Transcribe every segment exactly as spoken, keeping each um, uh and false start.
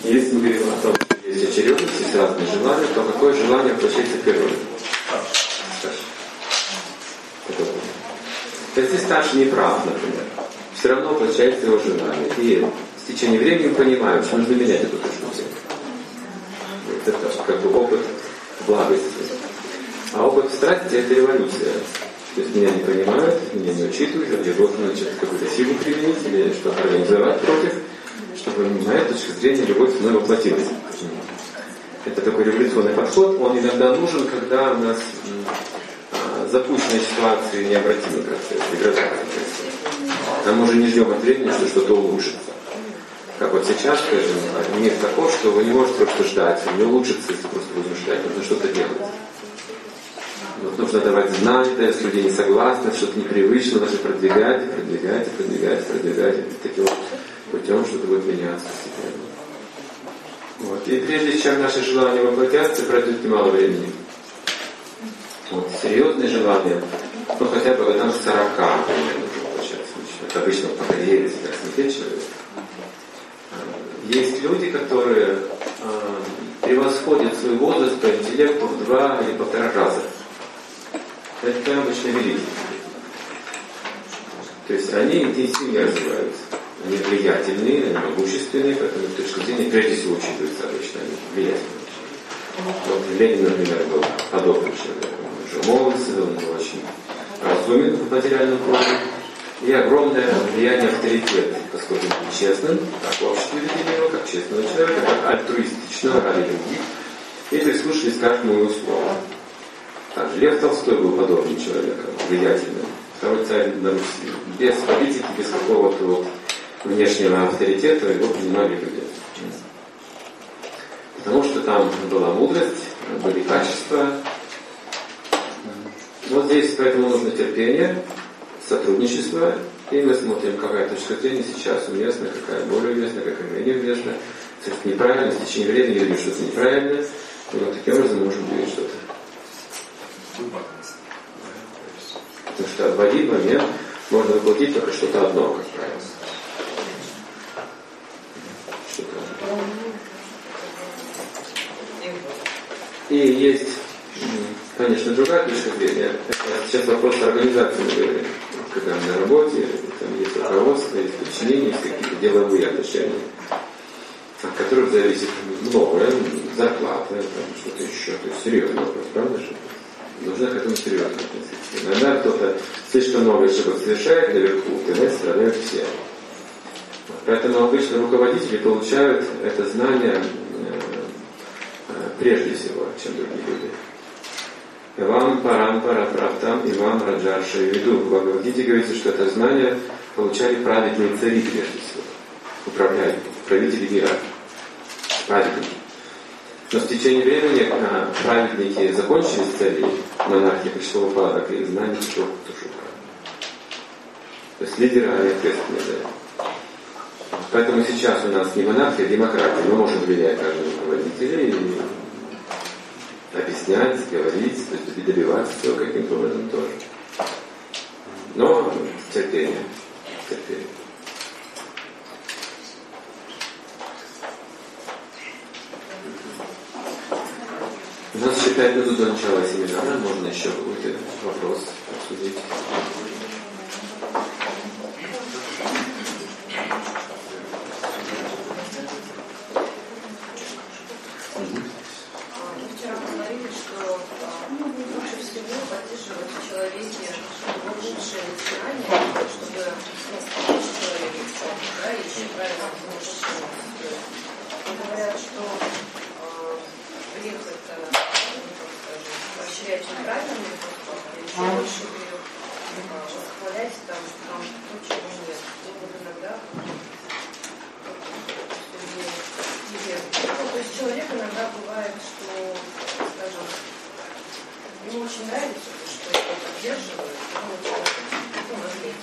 Если мы говорим о том, что есть очередность, есть разные желания, то какое желание воплощается первым? Если старший не прав, например, все равно воплощается его желание. И в течение времени мы понимаем, что нужно менять эту точку зрения. Это как бы опыт благости. А опыт страсти — это революция. То есть меня не понимают, меня не учитывают, я должен начать какую-то силу применить или что-то организовать против, чтобы моя точка зрения любовь мной воплотилась. Это такой революционный подход, он иногда нужен, когда у нас а, запущенные ситуации необратимый процесс, деградация происходит. А мы уже не ждем от времени, что что-то улучшится. Как вот сейчас, скажем, мир такой, что вы не можете просто ждать, не улучшится, если просто будем ждать, нужно что-то делать. Вот нужно давать знания, если люди не согласны, что-то непривычно, нужно продвигать, продвигать, продвигать, продвигать, и таким путем что-то будет меняться постепенно. Вот. И прежде чем наши желания воплотятся, пройдет немало времени. Вот. Серьезные желания, ну хотя бы годам сорока примерно уже воплощаться. Это обычно по карьере, если так смотреть человека. Есть люди, которые э, превосходят свой возраст по интеллекту в два или полтора раза. Это обычно великие. То есть они интенсивнее развиваются. Они влиятельные, они могущественные, поэтому с точки зрения прежде всего учитываются обычно они влиятельные. Вот Ленин, например, был подобным человеком. Он уже молодцы, он был очень разумен в материальном плане. И огромное влияние, авторитет, поскольку он был честным, так в обществе видели его как честного человека, как альтруистичного ради других, и прислушались к каждому его слову. Также Лев Толстой был подобным человеком, влиятельным, второй царь на Руси. Без политики, без какого-то вот внешнего авторитета его принимали люди. Потому что там была мудрость, были качества. Вот здесь поэтому нужно терпение, сотрудничество, и мы смотрим, какая точка зрения сейчас уместна, какая более уместна, какая менее уместна. Если неправильно, в течение времени видим что-то неправильное, и вот таким образом мы можем делать что-то. Потому что в один момент можно воплотить только что-то одно, как правило. Что-то. И есть, конечно, другая точка зрения. Это сейчас вопрос организации, мы говорим. Когда мы на работе, там есть руководство, есть подчинение, есть какие-то деловые отношения, от которых зависит многое, зарплата, там, что-то еще. То есть серьезный вопрос, правда же? Нужно к этому серьезно относиться. Иногда кто-то слишком много ошибок совершает наверху, тогда страдают все. Поэтому обычно руководители получают это знание прежде всего, чем другие люди. Ивам парам парапраптам Ивам раджарша веду. В Бхагавад-гите говорится, что это знание получали праведные цари прежде всего. Управляют, правители мира. Праведники. Но в течение времени праведники закончились цари, монархия пришла упадок, и знание тоже упало. То есть лидеры, они ответственны за это. Поэтому сейчас у нас не монархия, а демократия. Мы можем влиять на каждого руководителя и объяснять, говорить, то есть добиваться всего каким-то образом тоже. Но терпение. Терпение. У нас еще пять минут до начала семинара, можно еще какой-то вопрос обсудить. Вчера говорили, что лучше всего поддерживать в человеке лучшее начинание, чтобы человек да, и еще правильно отношения. Говорят, что грех это, ну, как скажем, поощрять неправильный подход, еще больше грех восхвалять там, там то, чего нет. Вот иногда то есть человек иногда бывает, что, скажем, ему очень нравится, что его поддерживают, он начинает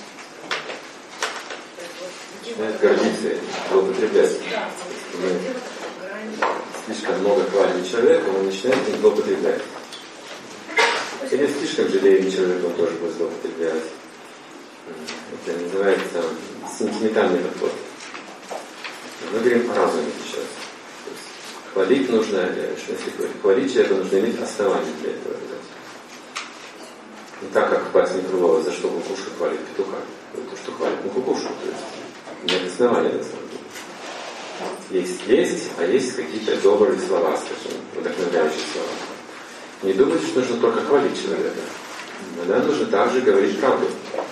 начинает гордиться, злоупотреблять. Слишком много хвалим человека, он начинает им злоупотреблять. Или слишком жалеем человека, он тоже будет злоупотреблять. Это называется сентиментальный подход. Мы говорим о разуме сейчас. Хвалить нужно, если хвалить человека, нужно иметь основания для этого. Не так, как Пасня Крылова, за что кукушка хвалит петуха. То, что хвалит ну, кукушку. То есть нет основания на самом деле. Есть есть, а есть какие-то добрые слова, скажем, вдохновляющие слова. Не думайте, что нужно только хвалить человека. Иногда нужно также говорить правду.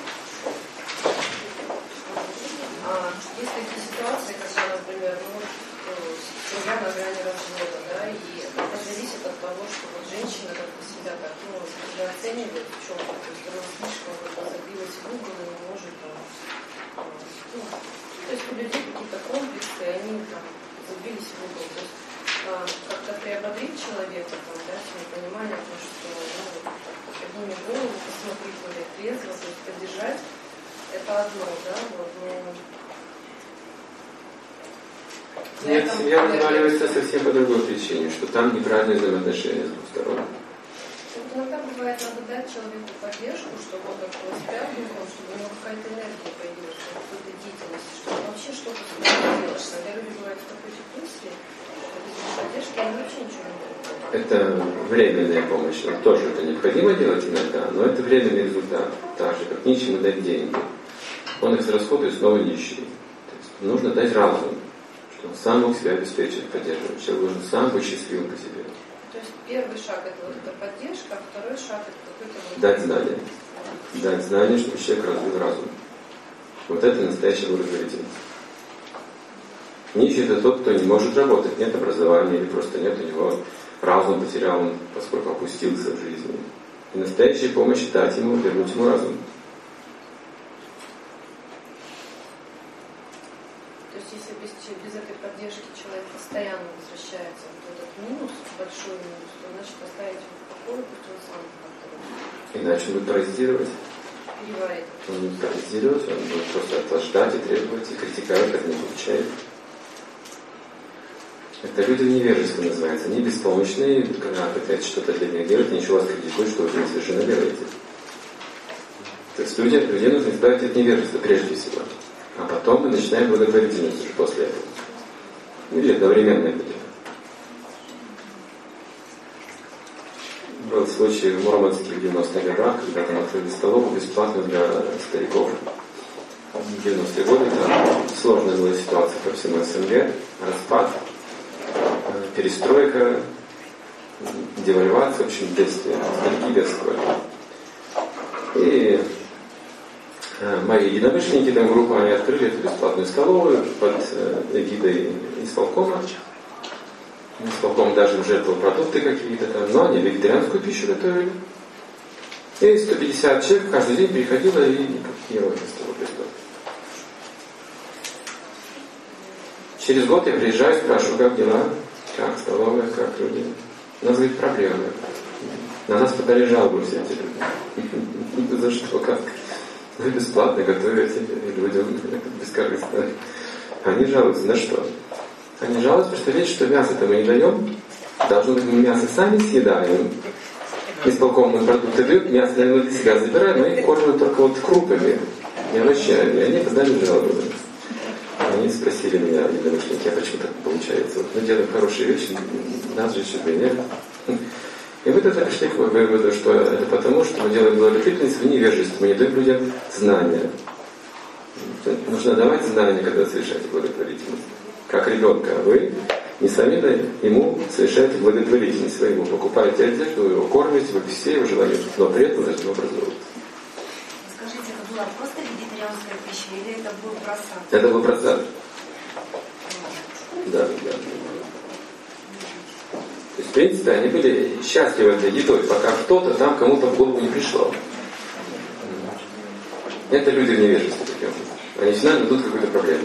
А есть такие ситуации, когда, например, ну, семья на грани развода, да, и это зависит от того, что вот женщина как-то себя так, ну, оценивает в чем-то, то есть она слишком забилась в угол и не может там, ну, то есть у людей какие-то комплексы, и они там забились в угол. То есть а, как-то приободрить человека, там, дать ему понимание, то, что ну, подними голову, посмотри более трезво, то есть поддержать, это одно, да, вот, но... Нет, семья разваливается совсем по другой причине, что там неправильные взаимоотношения с двух сторон. Иногда бывает, надо дать человеку поддержку, чтобы он как-то воспрятал, чтобы у него какая-то энергия появилась, какой-то деятельности, чтобы вообще что-то делать. Когда люди бывают в такой депрессии, без поддержки они вообще ничего не делают. Это временная помощь. Тоже это необходимо делать иногда, но это временный результат. Так же, как нищему дать деньги. Он их расходует снова нищий. То есть нужно дать разум, что он сам мог себя обеспечить, поддерживать. Человек должен сам быть счастливым по себе. То есть первый шаг это вот эта поддержка, а второй шаг это какой-то... Вот... Дать знания. Дать знания, чтобы человек развил разум. Вот это настоящая благотворительность. Нищий это тот, кто не может работать, нет образования или просто нет у него разум потерял, он, поскольку опустился в жизни. И настоящая помощь дать ему, вернуть ему разум. То есть если без, без этой поддержки человек постоянно возвращается в этот минус, большой минус, то значит оставить его в покое, пусть он сам как-то... Иначе он будет паразитировать. Переварит. Он будет паразитировать, он будет просто отлождать и требовать, и критиковать, как не получает. Это люди в невежестве называются. Они беспомощные, когда пытаются что-то для них делать, ничего вас критикуют, что вы не совершенно делаете. То есть люди, людей нужно избавить от невежества прежде всего. А потом мы начинаем благотворительность уже после этого. Или одновременно это делаем. Был случай в Мурманске в девяностых годах, когда там открыли столовую бесплатно для стариков. В девяностые годы там сложная была ситуация по всему СНГ, распад, перестройка, девальвация, в общем, бедствие, старики бедствовали. И мои единомышленники, там группа, они открыли эту бесплатную столовую под эгидой исполкома. Исполком даже жертвовал продукты какие-то там, но они вегетарианскую пищу готовили. И сто пятьдесят человек каждый день приходило и ело эту столовую. Через год я приезжаю, спрашиваю, как дела, как столовая, как люди. У нас, говорит, проблемы. На нас подали жалобу все эти люди. За что, как? Вы бесплатно готовите, и людям бескорыстно. Они жалуются на что? Они жалуются, что видят, что мясо-то мы не даем. Должно быть, мы мясо сами съедаем. Исполкомные продукты дают, мясо, наверное, для себя забираем, мы их кормим только вот крупами, не овощами. Они подали жалобу. Они спросили меня, единомышленники, а почему так получается? Вот мы делаем хорошие вещи, нас же еще нет. И мы тогда пришли к выводу, что это потому, что мы делаем благотворительность в невежестве, мы не даем людям знания. Нужно давать знания, когда совершаете благотворительность. Как ребенка, вы не сами ему совершаете благотворительность своему, покупаете одежду, вы его кормите, вы все его желания, но при этом должны образовываться. Скажите, это была просто вегетарианская пища или это был просад? Это был просад. Да, да. То есть, в принципе, они были счастливы этой едой, пока кто-то там кому-то в голову не пришло. Это люди в невежестве такие. Они всегда найдут какую-то проблему.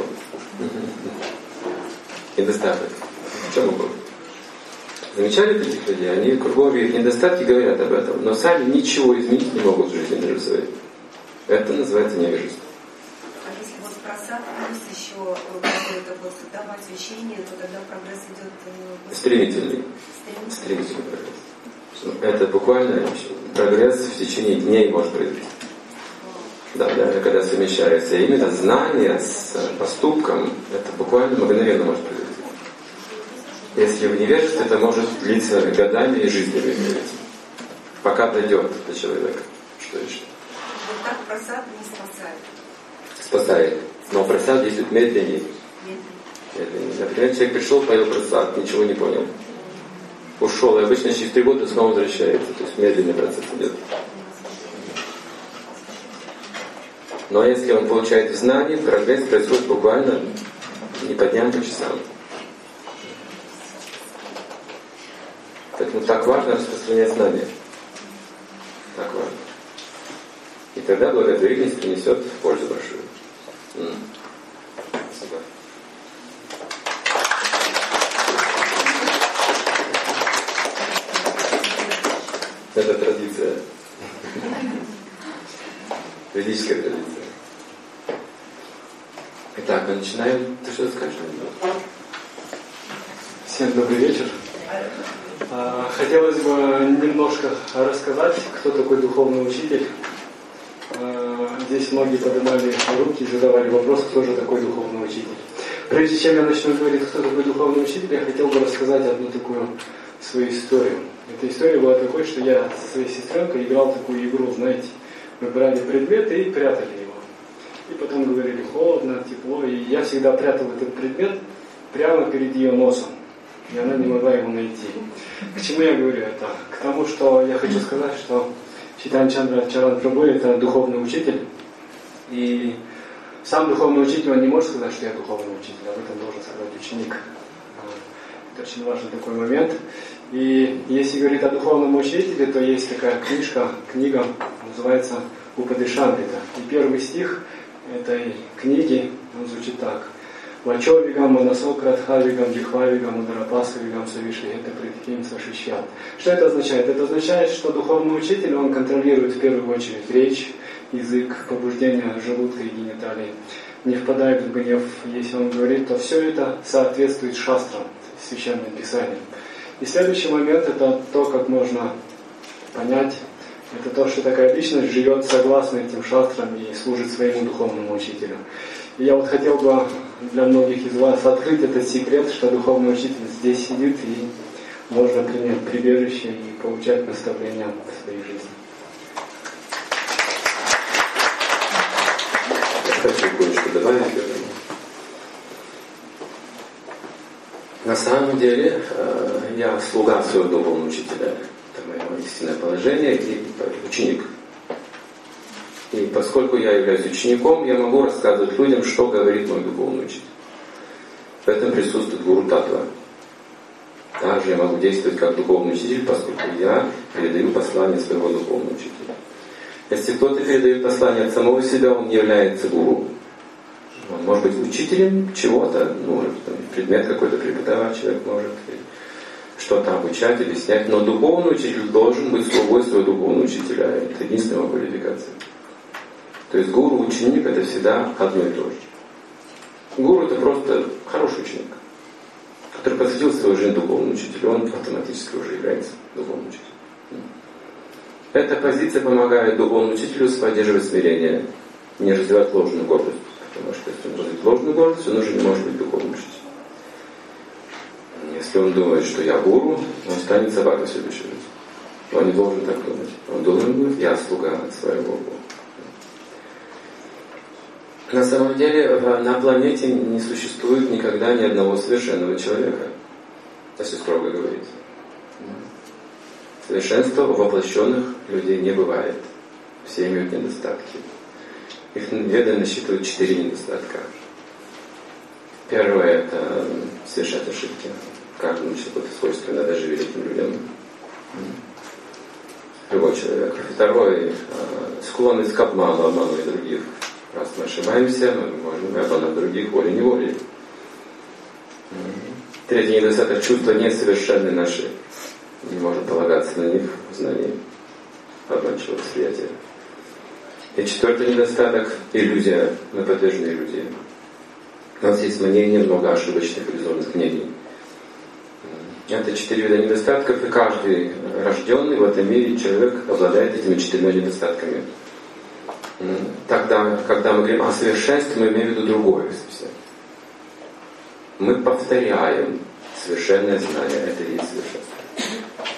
Недостаток. В чем угодно. Замечали таких людей? Они кругом видят недостатки, говорят об этом, но сами ничего изменить не могут в жизни даже своей. Это называется невежество. А если вот просад плюс еще какое-то вот давать освещение, то тогда прогресс идет быстрее? Стремительный. Стремительный прогресс. Это буквально прогресс в течение дней может произойти. Да, да, когда совмещается именно знание с поступком, это буквально мгновенно может произойти. Если в невежестве, это может длиться годами и жизнями, пока дойдет до человека. Что еще? Вот так просад не спасает. Спасает. Но просад действует медленнее. медленнее. Например, человек пришел, поел просад, ничего не понял. Ушел, и обычно через три года снова возвращается. То есть медленный процесс идет. Но если он получает знания, прогресс происходит буквально не по дням, по часам. Поэтому так важно распространять знания. Так важно. И тогда благотворительность принесет пользу большую. М. Спасибо. Это традиция. Ведическая традиция. Итак, мы начинаем. Ты что скажешь? Всем добрый вечер. Хотелось бы немножко рассказать, кто такой духовный учитель. Здесь многие поднимали руки и задавали вопрос, кто же такой духовный учитель. Прежде чем я начну говорить, кто такой духовный учитель, я хотел бы рассказать одну такую свою историю. Эта история была такой, что я со своей сестренкой играл такую игру, знаете, мы брали предметы и прятали его. И потом говорили холодно, тепло, и я всегда прятал этот предмет прямо перед ее носом. И она не могла его найти. К чему я говорю это? К тому, что я хочу сказать, что Чайтанья Чандра Чаран Прабху — это духовный учитель. И сам духовный учитель, он не может сказать, что я духовный учитель, об этом должен сказать ученик. Это очень важный такой момент. И если говорить о духовном учителе, то есть такая книжка, книга, называется Упадешамрита. И первый стих этой книги, он звучит так. Вачовигам, Манасократхавигам, Дихвавигам, Ударапасавигам, Савишвигета Притхим Сашишьят. Что это означает? Это означает, что духовный учитель, он контролирует в первую очередь речь, язык, побуждение желудка и гениталий. Не впадает в гнев, если он говорит, то все это соответствует шастрам, священным писаниям. И следующий момент — это то, как можно понять, это то, что такая личность живет согласно этим шастрам и служит своему духовному учителю. И я вот хотел бы для многих из вас открыть этот секрет, что духовный учитель здесь сидит, и можно принять прибежище и получать наставления в своей жизни. Я хочу кое-что добавить к этому. На самом деле, я слуга своего духовного учителя. Это мое истинное положение и ученик. И поскольку я являюсь учеником, я могу рассказывать людям, что говорит мой духовный учитель. В этом присутствует гуру татва. Также я могу действовать как духовный учитель, поскольку я передаю послание своего духовного учителя. Если кто-то передает послание от самого себя, он не является гуру. Он может быть учителем чего-то, ну, предмет какой-то преподавать человек может, что-то обучать, объяснять, но духовный учитель должен быть слугой своего духовного учителя. Это единственная его квалификация. То есть гуру, ученик — это всегда одно и то же. Гуру — это просто хороший ученик, который посвятил свою жизнь духовному учителю, он автоматически уже является духовным учителем. Эта позиция помогает духовному учителю поддерживать смирение, не развивать ложную гордость. Потому что если он развит ложную гордость, он уже не может быть духовным учителем. Если он думает, что я гуру, он станет собакой в следующей жизни. Он не должен так думать. Он должен быть, я слуга своего гуру. На самом деле на планете не существует никогда ни одного совершенного человека, если строго говорить. Совершенства у воплощенных людей не бывает. Все имеют недостатки. Их веды насчитывают четыре недостатка. Первое — это совершать ошибки. Каждому человеку это свойственно, даже великим людям. Любой человек. Второе — склонность к обману, обманывать других. Раз мы ошибаемся, мы можем обмануть других волей-неволей. Третий недостаток — чувства несовершенны наши. Не можем полагаться на них в знании обманчивого восприятия. И четвертый недостаток — иллюзия. Мы подвержены иллюзии. У нас есть мнение, много ошибочных иллюзорных мнений. Это четыре вида недостатков, и каждый рожденный в этом мире человек обладает этими четырьмя недостатками. Тогда, когда мы говорим о совершенстве, мы имеем в виду другое совсем. Мы повторяем Совершенное знание – это и есть совершенство.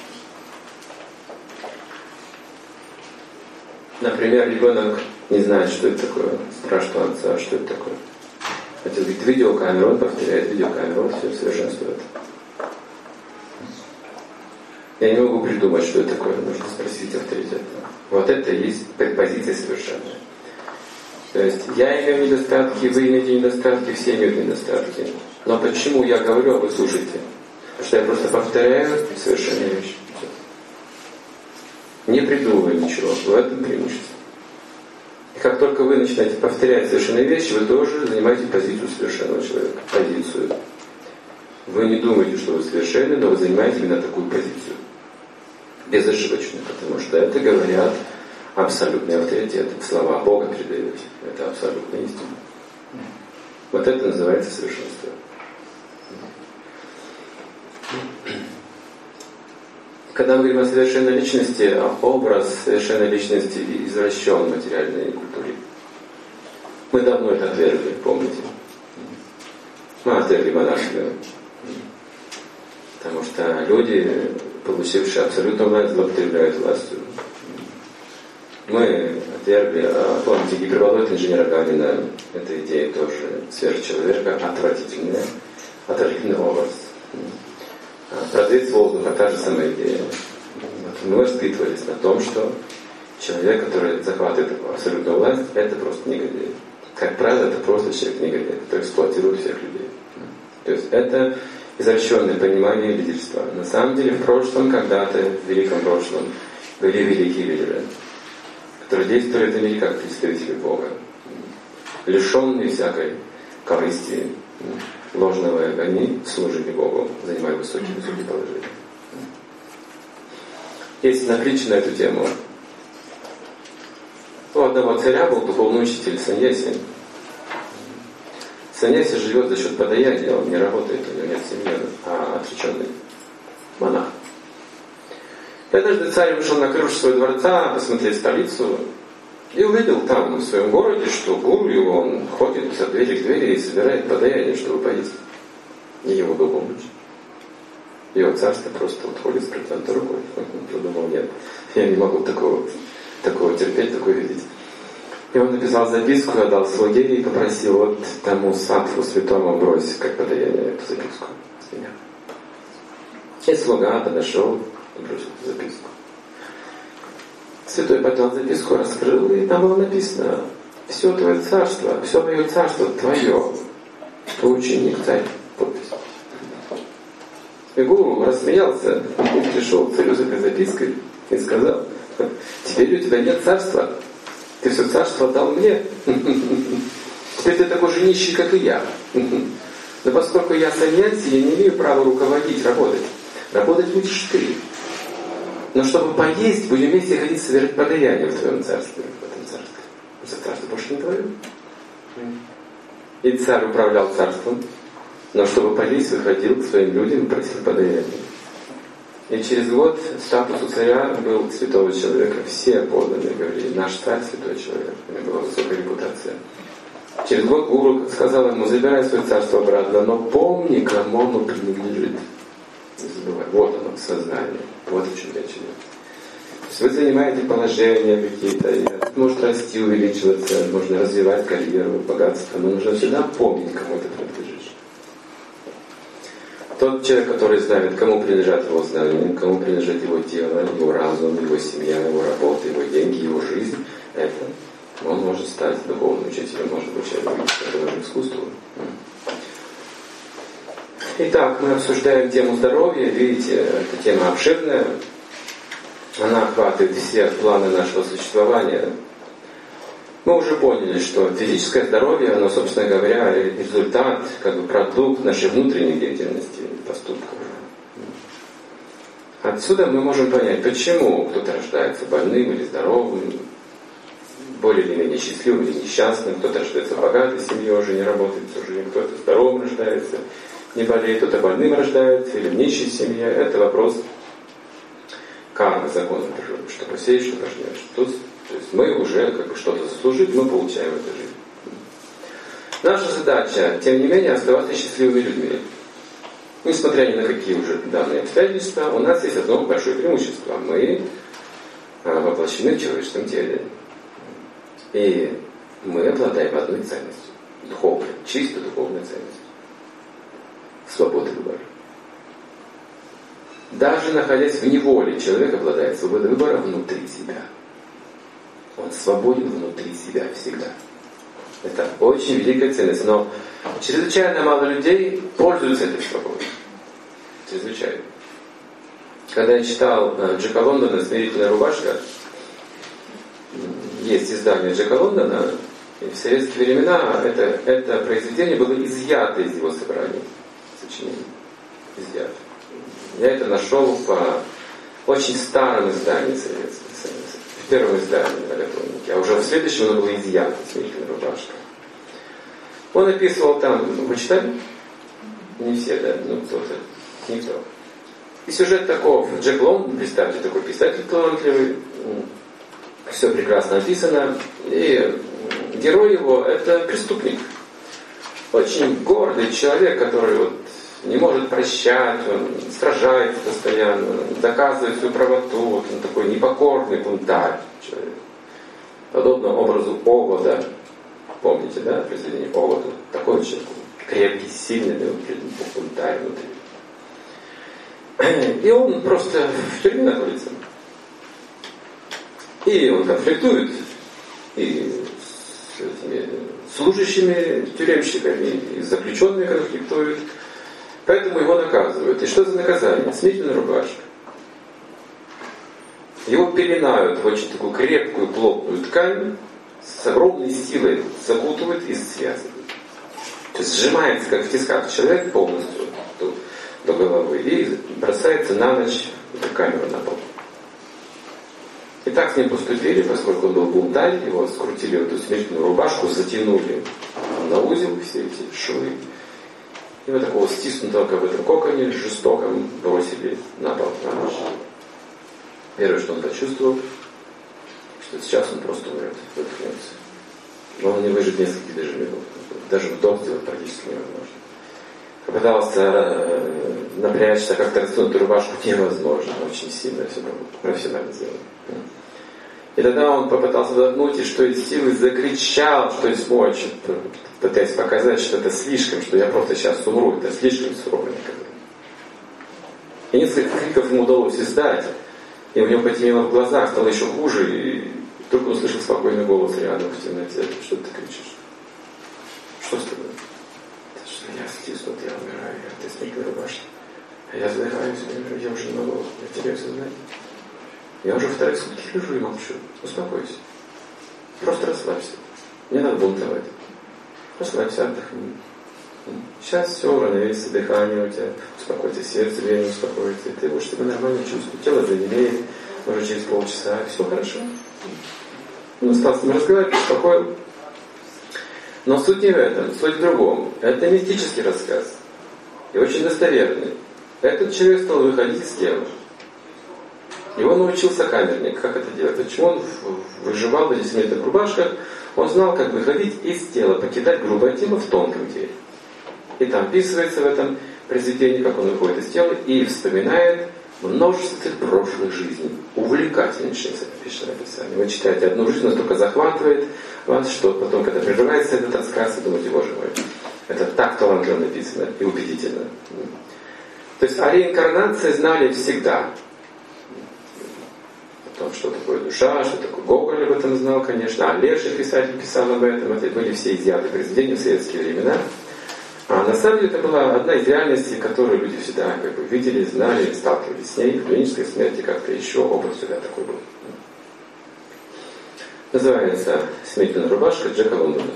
Например, ребенок не знает, что это такое, спрашивает отца, что это такое. Отец говорит, видеокамеру, он повторяет видеокамеру, он все совершенствует. Я не могу придумать, что это такое, нужно спросить авторитета. Вот это и есть позиция совершенная. То есть я имею недостатки, вы имеете недостатки, все имеют недостатки. Но почему я говорю, а вы слушаете? Потому что я просто повторяю совершенные вещи. Не придумываю ничего, в этом преимущество. И как только вы начинаете повторять совершенные вещи, вы тоже занимаете позицию совершенного человека. Позицию. Вы не думаете, что вы совершенны, но вы занимаете именно такую позицию. Безошибочно, потому что это говорят абсолютный авторитет. Слова Бога передаете. Это абсолютная истина. Вот это называется совершенство. Когда мы говорим о совершенной личности, образ совершенной личности извращен в материальной культуре. Мы давно это отвергли, помните? Мы отвергли монархию. Потому что люди, получившие абсолютную власть, злоупотребляют властью. Мы отвергли, а помните, гиперболоид инженера Гагарина, эта идея тоже сверхчеловека, отвратительная, отвратительный образ. Продавец воздуха, та же самая идея. Мы воспитывались на том, что человек, который захватывает абсолютную власть, это просто негодяй. Как правило, это просто человек негодяй, который эксплуатирует всех людей. То есть это извращенное понимание лидерства. На самом деле в прошлом, когда-то, в великом прошлом, были великие лидеры, которые действовали в этом мире как представители Бога, лишенные всякой корысти, ложного эго, они служили Богу, занимали высокие-высокие положения. Есть напритча на эту тему. У одного царя был духовный учитель Саньяси. Саньяси живет за счет подаяния, он не работает, у него нет семьи, а отреченный монах. И однажды царь вышел на крышу своего дворца посмотреть столицу и увидел там, в своем городе, что гуру его, он ходит от двери к двери и собирает подаяние, чтобы поесть. И его духовный учитель. Его царство просто вот ходит с протянутой рукой. Он подумал, нет, я не могу такого, такого терпеть, такое видеть. И он написал записку, отдал слуге и попросил вот тому садху святому бросить как подаяние эту записку с меня. И слуга подошел и бросил эту записку. Святой поднял записку, раскрыл, и там было написано: все твое царство, все мое царство твое. Ученик царь. Подпись. И гуру рассмеялся, и пришел к царю с этой запиской и сказал: теперь у тебя нет царства. Ты все царство дал мне. Теперь ты такой же нищий, как и я. Но поскольку я саньяси, я не имею права руководить, работать. Работать будешь ты. Но чтобы поесть, будем вместе ходить совершать подаяние в твоем царстве, в этом царстве. Это царство больше не твое. И царь управлял царством, но чтобы поесть, выходил к своим людям и просил подаяние. И через год статус у царя был святого человека. Все подданные говорили: наш царь святой человек. У него была высокая репутация. Через год гуру сказал ему: забирай свое царство обратно, но помни, кому оно принадлежит. Не забывай. Вот оно, сознание. Вот в чем речь идет. То есть вы занимаете положения какие-то, может расти, увеличиваться, можно развивать карьеру, богатство, но нужно всегда помнить, кому это принадлежит. Тот человек, который знает, кому принадлежат его знания, кому принадлежит его тело, его разум, его семья, его работа, его деньги, его жизнь, это он может стать духовным учителем, может обучать этому искусству. Итак, мы обсуждаем тему здоровья. Видите, эта тема обширная. Она охватывает все планы нашего существования. Мы уже поняли, что физическое здоровье, оно, собственно говоря, результат, как бы продукт нашей внутренней деятельности, поступков. Отсюда мы можем понять, почему кто-то рождается больным или здоровым, более или менее счастливым или несчастным, кто-то рождается в богатой семье, уже не работает всю жизнь, кто-то здоровым рождается, не болеет, кто-то больным рождается или в нищей семье. Это вопрос кармы, закона природы, что посеешь, что пожнешь. Тут, то есть мы уже как бы что-то заслужили, мы получаем эту жизнь. Наша задача, тем не менее, оставаться счастливыми людьми. несмотря ни на какие уже данные обстоятельства, у нас есть одно большое преимущество. Мы воплощены в человеческом теле. И мы обладаем одной ценностью. Духовной, чисто духовной ценностью. Свободой выбора. Даже находясь в неволе, человек обладает свободой выбора внутри себя. Он свободен внутри себя всегда. Это очень великая ценность. Но чрезвычайно мало людей пользуются этой свободой. Чрезвычайно. Когда я читал Джека Лондона «Смирительная рубашка», есть издание Джека Лондона, и в советские времена это, это произведение было изъято из его собрания сочинений. Изъято. Я это нашел по очень старом издании советского, в первом издании многотомники, а уже в следующем оно было изъято, «Смирительная рубашка». Он описывал там, вы читали? Не все, да? Ну, кто-то, никто. И сюжет таков. Джек Лондон, представьте, такой писатель талантливый, все прекрасно описано, и герой его — это преступник. Очень гордый человек, который вот не может прощать, он сражается постоянно, доказывает свою правоту, вот он такой непокорный бунтарь человек. Подобно образу Овода, помните, да, произведение Овода? Такой человек, крепкий, сильный, да, бунтарь внутри. И он просто в тюрьме находится. И он конфликтует и с этими служащими, тюремщиками, и с заключенными конфликтует. Поэтому его наказывают. И что за наказание? Смирительная рубашка. Его пеленают в очень такую крепкую, плотную ткань, с огромной силой закутывают и связывают. То есть сжимается, как в тисках, человек полностью до, до головы и бросается на ночь в камеру на пол. И так с ним поступили, поскольку он был бунтарь, его скрутили в эту смирительную рубашку, затянули на узел все эти швы. И вот такого стиснутого, как в этом коконе, жестоком бросили на пол на ночь. Первое, что он почувствовал, что сейчас он просто умрет, выдохнется. Но он не выживет несколько даже минут. Даже вдох сделать практически невозможно. Попытался напрячься, как-то растянуть эту рубашку, невозможно. Очень сильно все профессионально сделано. И тогда он попытался вдохнуть, и что из силы закричал, что из мочи, пытаясь показать, что это слишком, что я просто сейчас умру, это слишком сурово наказание. И несколько криков ему удалось издать, и у него потемнело в глазах, стало еще хуже, и только он услышал спокойный голос рядом в темноте. Что ты кричишь? Что с тобой? Это что я стиснут, я умираю, я в смертной рубашке. А я задыхаюсь, я уже не могу, я теряю сознание. Я уже вторые сутки лежу и молчу. Успокойся. Просто расслабься. Не надо бунтовать. Расслабься, отдохни. Сейчас все уравновесится, дыхание у тебя, успокойся, сердце, время успокоится, и ты будешь себя нормально чувствовать. Тело занемеет, уже через полчаса, все хорошо. Он стал с ним разговаривать, успокоил. Но суть не в этом, суть в другом. Это мистический рассказ. И очень достоверный. Этот человек стал выходить из тела. Его научился камерник, как это делать. Почему он выживал в этих смертных рубашках? Он знал, как выходить из тела, покидать грубое тело в тонком теле. И там описывается в этом произведении, как он выходит из тела и вспоминает множество прошлых жизней. Увлекательнейшее описание. Вы читаете одну жизнь, настолько захватывает вас, что потом, когда прерывается этот рассказ, вы думаете, боже мой, это так талантливо написано и убедительно. То есть о реинкарнации знали всегда. О том, что такое душа, что такое Гоголь об этом знал, конечно. А Леший, писатель, писал об этом. Это были все изъяты произведения в советские времена. А на самом деле это была одна из реальностей, которую люди всегда как бы видели, знали, сталкивались с ней. В клинической смерти как-то еще опыт всегда такой был. Называется «Смертельная рубашка» Джека Лондона.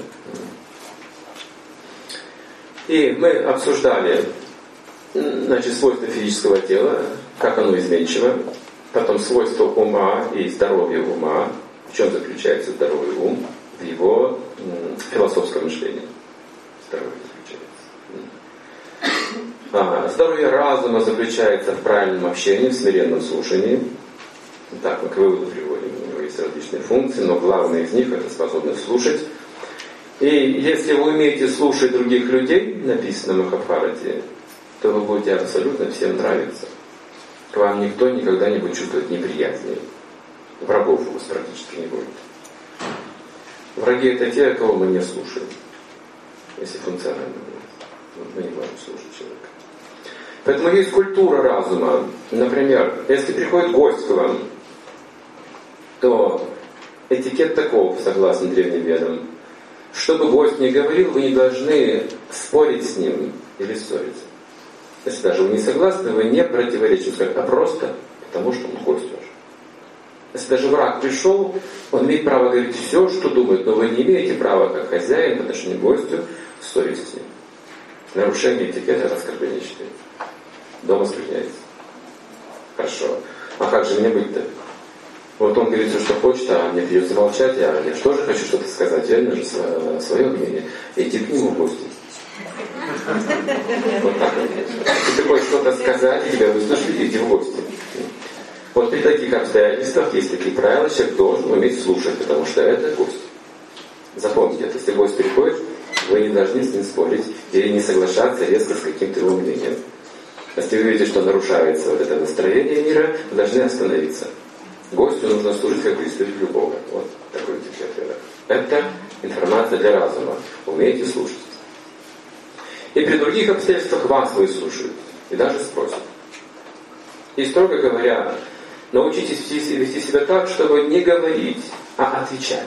И мы обсуждали, значит, свойства физического тела, как оно изменчиво, потом свойства ума и здоровье ума, в чем заключается здоровый ум, в его м, философском мышлении. Здоровье заключается. А, здоровье разума заключается в правильном общении, в смиренном слушании. Так, мы к выводу приводим. У него есть различные функции, но главная из них — это способность слушать. И если вы умеете слушать других людей, написано в Махабхарате, то вы будете абсолютно всем нравиться. К вам никто никогда не будет чувствовать неприязни. Врагов у вас практически не будет. Враги — это те, кого мы не слушаем. Если функционально говорить. Мы не можем слушать человека. Поэтому есть культура разума. Например, если приходит гость к вам, то этикет таков, согласно древним ведам. Чтобы гость не говорил, вы не должны спорить с ним или ссориться. Если даже вы не согласны, вы не противоречите, а просто потому, что он гость ваш. Если даже враг пришел, он имеет право говорить все, что думает, но вы не имеете права, как хозяин, по отношению к гостю, ссориться с ним. Нарушение этикета — это оскорбление считается. Дома оскорбляется. Хорошо. А как же мне быть-то? Вот он говорит все, что хочет, а мне придется молчать, а я тоже хочу что-то сказать, я же свое мнение. Идти к нему в гости. Вот так вот. Если ты хочешь что-то сказать, и тебя выслушали, иди в гости. Вот при таких обстоятельствах есть такие правила, человек должен уметь слушать, потому что это гость. Запомните это, если гость приходит, вы не должны с ним спорить или не соглашаться резко с каким-то его мнением. Если вы видите, что нарушается вот это настроение мира, вы должны остановиться. Гостю нужно служить как представителю Бога. Вот такой этикет. Это информация для разума. Умейте слушать. И при других обстоятельствах вас выслушают и даже спросят. И, строго говоря, научитесь вести себя так, чтобы не говорить, а отвечать.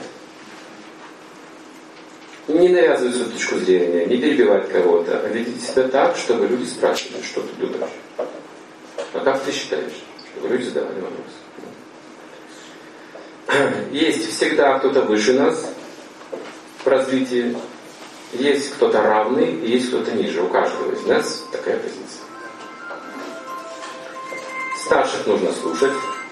Не навязывать свою точку зрения, не перебивать кого-то, а ведите себя так, чтобы люди спрашивали, что ты думаешь. А как ты считаешь? Чтобы люди задавали вопрос. Есть всегда кто-то выше нас в развитии, есть кто-то равный, и есть кто-то ниже. У каждого из нас такая позиция. Старших нужно слушать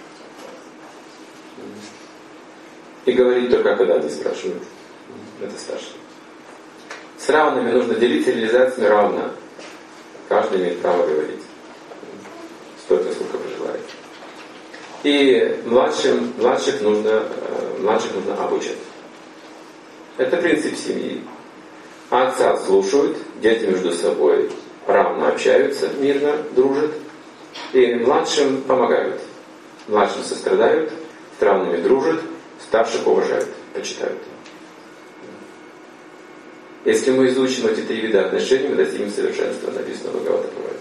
и говорить только, когда они спрашивают. Это старшие. С равными нужно делиться реализациями равно. Каждый имеет право говорить. Столько, сколько пожелает. И младшим, младших, нужно, младших нужно обучать. Это принцип семьи. Отца слушают, дети между собой равно общаются, мирно дружат. И младшим помогают. Младшим сострадают, с равными дружат, старших уважают, почитают. Если мы изучим эти три вида отношений, мы достигнем совершенства, написано в Бхагавата-пуране.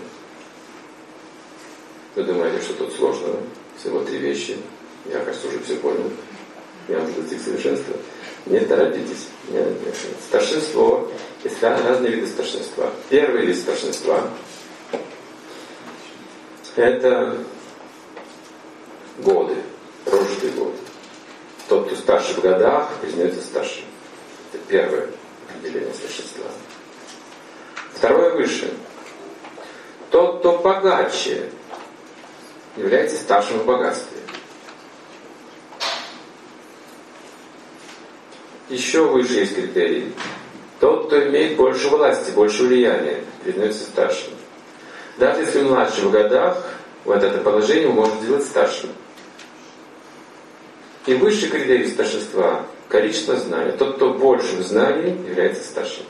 Вы думаете, что тут сложно? Всего три вещи. Я, кажется, уже все понял. Я уже достиг совершенства. Не торопитесь. Нет, нет. Старшинство. Есть разные виды старшинства. Первый вид старшинства — это годы, прожитые годы. Тот, кто старше в годах, признается старшим. Это первое определение старшинства. Второе выше. Тот, кто богаче, является старшим в богатстве. Еще выше есть критерий. Тот, кто имеет больше власти, больше влияния, признается старшим. Даже если младше в годах, вот это положение может сделать старшим. И высший критерий старшинства — количество знаний. Тот, кто больше в знании, является старшим.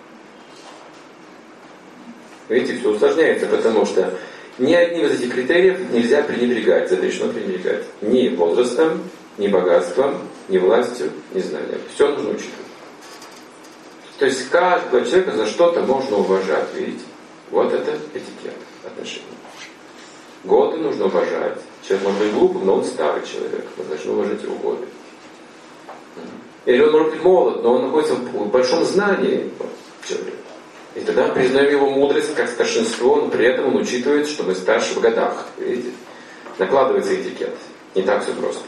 Видите, все усложняется, потому что ни одним из этих критериев нельзя пренебрегать, запрещено пренебрегать. Ни возрастом, ни богатством, ни властью, ни знанием. Все нужно учитывать. То есть каждого человека за что-то можно уважать, видите? Вот это этикет отношений. Годы нужно уважать. Человек может быть глупым, но он старый человек. Мы должны уважать его годы. Или он может быть молод, но он находится в большом знании человека. И тогда признаем его мудрость как старшинство, но при этом он учитывает, что мы старше в годах. Видите? Накладывается этикет. Не так все просто.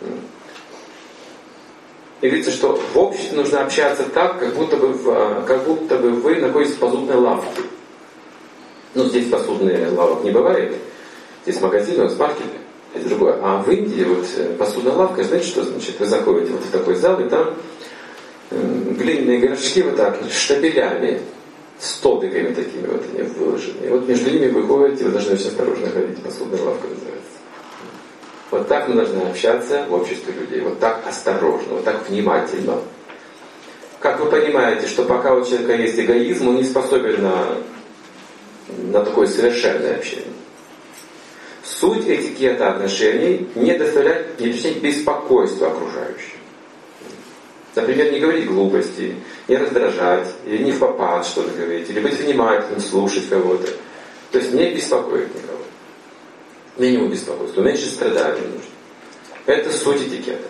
И видите, что в обществе нужно общаться так, как будто бы, в, как будто бы вы находитесь в посудной лавке. Ну, здесь посудных лавок не бывает. Здесь магазин, у нас маркет, это другое. А в Индии вот посудная лавка, знаете, что значит? Вы заходите вот в такой зал, и там глиняные горшки вот так, штабелями, столбиками такими вот они выложены. И вот между ними вы ходите, вы должны очень осторожно ходить, посудная лавка называется. Вот так мы должны общаться в обществе людей. Вот так осторожно, вот так внимательно. Как вы понимаете, что пока у человека есть эгоизм, он не способен на на такое совершенное общение. Суть этикета отношений не доставлять, не причинять беспокойства окружающим. Например, не говорить глупости, не раздражать, или не впопад что-то говорить, или быть внимательным, слушать кого-то. То есть не беспокоить никого. Минимум беспокойства, меньше страданий нужно. Это суть этикета.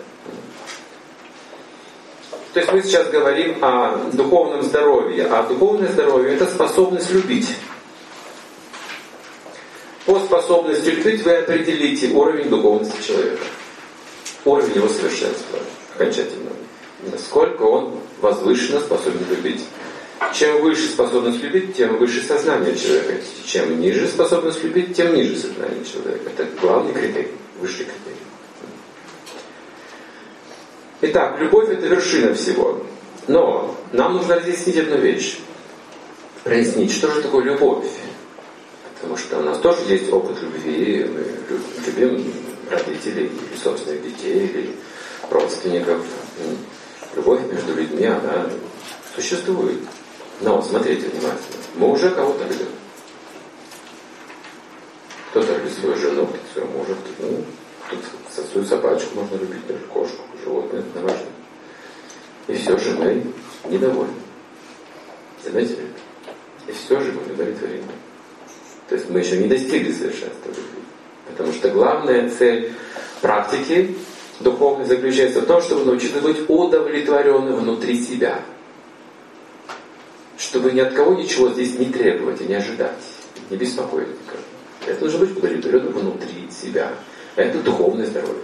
То есть мы сейчас говорим о духовном здоровье, а духовное здоровье – это способность любить. По способности любить вы определите уровень духовности человека, уровень его совершенства окончательно. Насколько он возвышенно способен любить. Чем выше способность любить, тем выше сознание человека. Чем ниже способность любить, тем ниже сознание человека. Это главный критерий, высший критерий. Итак, любовь – это вершина всего. Но нам нужно разъяснить одну вещь. Прояснить, что же такое любовь. Потому что у нас тоже есть опыт любви. Мы любим родителей, или собственных детей, или родственников. Любовь между людьми, она существует. Но смотрите внимательно. Мы уже кого-то любим. Кто-то любит свою жену, кто-то своего мужа, кто-то, ну, кто-то свою собачку можно любить, даже кошку, животное, это важно. И все же мы недовольны. Заметили? И все же мы удовлетворены. То есть мы еще не достигли совершенства любви. Потому что главная цель практики духовной заключается в том, чтобы научиться быть удовлетворенным внутри себя. Чтобы ни от кого ничего здесь не требовать и не ожидать, не беспокоить никого. Это нужно быть удовлетворенным внутри себя. Это духовное здоровье.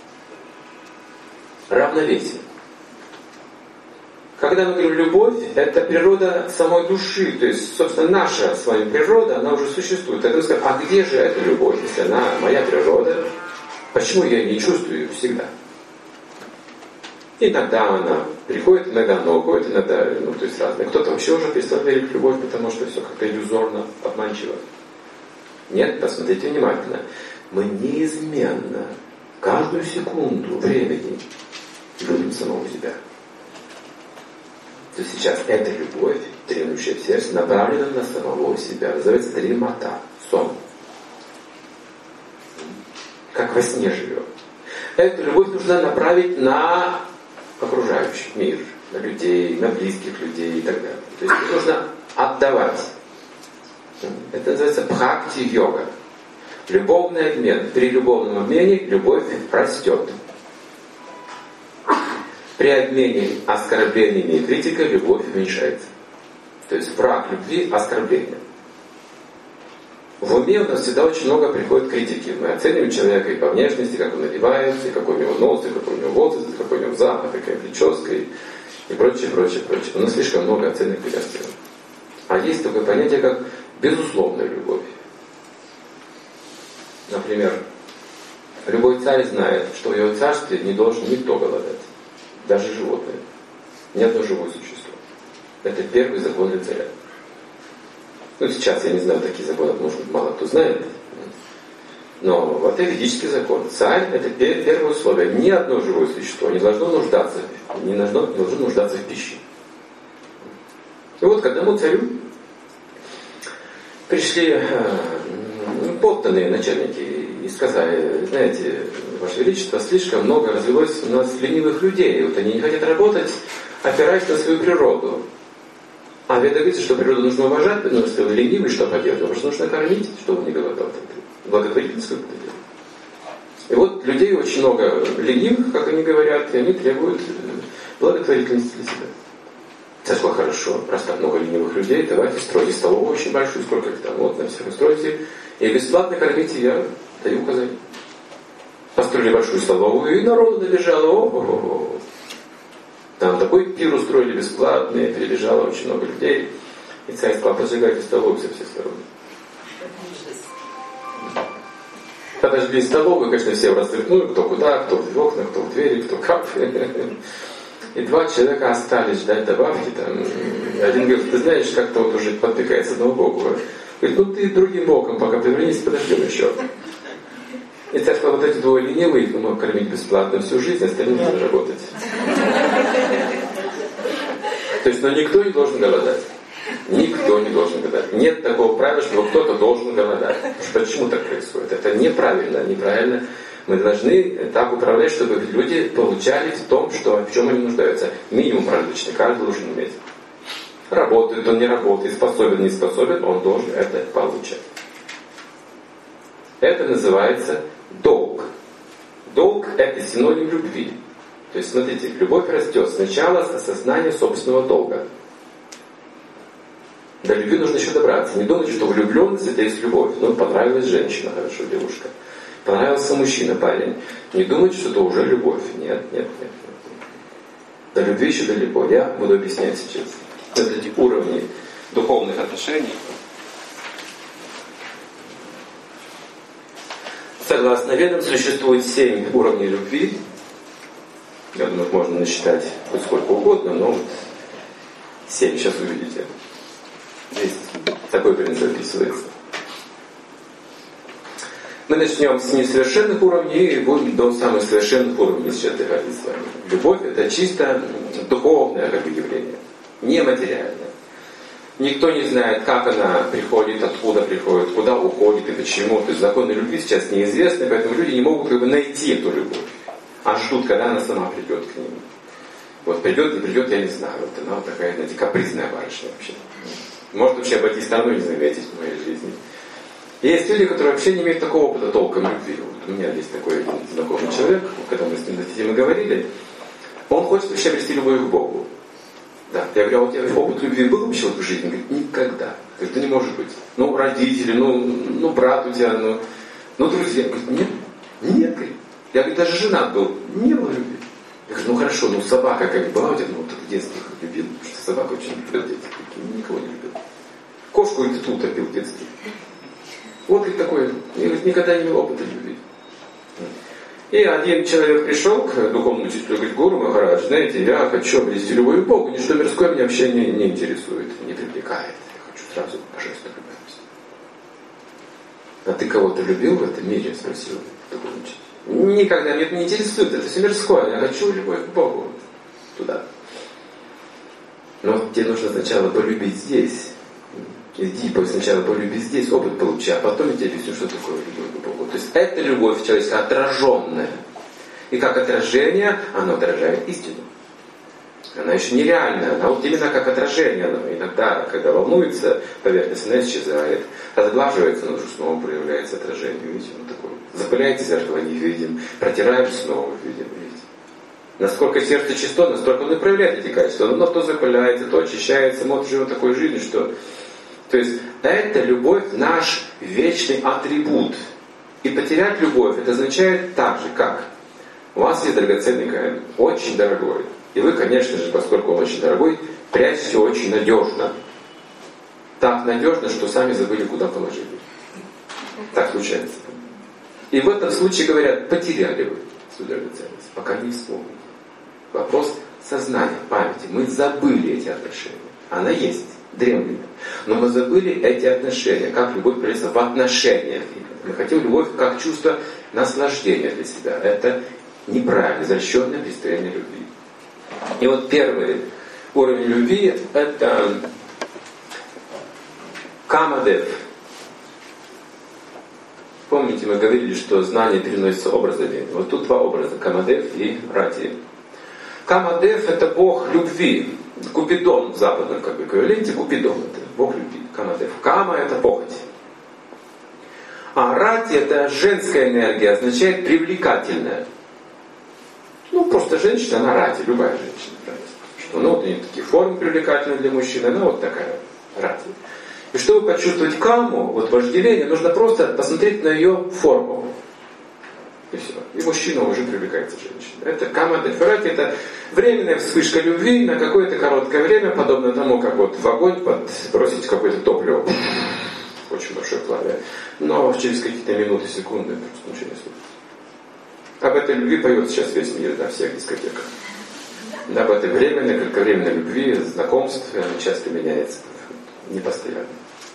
Равновесие. Когда мы говорим любовь, это природа самой души. То есть, собственно, наша с вами природа, она уже существует. Тогда вы скажете, а где же эта любовь, если она моя природа? Почему я не чувствую ее всегда? Иногда она приходит, иногда она уходит, иногда, ну, то есть разные. Кто-то вообще уже перестал верить в любовь, потому что все как-то иллюзорно, обманчиво. Нет, посмотрите внимательно. Мы неизменно, каждую секунду времени любим самого себя. То есть сейчас эта любовь, требующая в сердце, направлена на самого себя. Называется дремота, сон. Как во сне живем. Эту любовь нужно направить на окружающий мир, на людей, на близких людей и так далее. То есть нужно отдавать. Это называется бхакти-йога. Любовный обмен. При любовном обмене любовь растет. При обмене оскорблениями и критикой любовь уменьшается. То есть враг любви – оскорбление. В уме у нас всегда очень много приходит критики. Мы оцениваем человека и по внешности, как он одевается, и какой у него нос, и какой у него волосы, и какой у него запах, какая прическа, и, и прочее, прочее, прочее. У нас слишком много оценок и оценок. А есть такое понятие, как безусловная любовь. Например, любой царь знает, что в его царстве не должен никто голодать. Даже животные. Ни одно живое существо. Это первый закон для царя. Ну, сейчас я не знаю такие законы, может быть, мало кто знает. Но вот это ведический закон. Царь – это первое условие. Ни одно живое существо не должно нуждаться, не должно, не должно нуждаться в пище. И вот к одному царю пришли э, подданные начальники и сказали, знаете, Ваше Величество, слишком много развелось у нас ленивых людей. Вот они не хотят работать, опираясь на свою природу. А ведь говорится, что природу нужно уважать, но если он ленивый, что поделать? Потому что нужно кормить, чтобы он не голодал. Благотворительство это делать. И вот людей очень много ленивых, как они говорят, и они требуют благотворительности для себя. Это сказал, хорошо, раз так много ленивых людей, давайте стройте столовую очень большую, сколько их там, вот, на всех устройте, и бесплатно кормите, я даю указания. Построили большую столовую, и народу набежало, о-о-о-о. Там такой пир устроили бесплатный, перебежало очень много людей. И царь сказал, поджигайте столовую со всех сторон. Подожгли столовую, конечно, все рассыпнули, кто куда, кто в окна, кто в двери, кто как. И два человека остались ждать добавки. Там. Один говорит, ты знаешь, как-то вот уже подпекается одного богу. Говорит, ну ты другим боком пока повернись, подождем еще. И царь сказал, вот эти двое ленивые, их мы можем кормить бесплатно всю жизнь, остальные будут работать. То есть, но никто не должен голодать. Никто не должен голодать. Нет такого правила, что кто-то должен голодать. Почему так происходит? Это неправильно, неправильно. Мы должны так управлять, чтобы люди получали в том, что, в чем они нуждаются. Минимум прожиточный, каждый должен иметь. Работает он, не работает, способен, не способен, он должен это получать. Это называется долг. Долг – это синоним любви. То есть, смотрите, любовь растет сначала с осознания собственного долга. До любви нужно еще добраться. Не думайте, что влюбленность – это есть любовь. Ну, понравилась женщина, хорошо, девушка. Понравился мужчина, парень. Не думайте, что это уже любовь. Нет, нет, нет. нет. До любви еще далеко. Я буду объяснять сейчас. Вот эти уровни духовных отношений. Согласно ведам, существует семь уровней любви. Я думаю, можно насчитать хоть сколько угодно, но вот семь сейчас увидите. Здесь такой принцип описывается. Мы начнем с несовершенных уровней и будем до самых совершенных уровней сейчас доходить с вами. Любовь – это чисто духовное как бы явление, не материальное. Никто не знает, как она приходит, откуда приходит, куда уходит и почему. То есть законы любви сейчас неизвестны, поэтому люди не могут как бы найти эту любовь, а ждут, когда она сама придет к ним. Вот придет, не придет, я не знаю. Вот она вот такая, знаете, капризная барышня вообще. Может вообще обойти стороной, не заметить в моей жизни. Есть люди, которые вообще не имеют такого опыта толком любви. Вот у меня есть такой один знакомый человек, когда мы с ним на эти темы говорили, он хочет вообще обрести любовь к Богу. Да. Я говорю, а у тебя опыт любви был вообще в жизни? Он говорит, никогда. Я говорю, да не может быть. Ну, родители, ну, ну брат у тебя, ну, ну друзья. Я говорю, нет, нет, говорит. Я говорю, даже женат был, не было любви. Я говорю, ну хорошо, ну собака как была у тебя, ну вот в детстве любил, потому что собака очень любила дети. Никого не любил. Кошку и ты утопил в детстве. Вот говорит, такое, никогда не было опыта любви. И один человек пришел к духовному учителю, говорит, Гуру Махарадж, знаете, я хочу обрести любовь к Богу, ничто мирское меня вообще не, не интересует, не привлекает. Я хочу сразу божественную любовь. А ты кого-то любил в этом мире? Спросил духовный учитель. Никогда меня это не интересует, это все мирское, я хочу любовь к Богу. Туда. Но тебе нужно сначала полюбить здесь. Иди сначала полюби здесь, опыт получи, а потом я тебе объясню, что такое любовь к Богу. То есть это любовь человеческая отраженная. И как отражение, она отражает истину. Она еще нереальная, она вот именно как отражение. Она иногда, когда волнуется, поверхность она исчезает, разглаживается, но уже снова проявляется отражение. Видите, вот такое. Запыляется зеркало, не видим, протираем, снова видим. Видите. Насколько сердце чисто, настолько оно и проявляет эти качества. Оно то запыляется, то очищается, мы вот живем такой жизнью, что... То есть это любовь наш вечный атрибут. И потерять любовь, это означает так же, как у вас есть драгоценный камень, очень дорогой. И вы, конечно же, поскольку он очень дорогой, прячете очень надежно. Так надежно, что сами забыли, куда положили. Так случается. И в этом случае говорят, потеряли вы свою драгоценность, пока не вспомните. Вопрос сознания, памяти. Мы забыли эти отношения. Она есть. Древними. Но мы забыли эти отношения, как любовь проявляется в отношениях. Мы хотим любовь как чувство наслаждения для себя. Это неправильно, извращенное представление любви. И вот первый уровень любви – это камадев. Помните, мы говорили, что знание переносится образами. Вот тут два образа – камадев и рати. Камадев – это бог любви. Купидон в западном как бы эквиваленте, Купидон это бог любви, Камадев. Кама это похоть. А рати это женская энергия, означает привлекательная. Ну просто женщина, она рати, любая женщина. Что, ну вот у нее такие формы привлекательные для мужчины, ну вот такая рати. И чтобы почувствовать каму, вот вожделение, нужно просто посмотреть на ее форму. И все. И мужчина уже привлекается женщина. Это камадев. Рати это временная вспышка любви на какое-то короткое время, подобно тому, как вот в огонь подбросить какое-то топливо. Очень большое пламя. Но через какие-то минуты, секунды просто ничего не слышно. Об этой любви поет сейчас весь мир на всех дискотеках. Об этой временной, кратковременной любви, знакомств часто меняется. Не постоянно.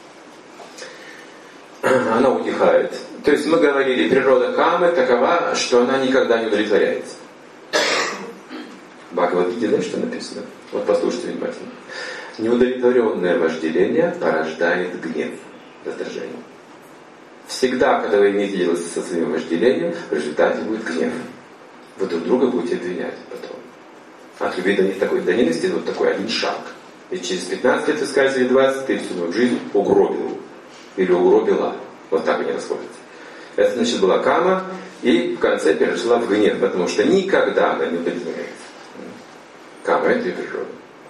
Она утихает. То есть мы говорили, природа камы такова, что она никогда не удовлетворяется. В Бхагавад-гите, знаете, что написано? Вот послушайте внимательно. Неудовлетворенное вожделение порождает гнев, раздражение. Всегда, когда вы имеете дело со своим вожделением, в результате будет гнев. Вы друг друга будете обвинять потом. От любви до, такой, до ненависти вот такой один шаг. И через пятнадцать лет, вы скажете, или двадцать, ты всю свою жизнь угробил. Или угробила. Вот так они расходятся. Это, значит, была кама, и в конце перешла в гнев, потому что никогда она не удовлетворяется. Кама — это и природа.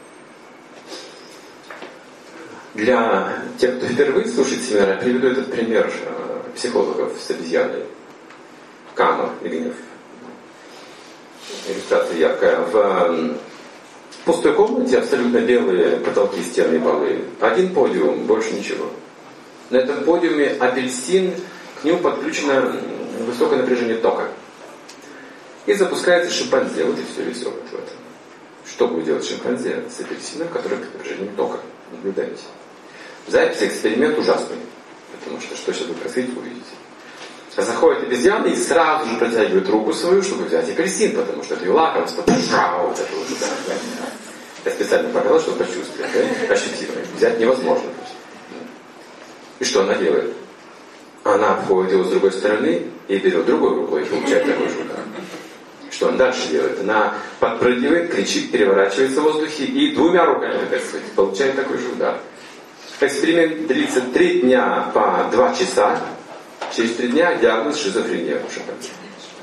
Для тех, кто впервые слушает семинар, я приведу этот пример психологов с обезьяной. Кама и гнев. Иллюстрация яркая. В пустой комнате абсолютно белые потолки, стены и полы. Один подиум, больше ничего. На этом подиуме апельсин, к нему подключено высокое напряжение тока. И запускается шимпанзе. Вот и все, весь опыт в этом. Что будет делать шимпанзе с апельсином, который под напряжением тока? Наблюдайте. Запись эксперимент ужасный. Потому что что сейчас будет происходить, вы увидите. Заходит обезьяна и сразу же протягивает руку свою, чтобы взять апельсин, потому что это ее лакомство. Вот это вот, да. Я специально показал, чтобы почувствовать, да? Ощутимо. Взять невозможно. И что она делает? Она обходит его с другой стороны и берет другой рукой и получает такой же удар. Что он дальше делает? Она подпрыгивает, кричит, переворачивается в воздухе и двумя руками, так сказать, получает такой же удар. Эксперимент длится три дня по два часа. Через три дня диагноз шизофрения у шимпанзе.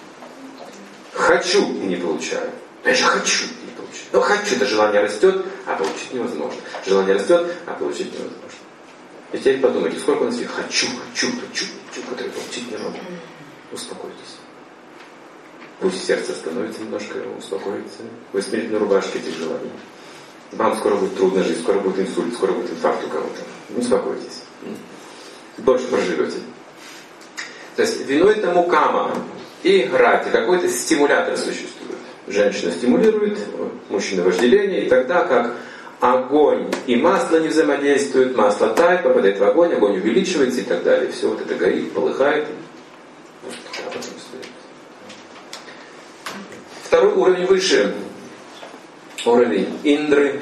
Хочу и не получаю. Я же хочу и не получаю. Но хочу, это желание растет, а получить невозможно. Желание растет, а получить невозможно. И теперь подумайте, сколько у нас есть хочу, хочу, хочу, хочу, которые получить не могу. Успокойтесь. Пусть сердце становится немножко, успокоится. Вы смотрите на рубашке этих желаний. Вам скоро будет трудно жить, скоро будет инсульт, скоро будет инфаркт у кого-то. Не успокойтесь. Больше проживете. То есть виной тому кама и рати, какой-то стимулятор существует. Женщина стимулирует, мужчина вожделение, и тогда как огонь и масло не взаимодействуют, масло тает, попадает в огонь, огонь увеличивается и так далее. Все вот это горит, полыхает. Второй уровень выше. Уровень Индры,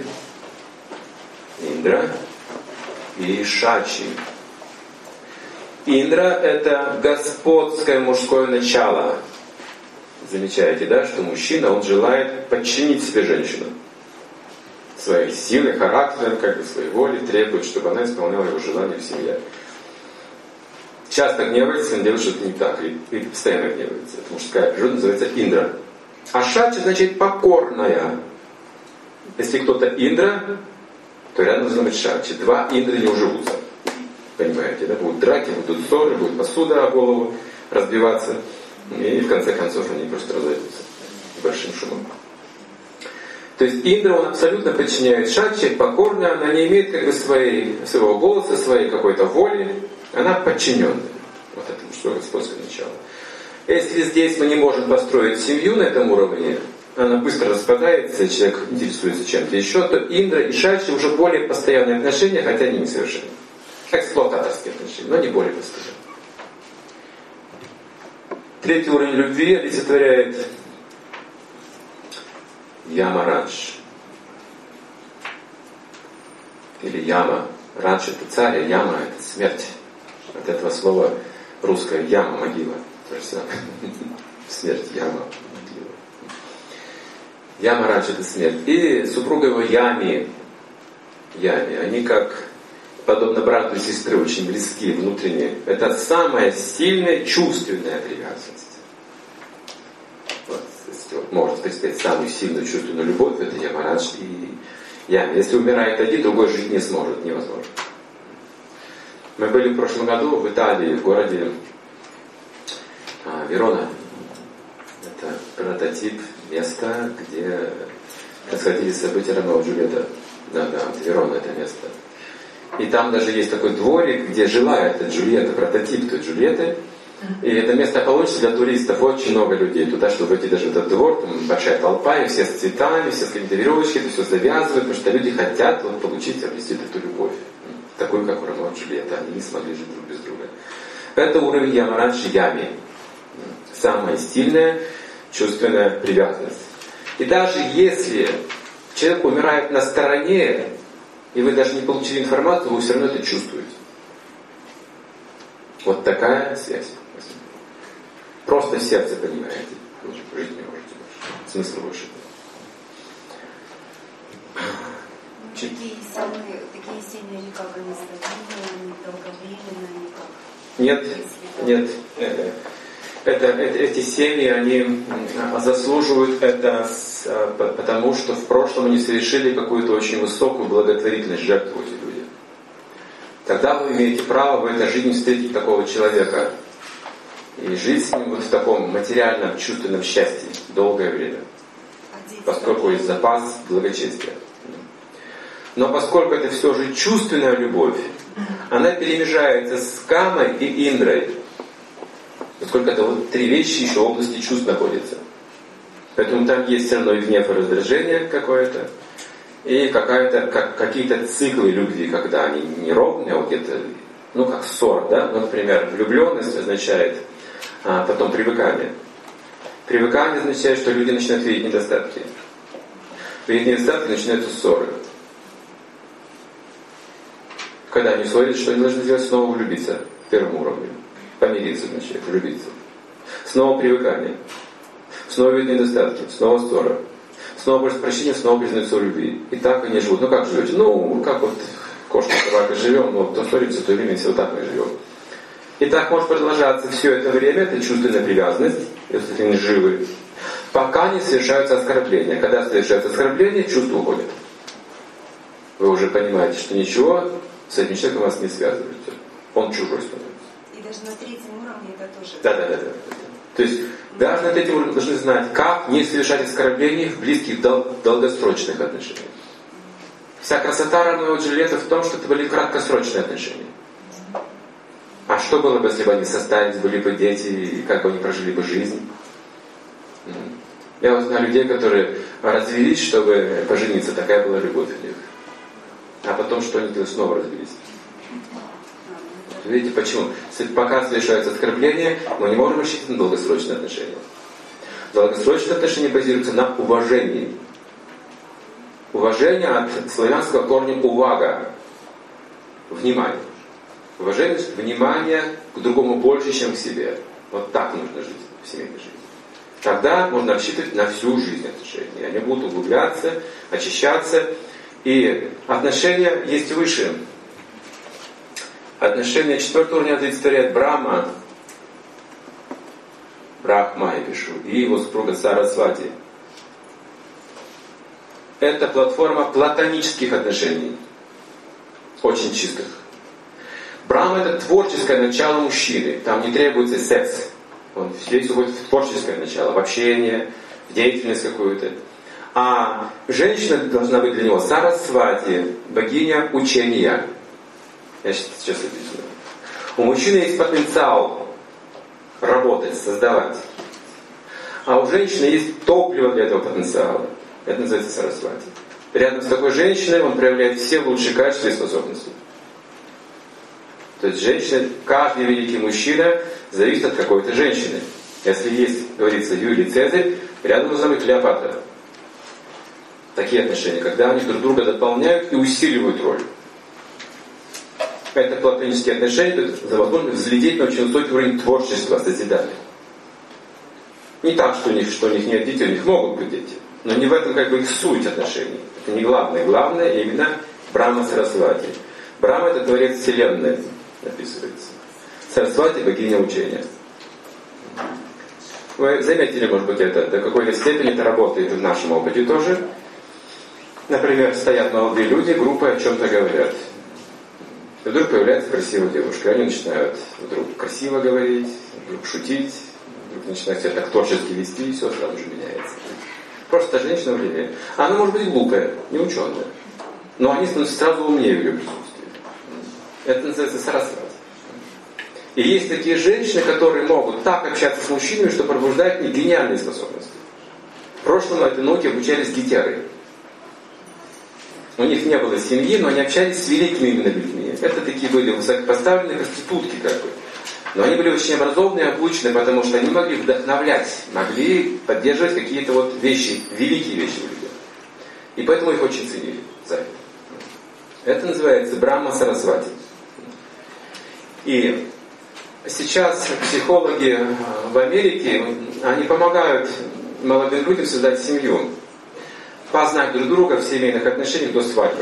Индра и Шачи. Индра — это господское мужское начало. Замечаете, да, что мужчина, он желает подчинить себе женщину. Своей силой, характером, как бы своей волей, требует, чтобы она исполняла его желания в семье. Часто гневается, он делает что-то не так, или, или постоянно гневается. Это мужская природа, называется Индра. А Шачи значит покорная. Если кто-то Индра, то рядом должна быть Шачи. Два Индры не уживутся. Понимаете, да? Будут драки, будут ссоры, будет посуда о голову разбиваться. И в конце концов они просто разойдутся большим шумом. То есть Индра, он абсолютно подчиняет Шачи, покорная, она не имеет как бы своей, своего голоса, своей какой-то воли. Она подчиненная. Вот это мужское господское начало. Если здесь мы не можем построить семью на этом уровне, она быстро распадается, человек интересуется чем-то еще, то Индра и Шачи уже более постоянные отношения, хотя они несовершенны. Эксплуататорские отношения, но не более постоянные. Третий уровень любви олицетворяет Яма-Радж. Или Яма. Радж — это царь, а Яма — это смерть. От этого слова русское Яма — могила. То же самое. Смерть, Яма, могила. Яма-Радж — это смерть. И супруга его Ями. Ями. Они как, подобно брату и сестре, очень близки внутренне. Это самая сильная чувственная привязанность. Вот, если вот можно представить самую сильную чувственную любовь, это Яма-Радж и Ями. Если умирает один, другой жить не сможет, невозможно. Мы были в прошлом году в Италии, в городе а, Верона. Это прототип места, где происходили события Ромео и Джульетта. Да, да, вот Верона — это место. И там даже есть такой дворик, где жила эта Джульетта, прототип той Джульетты. И это место получится для туристов. Очень много людей туда, чтобы войти даже в этот двор. Там большая толпа, и все с цветами, все с какими-то веревочками, это все завязывают, потому что люди хотят вот, получить, обрести эту любовь. Такую, как у Ромео и Джульетты. Они не смогли жить друг без друга. Это уровень Яма-Радж Ями. Самая сильная чувственная привязанность. И даже если человек умирает на стороне И вы даже не получили информацию, вы все равно это чувствуете. Вот такая связь. Просто в сердце понимаете. Жить не можете больше. Смысл больше. Такие семьи, такие семьи, они как, они стабильные, они долговременные, они как? Нет, нет. Это, это, эти семьи, они заслуживают это с, потому, что в прошлом они совершили какую-то очень высокую благотворительность, жертву эти люди. Тогда вы имеете право в этой жизни встретить такого человека и жить с ним вот в таком материальном, чувственном счастье долгое время, поскольку есть запас благочестия. Но поскольку это все же чувственная любовь, она перемежается с камой и индрой. Поскольку это вот три вещи еще в области чувств находятся. Поэтому там есть все равно и гнев, и раздражение какое-то, и какая-то, как, какие-то циклы любви, когда они не ровные, а вот где-то, ну как ссора, да? Ну, например, влюбленность означает а, потом привыкание. Привыкание означает, что люди начинают видеть недостатки. Видеть недостатки, начинаются ссоры. Когда они ссорятся, что они должны сделать? Снова влюбиться в первом уровне. Помириться, значит, влюбиться. Снова привыкание. Снова видеть недостатки. Снова ссора. Снова просят прощения, снова признаются в любви. И так они живут. Ну как живете? Ну, как вот кошка, собака живем, но то ссорится, то любимся, вот так мы живем. И так может продолжаться все это время, это чувственная привязанность, если они живы, пока не совершаются оскорбления. Когда совершаются оскорбления, чувства уходят. Вы уже понимаете, что ничего с этим человеком вас не связывает. Он чужой становится. И даже на третьем уровне это тоже. Да, да, да, да. То есть даже на третьем уровне должны знать, как не совершать оскорблений в близких дол- долгосрочных отношениях. Вся красота Ромео и Джульетты в том, что это были краткосрочные отношения. А что было бы, если бы они состарились, были бы дети, и как бы они прожили бы жизнь? Я вот знаю людей, которые развелись, чтобы пожениться, такая была любовь у них. А потом, что они снова развелись. Видите, почему? Пока совершаются оскорбления, мы не можем рассчитывать на долгосрочные отношения. Долгосрочные отношения базируются на уважении. Уважение от славянского корня «увага». Внимание. Уважение, внимание к другому больше, чем к себе. Вот так нужно жить в семейной жизни. Тогда можно рассчитывать на всю жизнь отношений. Они будут углубляться, очищаться. И отношения есть выше. Отношения четвертого уровня олицетворяет Брахма, Брахма я пишу, и его супруга Сарасвати. Это платформа платонических отношений, очень чистых. Брахма — это творческое начало мужчины, там не требуется секс. Он здесь уходит в творческое начало, в общение, в деятельность какую-то. А женщина должна быть для него Сарасвати, богиня учения. Я сейчас объясню. У мужчины есть потенциал работать, создавать. А у женщины есть топливо для этого потенциала. Это называется Сарасвати. Рядом с такой женщиной он проявляет все лучшие качества и способности. То есть женщина, каждый великий мужчина зависит от какой-то женщины. Если есть, говорится, Юлий Цезарь, рядом должна быть Клеопатра. Такие отношения, когда они друг друга дополняют и усиливают роль. Это платонические отношения, за возможность взлететь на очень высокий уровень творчества, созидания. Не так, что у них, что у них нет детей, у них могут быть дети. Но не в этом как бы их суть отношений. Это не главное. Главное именно Брахма Сарасвати. Брахма — это творец Вселенной, описывается. Сарасвати — богиня учения. Вы заметили, может быть, это, до какой-то степени это работает в нашем опыте тоже. Например, стоят молодые люди, группы о чем-то говорят. И вдруг появляется красивая девушка. Они начинают вдруг красиво говорить, вдруг шутить, вдруг начинают себя так творчески вести, и все сразу же меняется. Просто женщина в время. Она может быть глупая, не ученая. Но они становятся сразу умнее в ее присутствии. Это называется Сарасвати. И есть такие женщины, которые могут так общаться с мужчинами, что пробуждают в них гениальные способности. В прошлом на этой науке обучались гитяры. У них не было семьи, но они общались с великими именно людьми. Это такие были высокопоставленные проститутки, как бы. Но они были очень образованные и обученные, потому что они могли вдохновлять, могли поддерживать какие-то вот вещи, великие вещи в людях. И поэтому их очень ценили за это. Это называется Брахма Сарасвати. И сейчас психологи в Америке, они помогают молодым людям создать семью, познать друг друга в семейных отношениях до свадьбы.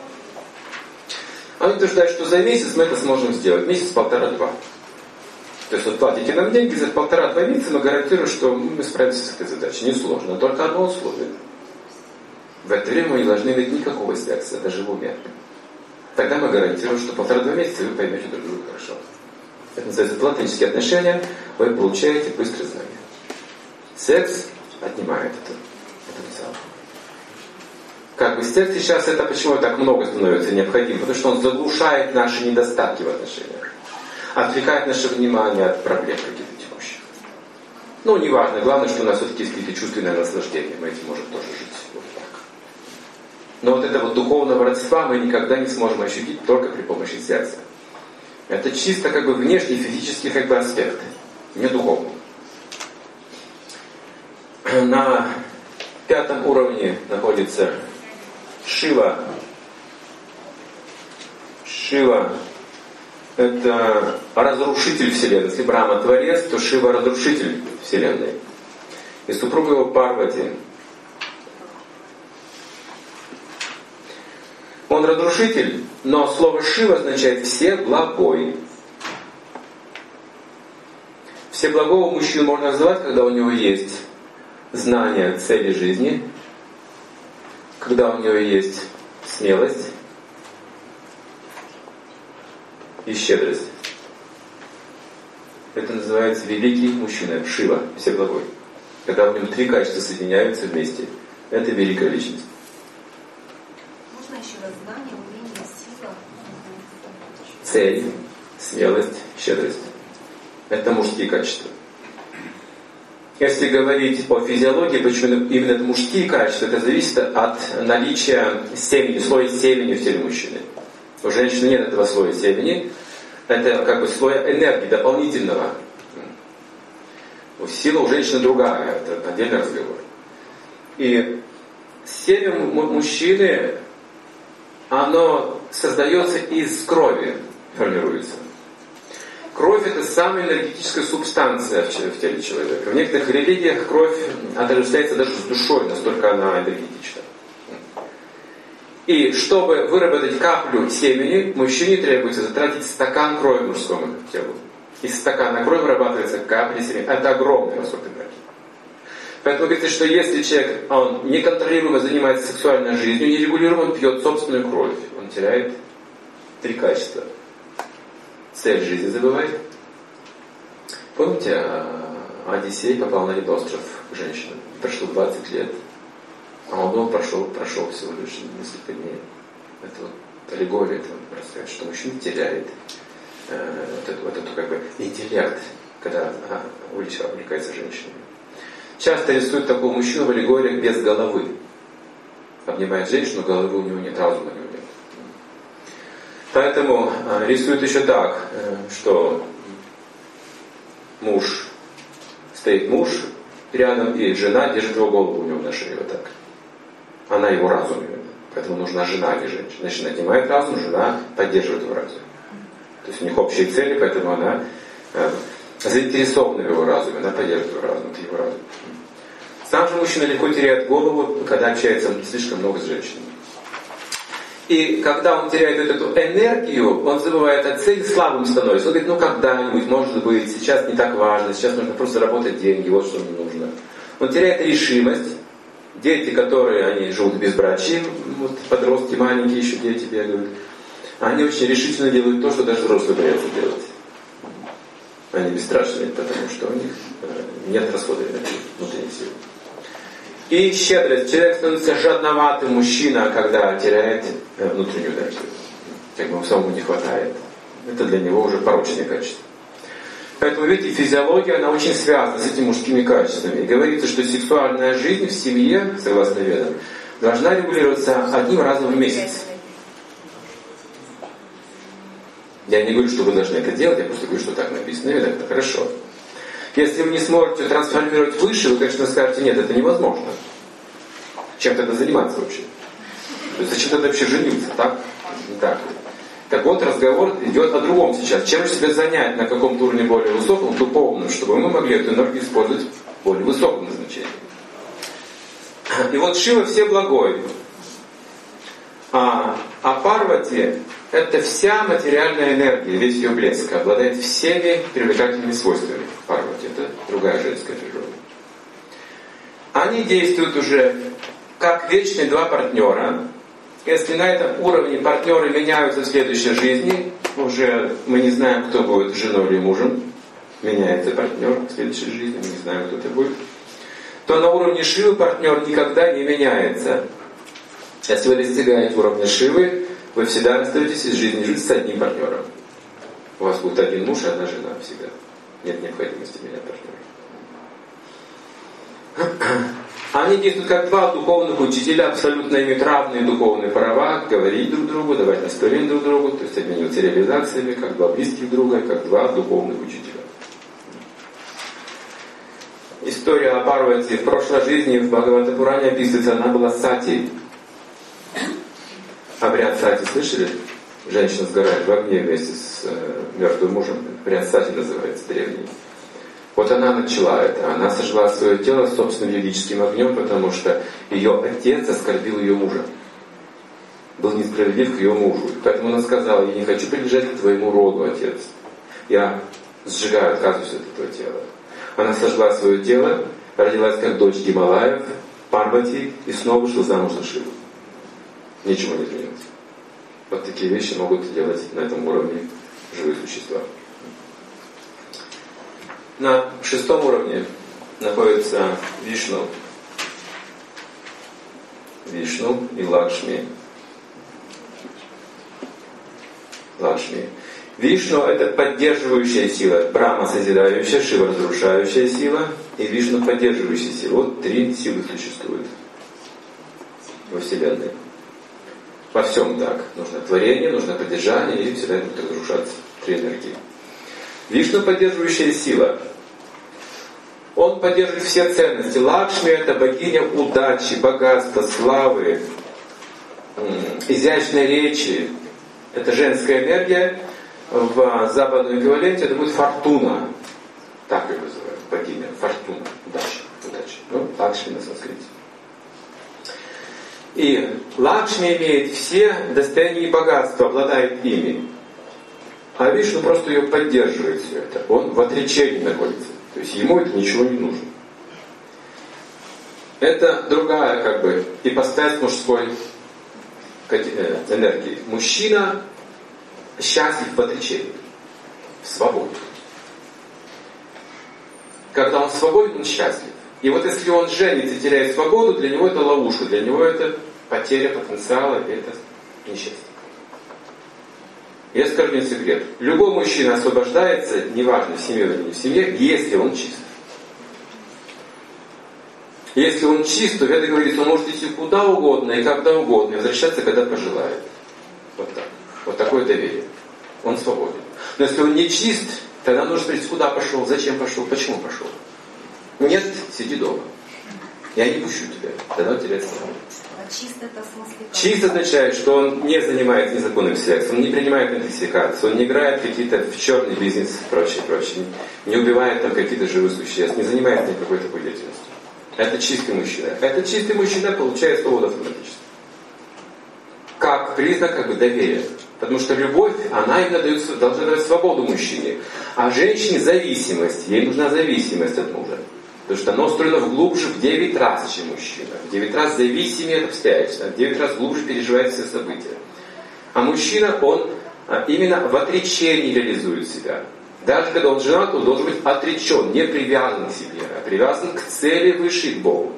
Они утверждают, что за месяц мы это сможем сделать. Месяц, полтора-два. То есть вот платите нам деньги, за полтора-два месяца мы гарантируем, что мы справимся с этой задачей. Несложно. Только одно условие. В это время мы не должны иметь никакого секса, даже в уме. Тогда мы гарантируем, что полтора-два месяца вы поймете друг друга хорошо. Это называется платонические отношения, вы получаете быстрое знание. Секс отнимает это, потенциал. Как бы секс сейчас это почему так много становится необходимо? Потому что он заглушает наши недостатки в отношениях. Отвлекает наше внимание от проблем каких-то текущих. Ну, неважно, главное, что у нас все-таки есть какие-то чувственные наслаждения, мы этим можем тоже жить. Вот так. Но вот этого духовного родства мы никогда не сможем ощутить только при помощи сердца. Это чисто как бы внешний физический как бы аспект, не духовный. На пятом уровне находится Шива. Шива — это разрушитель Вселенной. Если Брахма творец, то Шива — разрушитель Вселенной. И супруга его Парвати. Он разрушитель, но слово Шива означает «всеблагой». Всеблагого мужчину можно называть, когда у него есть знание цели жизни, когда у него есть смелость и щедрость. Это называется великий мужчина, Шива, всеблагой. Когда в нем три качества соединяются вместе. Это великая личность. Можно еще раз знание, умение, сила? Цель, смелость, щедрость. Это мужские качества. Если говорить о физиологии, почему именно это мужские качества, это зависит от наличия семени, слоя семени в теле мужчины. У женщины нет этого слоя семени. Это как бы слоя энергии дополнительного. Сила у женщины другая, это отдельный разговор. И семя мужчины, оно создается из крови, формируется. Кровь — это самая энергетическая субстанция в теле человека. В некоторых религиях кровь отождествляется даже с душой, настолько она энергетична. И чтобы выработать каплю семени, мужчине требуется затратить стакан крови мужскому телу. Из стакана крови вырабатывается капля семени. Это огромный расход энергии. Поэтому говорится, что если человек он неконтролируемо занимается сексуальной жизнью, нерегулируемо он пьет собственную кровь, он теряет три качества. Цель жизни забывает. Помните, Одиссей попал на недостров к женщинам. Прошло двадцать лет. А он прошел, прошел всего лишь несколько дней. Это вот аллегория, это рассказывает, что мужчина теряет э, вот, эту, вот эту как бы интеллект, когда а, увлекается женщинами. Часто рисуют такого мужчину в аллегориях без головы. Обнимает женщину, головы у него нет, разума у него нет. Поэтому э, рисуют еще так, э, что муж, стоит муж рядом, и жена держит его голову у него на шее, вот так. Она его разум. Поэтому нужна жена, а не женщина. Значит, отнимает разум, жена поддерживает его разум. То есть у них общие цели, поэтому она э, заинтересована в его разуме, она поддерживает его разум, это его разум. Сам же мужчина легко теряет голову, когда общается слишком много с женщинами. И когда он теряет вот эту энергию, он забывает о цели, слабым становится. Он говорит, ну когда-нибудь, может быть, сейчас не так важно, сейчас нужно просто заработать деньги, вот что мне нужно. Он теряет решимость. Дети, которые они живут в безбрачии, вот подростки, маленькие еще дети бегают, они очень решительно делают то, что даже взрослые боятся делать. Они бесстрашные, потому что у них нет расхода энергии, внутренней силы. И щедрость. Человек становится жадноватым мужчина, когда теряет внутреннюю энергию. Как бы ему самому не хватает. Это для него уже порочное качество. Поэтому, видите, физиология, она очень связана с этими мужскими качествами. И говорится, что сексуальная жизнь в семье, согласно ведам, должна регулироваться одним разом в месяц. Я не говорю, что вы должны это делать, я просто говорю, что так написано, и это хорошо. Если вы не сможете трансформировать выше, вы, конечно, скажете, нет, это невозможно. Чем тогда заниматься вообще? То есть зачем тогда вообще жениться, так? Так. Так вот, разговор идет о другом сейчас. Чем же себя занять на каком-то уровне более высоком, духовном, чтобы мы могли эту энергию использовать в более высоком назначении. И вот Шива всеблагой. А, а Парвати — это вся материальная энергия, весь ее блеск, обладает всеми привлекательными свойствами. Парвати — это другая женская природа. Они действуют уже как вечные два партнера. Если на этом уровне партнеры меняются в следующей жизни, уже мы не знаем, кто будет женой или мужем, меняется партнер в следующей жизни, мы не знаем, кто это будет, то на уровне Шивы партнер никогда не меняется. Если вы достигаете уровня Шивы, вы всегда остаетесь из жизни жить с одним партнером. У вас будет один муж и одна жена всегда. Нет необходимости менять партнера. Они действуют как два духовных учителя, абсолютно имеют равные духовные права, говорить друг другу, давать наставления друг другу, то есть обмениваться реализациями, как два близких друга, как два духовных учителя. История о Парвати в прошлой жизни в Бхагавата-пуране описывается, она была сати. Обряд сати слышали? Женщина сгорает в огне вместе с э, мертвым мужем. Обряд сати называется, древний. Вот она начала это. Она сожгла свое тело собственным йогическим огнем, потому что ее отец оскорбил ее мужа. Был несправедлив к ее мужу. Поэтому она сказала: я не хочу принадлежать к твоему роду, отец. Я сжигаю, отказываюсь от этого тела. Она сожгла свое тело, родилась как дочь Гималаев, Парвати, и снова вышла замуж за Шиву. Ничего не изменилось. Вот такие вещи могут делать на этом уровне живые существа. На шестом уровне находится Вишну. Вишну и Лакшми. Лакшми. Вишну — это поддерживающая сила. Брахма — созидающая, Шива — разрушающая сила. И Вишну — поддерживающая сила. Вот три силы существуют во Вселенной. Во всем так. Нужно творение, нужно поддержание, и всегда будут разрушаться три энергии. Вишну — поддерживающая сила. Он поддерживает все ценности. Лакшми — это богиня удачи, богатства, славы, изящной речи. Это женская энергия. В западном эквиваленте это будет фортуна. Так ее называют. Богиня. Фортуна. Удача. Удача. Ну, Лакшми на санскрите. И Лакшми имеет все достояния и богатства, обладает ими. А Вишну просто ее поддерживает все это. Он в отречении находится. То есть ему это ничего не нужно. Это другая, как бы, ипостась мужской энергии. Мужчина счастлив в отречении, в свободе. Когда он свободен, он счастлив. И вот если он женится и теряет свободу, для него это ловушка, для него это потеря потенциала, и это несчастье. Я скажу один секрет. Любой мужчина освобождается, неважно, в семье или не в семье, если он чист. Если он чист, то это говорится, он может идти куда угодно и когда угодно, и возвращаться, когда пожелает. Вот так. Вот такое доверие. Он свободен. Но если он не чист, тогда нужно спросить, куда пошел, зачем пошел, почему пошел. Нет, сиди дома. Я не пущу тебя. Тогда он теряет свободу. А чист это в смысле как? Чист означает, что он не занимается незаконным сексом, он не принимает интоксикацию, он не играет какие-то в черный бизнес и прочее, прочее. Не убивает там какие-то живые существа, не занимается никакой такой деятельностью. Это чистый мужчина. Это чистый мужчина получает свободу автоматически. Как признак как бы доверия. Потому что любовь, она именно дает, должна давать свободу мужчине. А женщине зависимость. Ей нужна зависимость от мужа. Потому что она устроена глубже в девять раз, чем мужчина. В девять раз зависимее от обстоятельств. В девять раз глубже переживает все события. А мужчина, он именно в отречении реализует себя. Даже когда он женат, он должен быть отречен, не привязан к себе, а привязан к цели высшей, к Богу.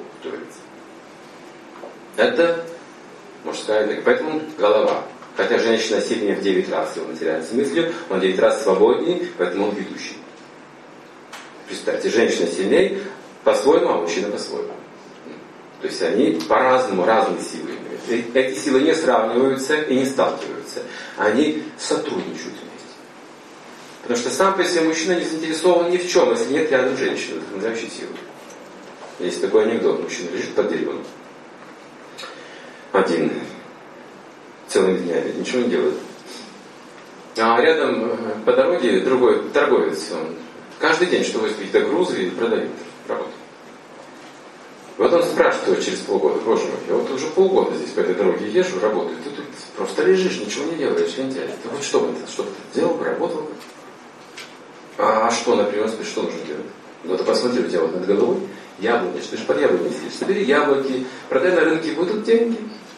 Это мужская энергия. Поэтому голова. Хотя женщина сильнее в девять раз его материальной мыслью, он в девять раз свободнее, поэтому он ведущий. Представьте, женщина сильнее по-своему, а мужчина по-своему. То есть они по-разному, разные силы имеют. Эти силы не сравниваются и не сталкиваются. Они сотрудничают вместе. Потому что сам по себе мужчина не заинтересован ни в чем, если нет рядом женщины, вдохновляющей силы. Есть такой анекдот. Мужчина лежит под деревом. Один. целыми днями, ничего не делают. А рядом по дороге другой торговец, он каждый день, что возит какие-то грузы и продает, работает. Вот он спрашивает через полгода: боже мой, я вот уже полгода здесь по этой дороге езжу, работаю, ты тут просто лежишь, ничего не делаешь, лентяй. Ты вот что бы ты, что-то делал бы, работал бы? А что, например, что нужно делать? Ну ты посмотри, у тебя вот над головой яблоки, ты же под яблоки сидишь, собери яблоки, продай на рынке, будут деньги.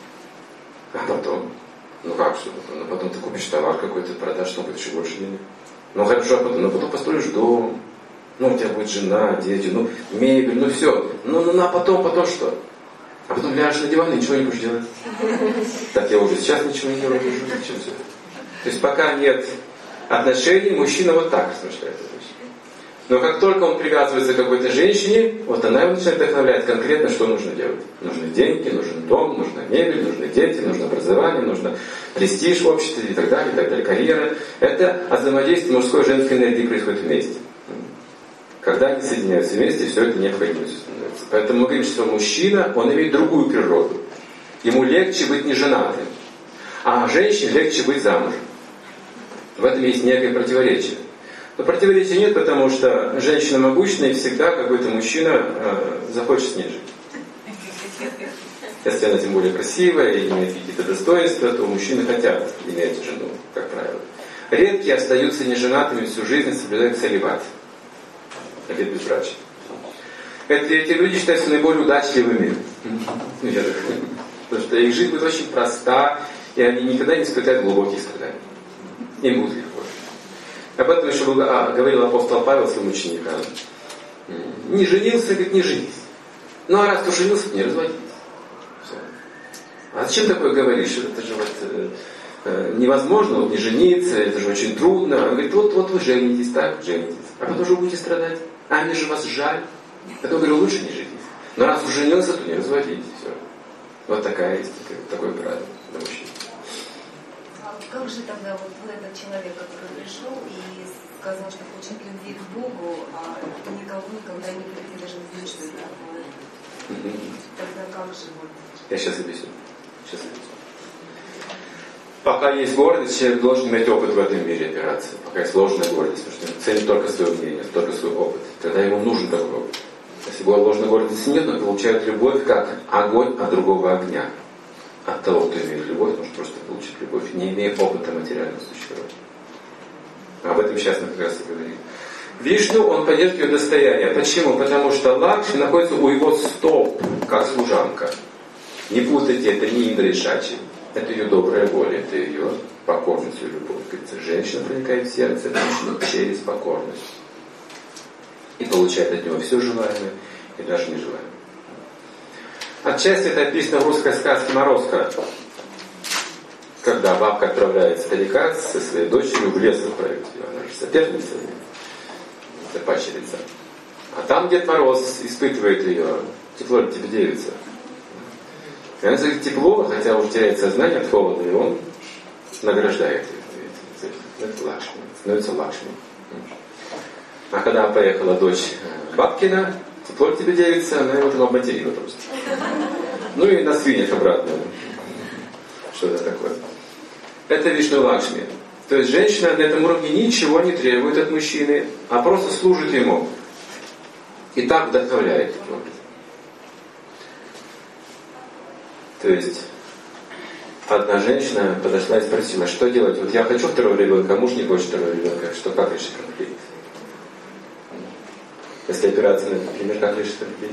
А потом? Ну как что потом? Ну потом ты купишь товар какой-то, продашь, там будет еще больше денег. Ну хорошо, а потом, ну потом построишь дом. Ну, у тебя будет жена, дети, ну, мебель, ну все. Ну, ну, а потом, потом что? А потом ляжешь на диван и ничего не будешь делать. Так я уже сейчас ничего не делаю, уже зачем все? То есть пока нет отношений, мужчина вот так размышляет. Но как только он привязывается к какой-то женщине, вот она его начинает вдохновлять конкретно, что нужно делать. Нужны деньги, нужен дом, нужна мебель, нужны дети, нужно образование, нужно престиж в обществе и так далее, и так далее, карьера. Это от взаимодействия мужской и женской энергии происходит вместе. Когда они соединяются вместе, все это необходимостью становится. Поэтому мы говорим, что мужчина, он имеет другую природу. Ему легче быть не женатым, а женщине легче быть замужем. В этом есть некое противоречие. Но противоречия нет, потому что женщина могущественная, и всегда какой-то мужчина э, захочет с ней жить. Если она тем более красивая и имеет какие-то достоинства, то мужчины хотят иметь жену, как правило. Редкие остаются неженатыми всю жизнь, соблюдают целибат. Обет безбрачия. Это, эти люди считаются наиболее удачливыми. Потому что их жизнь будет очень проста, и они никогда не испытают глубокие страдания. Им будет легко. Об этом еще был, а, говорил апостол Павел своим ученикам. Не женился, говорит, не женись. Ну а раз ты женился, то не разводись. Все. А зачем такое говоришь? Это же вот э, невозможно вот, не жениться, это же очень трудно. Он говорит, вот, вот вы женитесь, так, женитесь. А потом же будете страдать. А мне же вас жаль. Потом говорю, лучше не женитесь. Но раз уже женился, то не разводитесь. Все. Вот такая есть, такое правило для мужчин. А как же тогда вот этот человек, который пришел и сказал, что хочет любви к Богу, а никого никогда не прийти даже в мечты такое? Тогда как же вот? Я сейчас объясню. Сейчас объясню. Пока есть гордость, человек должен иметь опыт в этом мире операции. Пока есть ложная гордость, потому что он ценит только свое мнение, только свой опыт. Тогда ему нужен такой опыт. Если ложной гордости нет, он получает любовь как огонь от другого огня. От того, кто имеет любовь, может просто получить любовь, не имея опыта материального существования. Об этом сейчас мы как раз и говорим. Вишну, он поддерживает ее достояние. Почему? Потому что Лакшми находится у его стоп, как служанка. Не путайте, это не Индра и Шачи. Это ее добрая воля, это ее покорность и любовь. Говорится, женщина проникает в сердце мужчины через покорность. И получает от него все желаемое и даже нежелаемое. Отчасти это описано в русской сказке «Морозко». Когда бабка отправляет старика со своей дочерью в лес управить. Она же соперница, это пачерица. А там Дед Мороз испытывает ее. Тепло ли тебе, девица? И она говорит, тепло, хотя уже теряет сознание от холода, и он награждает ее. Это Лакшми, становится Лакшми. А когда поехала дочь Бабкина, тепло ли тебе, девица, она его там обматерила просто. Ну и на свиньях обратно. Что это такое? Это Вишну Лакшми. То есть женщина на этом уровне ничего не требует от мужчины, а просто служит ему. И так вдохновляет. То есть одна женщина подошла и спросила, что делать? Вот я хочу второго ребенка, а муж не хочет второго ребенка. Что, как решить конфликт? Если операция, например, как решить конфликт?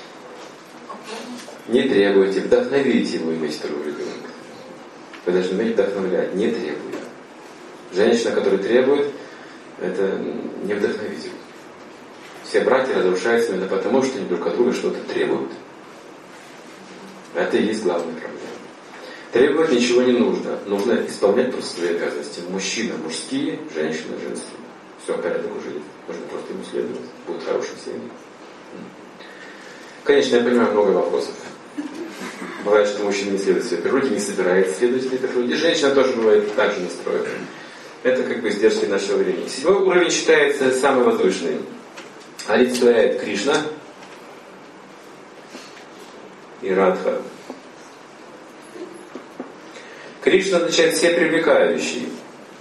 Не требуйте, вдохновите его иметь второго ребенка. Вы должны уметь вдохновлять, не требуйте. Женщина, которая требует, это не вдохновитель. Все браки разрушаются именно потому, что они друг от друга что-то требуют. Это и есть главная проблема. Требовать ничего не нужно. Нужно исполнять просто свои обязанности. Мужчина мужские, женщина женские. Все, порядок уже есть. Можно просто ему следовать. Будут хорошие семьи. Конечно, я понимаю много вопросов. Бывает, что мужчина не следует своей природе, не собирается следовать своей природе. И женщина тоже бывает так же настроена. Это как бы издержки нашего времени. Седьмой уровень считается самый возвышенный. Олицетворяет Кришна и Радха. Кришна означает все привлекающий.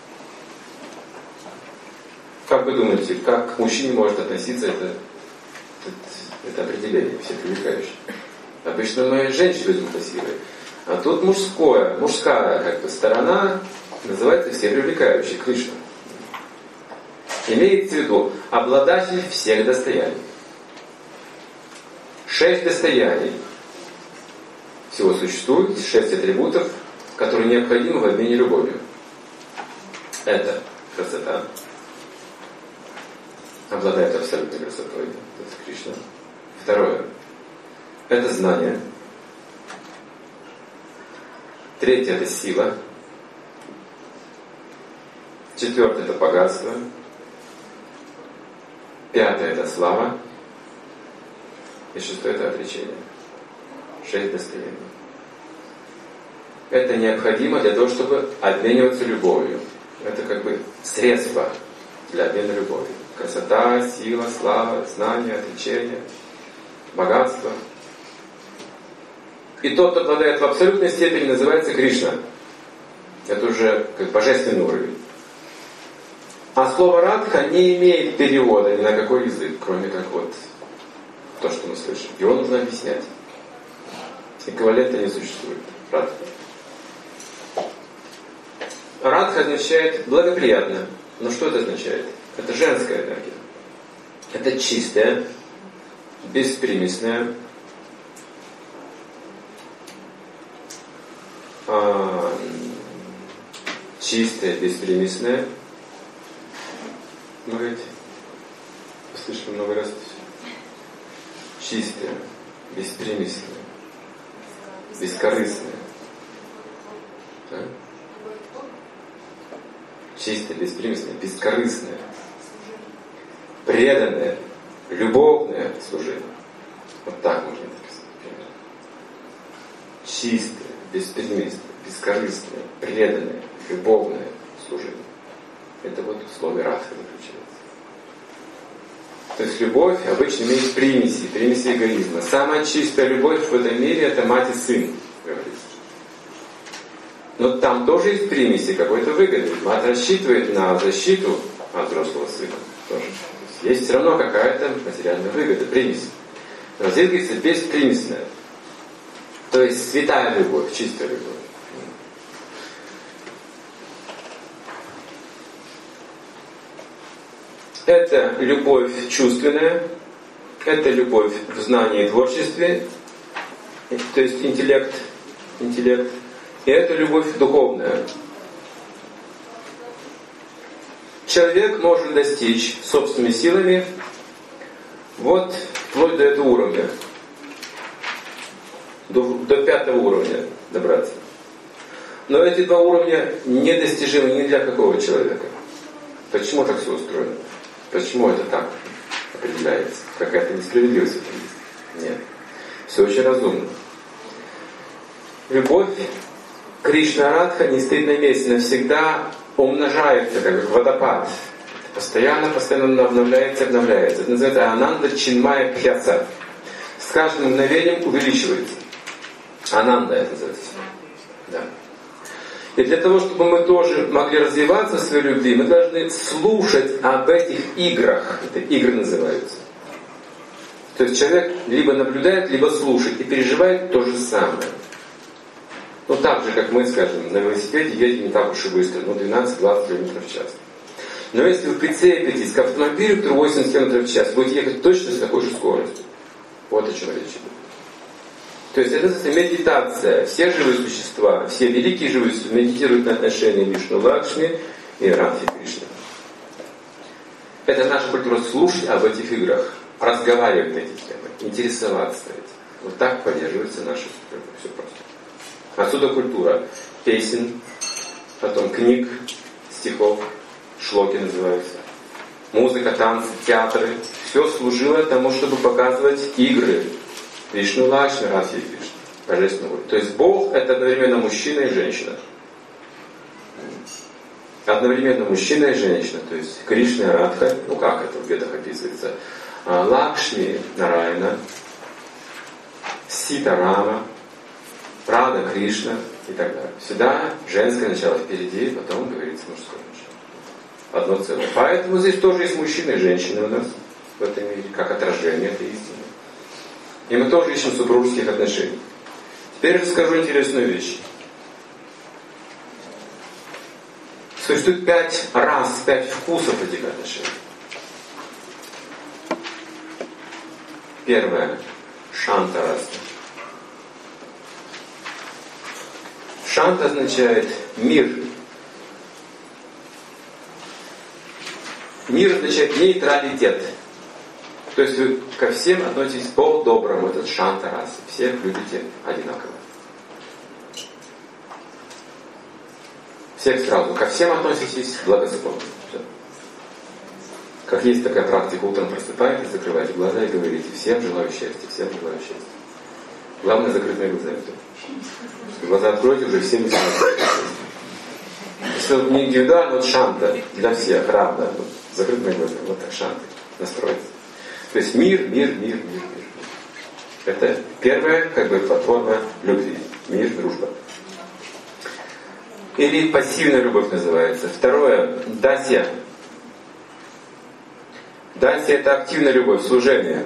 Как вы думаете, как к мужчине может относиться это, это, это определение, все привлекающие? Обычно мы женщины видим красивые. А тут мужское, мужская как бы сторона называется все привлекающие, Кришна. Имеется в виду обладатель всех достояний. Шесть достояний всего существует, шесть атрибутов, которые необходимы в обмене любовью. Это красота. Обладает абсолютной красотой. Это Кришна. Второе. Это знание. Третье – это сила. Четвертое – это богатство. Пятое – это слава. И шестое – это отречение. Шесть достояний. Это необходимо для того, чтобы обмениваться любовью. Это как бы средство для обмена любовью. Красота, сила, слава, знание, отречение, богатство. И тот, кто обладает в абсолютной степени, называется Кришна. Это уже как божественный уровень. А слово Радха не имеет перевода ни на какой язык, кроме как вот то, что мы слышим. Его нужно объяснять. Эквивалента не существует. Радха. Радха означает благоприятно. Но что это означает? Это женская энергия. Это чистая, беспримесная, а, чистая, беспримесная. Мы ведь слышим много раз. Чистая, беспримесная, бескорыстная. Да? Чистая, беспримесная, бескорыстная, преданное, любовное служение. Вот так можно написать. Чистое, беспримесное, бескорыстное, преданное, любовное служение. Это вот в слове Радха заключается. То есть любовь обычно имеет примеси, примеси эгоизма. Самая чистая любовь в этом мире — это мать и сын, говорится. Но там тоже есть примеси какой-то выгоды. Мать рассчитывает на защиту от взрослого сына. Тоже. Есть все равно какая-то материальная выгода, примесь. Но здесь говорится беспримесная. То есть святая любовь, чистая любовь. Это любовь чувственная, это любовь в знании и творчестве, то есть интеллект, интеллект. И это любовь духовная. Человек может достичь собственными силами вот вплоть до этого уровня. До, до пятого уровня добраться. Но эти два уровня недостижимы ни для какого человека. Почему так все устроено? Почему это так определяется? Какая-то несправедливость есть? Нет. Все очень разумно. Любовь Кришна Радха не стоит на месте, навсегда умножается, как водопад. Постоянно, постоянно обновляется, обновляется. Это называется Ананда Чинмая Пхяса. С каждым мгновением увеличивается. Ананда это называется. Да. И для того, чтобы мы тоже могли развиваться в своей любви, мы должны слушать об этих играх. Это игры называются. То есть человек либо наблюдает, либо слушает и переживает то же самое. Ну так же, как мы, скажем, на велосипеде едем не так уж и быстро, ну двенадцать-двадцать километров в час. Но если вы прицепитесь к автомобилю, который восемьдесят километров в час, будете ехать точно с такой же скоростью. Вот о чем речь идет. То есть это медитация. Все живые существа, все великие живые существа медитируют на отношении Вишну Лакшми и Радхи Кришны. Это наша культура слушать об этих играх, разговаривать на эти темы, интересоваться этим. Вот так поддерживается наша культура. Все просто. Отсюда культура песен, потом книг, стихов, шлоки называются, музыка, танцы, театры. Все служило тому, чтобы показывать игры Вишну Лакшми, Радхи Кришны, божественного. То есть Бог — это одновременно мужчина и женщина. Одновременно мужчина и женщина. То есть Кришна и Радха, ну как это в Ведах описывается, Лакшми Нараяна, Сита Рама, Рада Кришна, и так далее. Всегда женское начало впереди, потом говорится мужское начало. Одно целое. Поэтому здесь тоже есть мужчины и женщины у нас в этом мире, как отражение этой истины. И мы тоже ищем супружеских отношений. Теперь расскажу интересную вещь. Существует пять рас, пять вкусов этих отношений. Первое. Шанта раса. Шанта означает мир. Мир означает нейтралитет. То есть вы ко всем относитесь по-доброму. Этот шанта раса. Всех любите одинаково. Всех сразу. Ко всем относитесь благосклонно. Все. Как есть такая практика, утром просыпаетесь, закрываете глаза и говорите: всем желаю счастья, всем желаю счастья. Главное закрытыми глазами. Глаза откройте, уже всем не знают. Если не индивидуально, вот шанта для всех, равно, вот, закрытыми глазами, вот так шанта настроится. То есть мир, мир, мир, мир, мир. Это первая, как бы, платформа любви. Мир, дружба. Или пассивная любовь называется. Второе, дасья. Дасья — это активная любовь, служение.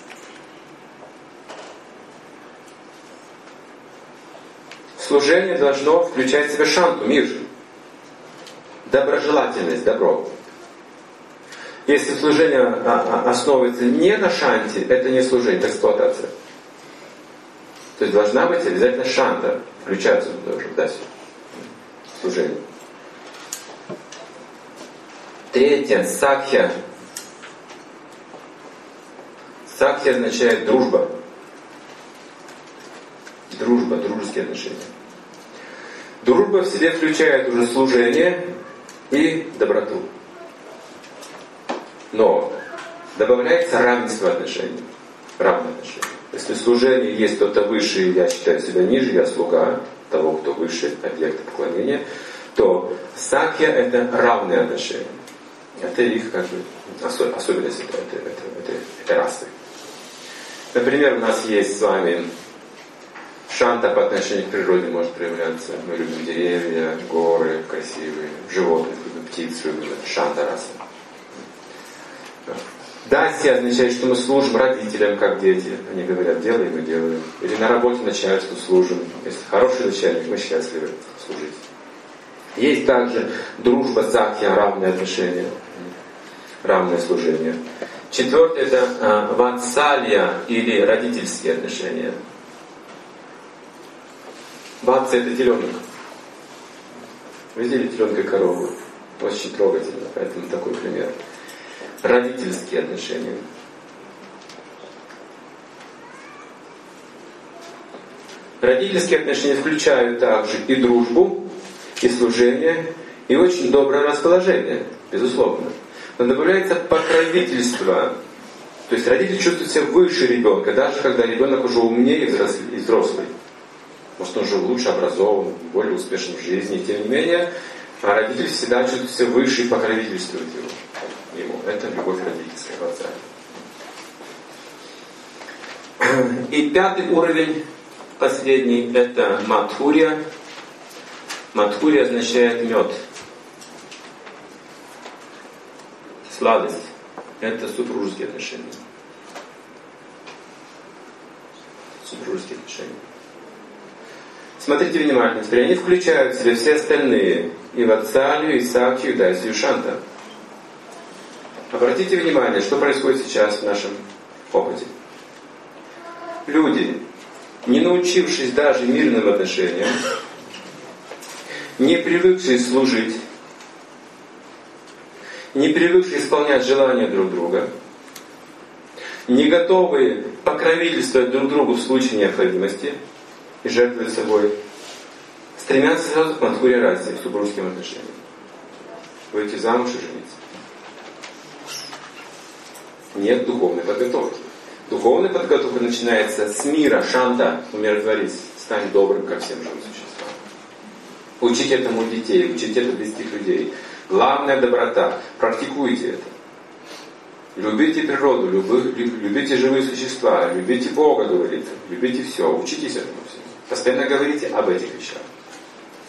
Служение должно включать в себя шанту, мир. Доброжелательность, добро. Если служение основывается не на шанте, это не служение, это эксплуатация. То есть должна быть обязательно шанта, включаться тоже в дасью. Служение. Третье, сакхья. Сакхья означает дружба. Дружба, дружеские отношения. Дружба в себе включает уже служение и доброту. Но добавляется равенство отношений. Равное отношение. Если служение есть кто-то выше, я считаю себя ниже, я слуга того, кто выше объекта поклонения, то сакхья — это равные отношения. Это их как бы особенность этой, этой, этой, этой расы. Например, у нас есть с вами шанта по отношению к природе может проявляться. Мы любим деревья, горы красивые, животных, любим птиц, любим шанта раса. Дасья означает, что мы служим родителям, как дети. Они говорят: делаем и делаем. Или на работе начальству служим. Если хороший начальник, мы счастливы служить. Есть также дружба, сакхья, равные отношения, равное служение. Четвертое — это э, ватсалья или родительские отношения. Ватса — это теленок. Вы видели теленка и корову? Очень трогательно, поэтому такой пример. Родительские отношения. Родительские отношения включают также и дружбу, и служение, и очень доброе расположение, безусловно. Но добавляется покровительство. То есть родитель чувствует себя выше ребенка, даже когда ребенок уже умнее и взрослый. Может, он уже лучше образован, более успешен в жизни. Тем не менее, родитель всегда чувствует себя выше и покровительствует его. Ему. Это любовь родительская в отца. И пятый уровень, последний, это мадхурья. Мадхурья означает мед. Сладость. Это супружеские отношения. Супружеские отношения. Смотрите внимательно. Теперь они включают в себя все остальные. И ватсалью, и сакхью, и дасью, и шанта. Обратите внимание, что происходит сейчас в нашем опыте. Люди, не научившись даже мирным отношениям, не привыкшие служить, не привыкшие исполнять желания друг друга, не готовые покровительствовать друг другу в случае необходимости и жертвовать собой, стремятся сразу к мадхурья расе, к супружеским отношениям. Выйти замуж и жениться. Нет духовной подготовки. Духовная подготовка начинается с мира, шанта, умиротворись, стань добрым ко всем живым существам. Учите этому детей, учите это близких людей. Главная доброта. Практикуйте это. Любите природу, любы, любите живые существа, любите Бога, говорится, любите все, учитесь этому всему. Постоянно говорите об этих вещах.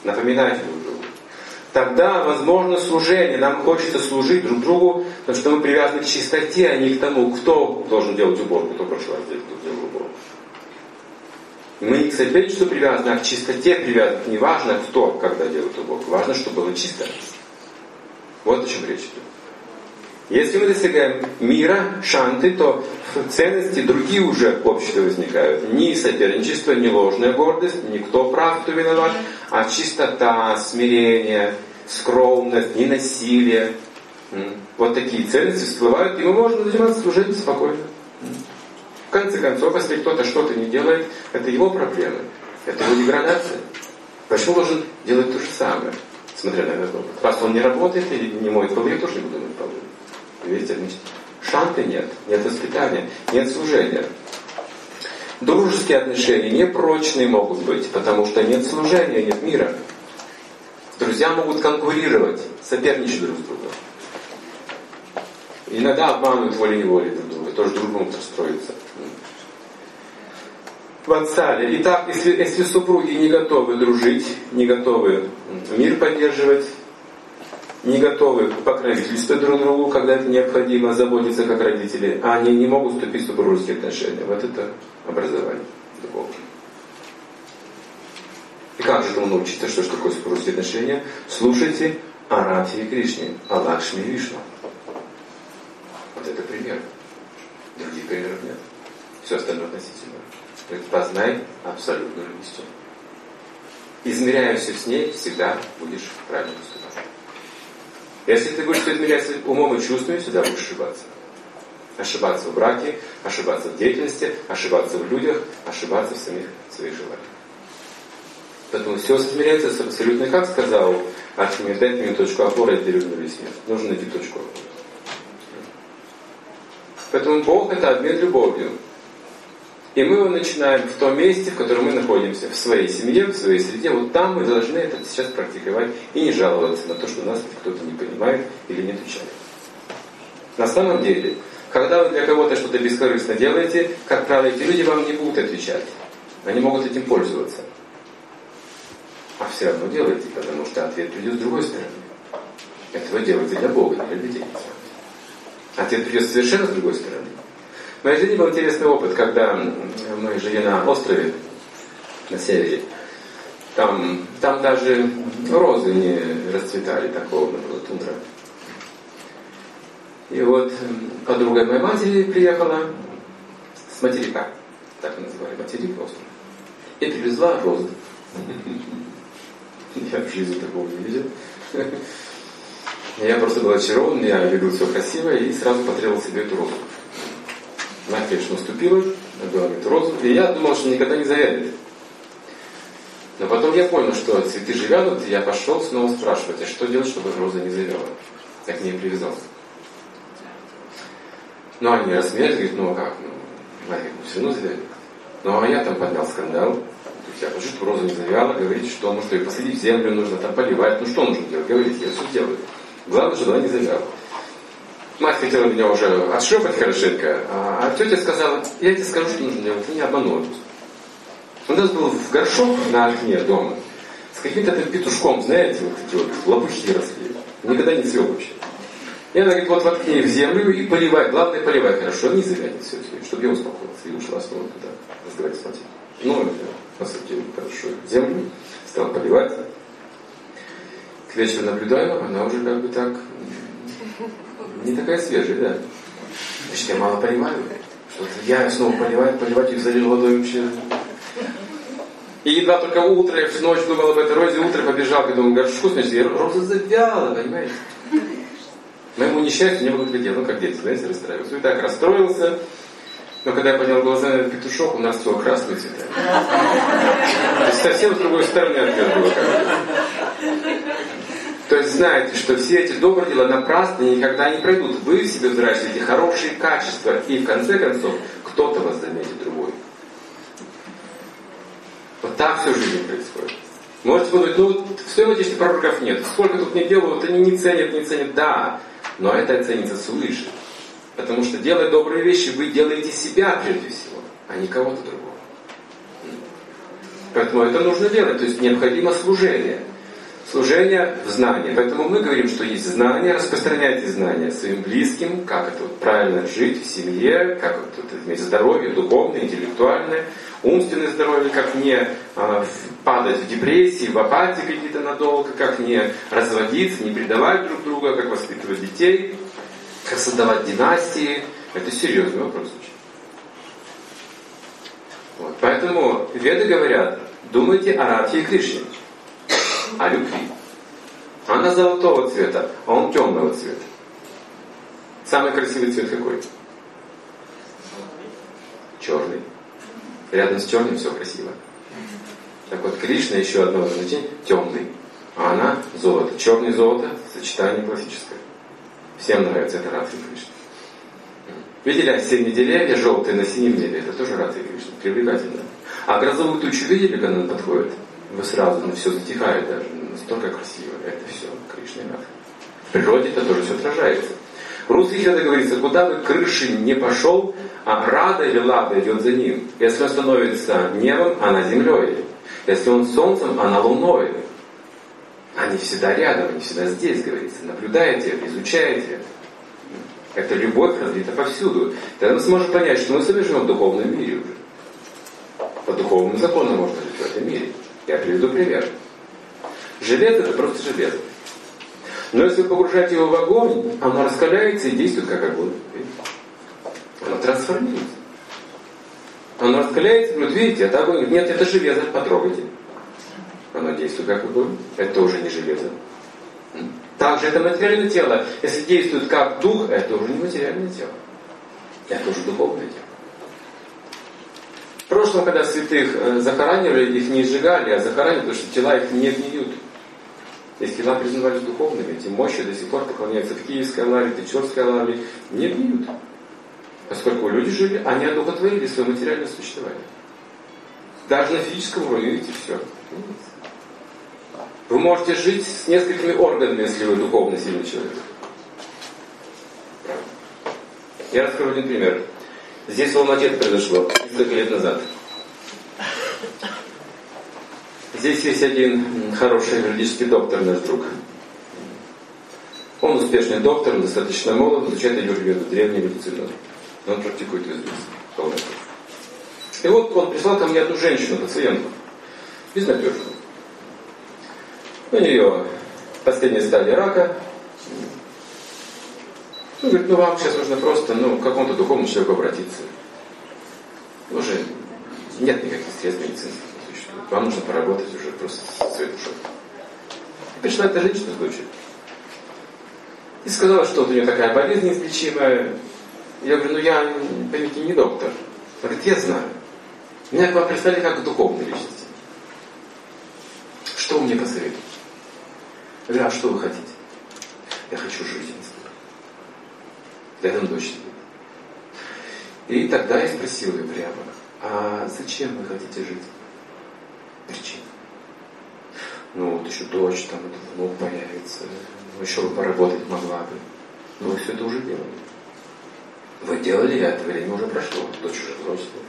Напоминайте друг другу. Тогда возможно служение. Нам хочется служить друг другу, потому что мы привязаны к чистоте, а не к тому, кто должен делать уборку, кто в прошлый раз делал уборку. Мы не к соперничеству привязаны, а к чистоте привязаны. Не важно, кто, когда делает уборку. Важно, чтобы было чисто. Вот о чем речь идет. Если мы достигаем мира, шанты, то ценности другие уже в обществе возникают. Ни соперничество, ни ложная гордость, ни кто прав, кто виноват, а чистота, смирение, скромность, ненасилие. Вот такие ценности всплывают, и мы можем заниматься служением спокойно. В конце концов, если кто-то что-то не делает, это его проблемы, это его деградация. Почему должен делать то же самое, смотря на этот опыт? Раз он не работает или не моет полы, я тоже не буду мыть полы. Видите, значит, шанты нет, нет воспитания, нет служения. Дружеские отношения непрочные могут быть, потому что нет служения, нет мира. Друзья могут конкурировать, соперничать друг с другом. Иногда обманывают волей-неволей друг друга, тоже друг могут расстроиться. В отцале. Итак, если, если супруги не готовы дружить, не готовы мир поддерживать, не готовы покровительствовать друг другу, когда это необходимо, заботиться как родители, а они не могут вступить в супружеские отношения. Вот это образование духовное. И как же этому научиться, что же такое супружеские отношения? Слушайте Аратхи и Кришне, Алакшми и Вишну. Вот это пример. Других примеров нет. Все остальное относительно. Познай абсолютную истину. Измеряя все с ней, всегда будешь правильно поступать. Если ты будешь измеряться умом и чувствами, всегда будешь ошибаться. Ошибаться в браке, ошибаться в деятельности, ошибаться в людях, ошибаться в самих своих желаниях. Поэтому все измеряется абсолютно, как сказал Архимед, дайте мне точку опоры, я делю на весь мир. Нужно найти точку опоры. Поэтому Бог — это обмен любовью. И мы его начинаем в том месте, в котором мы находимся, в своей семье, в своей среде. Вот там мы должны это сейчас практиковать и не жаловаться на то, что нас кто-то не понимает или не отвечает. На самом деле, когда вы для кого-то что-то бескорыстно делаете, как правило, эти люди вам не будут отвечать. Они могут этим пользоваться. А все равно делайте, потому что ответ придет с другой стороны. Это вы делаете для Бога, не для людей. Ответ придет совершенно с другой стороны. В моей жизни был интересный опыт, когда мы жили на острове на севере. Там, там даже розы не расцветали, так холодно было, тундра. И вот подруга моей матери приехала с материка, так называли, материк остров, и привезла розы. Я в жизни такого не видел. Я просто был очарован, я видел все красивое и сразу потребовал себе эту розу. Мать, конечно, наступила, отдала мне эту розу, и я думал, что никогда не завянет. Но потом я понял, что цветы же вянут, и я пошел снова спрашивать, а что делать, чтобы роза не завяла? Я к ней привязался. Ну, они рассмеялись, говорят, ну а как? Ну, мать, ну, все равно завянет. Ну, а я там поднял скандал. Я хочу, чтобы роза не завяла, говорите, что, ну что, и посадить в землю нужно, там поливать, ну что нужно делать? Говорите, я все делаю. Главное, чтобы она не завяла. Мать хотела меня уже отшлепать хорошенько, а тетя сказала, я тебе скажу, что нужно делать, ты не обманула. У нас был в горшок на окне дома с каким-то там петушком, знаете, вот эти вот лопухи росли. Никогда не цвел вообще. И она говорит, вот воткни в землю и поливай, главное поливай хорошо, не завянет все, чтобы я успокоился. И ушла снова туда разговаривать с матерью. Ну, я посадил хорошо в землю, стал поливать. К вечеру наблюдаю, она уже как бы так не такая свежая, да. Значит, я мало понимаю. Что-то я снова поливаю, поливать и залил водой вообще. И едва только утро, я всю ночь думал об этой розе, утро побежал к этому горшку, значит, и роза завяла, понимаете? Моему несчастью не было глядел, ну как дети, знаете, расстраиваются. И так расстроился. Но когда я поднял глаза на петушок, у нас все красные цвета. То есть совсем с другой стороны ответ было как-то. То есть знаете, что все эти добрые дела напрасно никогда не пройдут. Вы в себе взращиваете хорошие качества, и в конце концов кто-то вас заметит другой. Вот так всю жизнь происходит. Можете подумать, ну в своем отечестве пророков нет. Сколько тут не делают, вот они не ценят, не ценят. Да, но это ценится свыше. Потому что, делая добрые вещи, вы делаете себя прежде всего, а не кого-то другого. Поэтому это нужно делать. То есть необходимо служение. Служение в знании. Поэтому мы говорим, что есть знание, распространяйте знания своим близким, как это вот правильно жить в семье, как вот это иметь здоровье, духовное, интеллектуальное, умственное здоровье, как не а, падать в депрессии, в апатии какие-то надолго, как не разводиться, не предавать друг друга, как воспитывать детей, как создавать династии. Это серьезный вопрос очень. Вот. Поэтому веды говорят, думайте о Радхе и Кришне, о любви. Она золотого цвета, а он темного цвета. Самый красивый цвет какой? Черный. Рядом с черным все красиво. Так вот, Кришна еще одно значение темный, а она золото. Черный золото, сочетание классическое. Всем нравится это Радха и Кришна. Видели осенние деревья, желтые на синем небе? Это тоже Радха и Кришна. Привлекательно. А грозовую тучу видели, когда она подходит? Вы сразу, ну, все затихает даже. Настолько красиво. Это все Кришна и Радха. В природе это тоже все отражается. В русских это говорится, куда бы крыши не пошел, а Рада или Лада идет за ним. Если он становится небом, она землей. Если он солнцем, она луной. Они всегда рядом, они всегда здесь, говорится. Наблюдайте это, изучайте это. Эта любовь развита повсюду. Тогда мы сможем понять, что мы с вами живем в духовном мире уже. По духовным законам можно жить в этом мире. Я приведу пример. Железо это просто железо. Но если вы погружаете его в огонь, оно раскаляется и действует как огонь. Оно трансформируется. Оно раскаляется, вот видите, это огонь. Нет, это железо, потрогайте. Оно действует как огонь. Это уже не железо. Также это материальное тело. Если действует как дух, это уже не материальное тело. Это уже духовное тело. В прошлом, когда святых захоранивали, их не сжигали, а захоранивали, потому что тела их не гниют. Если тела признавались духовными, эти мощи до сих пор поклоняются в Киевской лавре, в Печорской лавре, не гниют. Поскольку люди жили, они одухотворили свое материальное существование. Даже на физическом уровне, видите, все. Вы можете жить с несколькими органами, если вы духовно сильный человек. Я расскажу один пример. Здесь в Алмате это произошло несколько лет назад. Здесь есть один хороший юридический доктор, наш друг. Он успешный доктор, он достаточно молод, изучает аюрведу, древнюю медицину. Он практикует ее здесь. И вот он прислал ко мне одну женщину, пациентку, безнадежную. У нее последняя стадия рака. Он говорит, ну вам сейчас нужно просто ну, к какому-то духовному человеку обратиться. Уже нет никаких средств медицинских. Вам нужно поработать уже просто с своей душой. Пришла эта женщина с дочерью. И сказала, что вот у нее такая болезнь неизлечимая. Я говорю, ну я, поймите, не доктор. Она говорит, я знаю. Меня к вам прислали как к духовной личности. Что вы мне посоветуете? Я говорю, а что вы хотите? Я хочу жить. Рядом дочь сидит. И тогда я спросил ее прямо, а зачем вы хотите жить? Причина. Ну вот еще дочь, там внук появится, ну, еще бы поработать могла бы. Но вы все это уже делали. Вы делали, а это время уже прошло, дочь уже взрослая.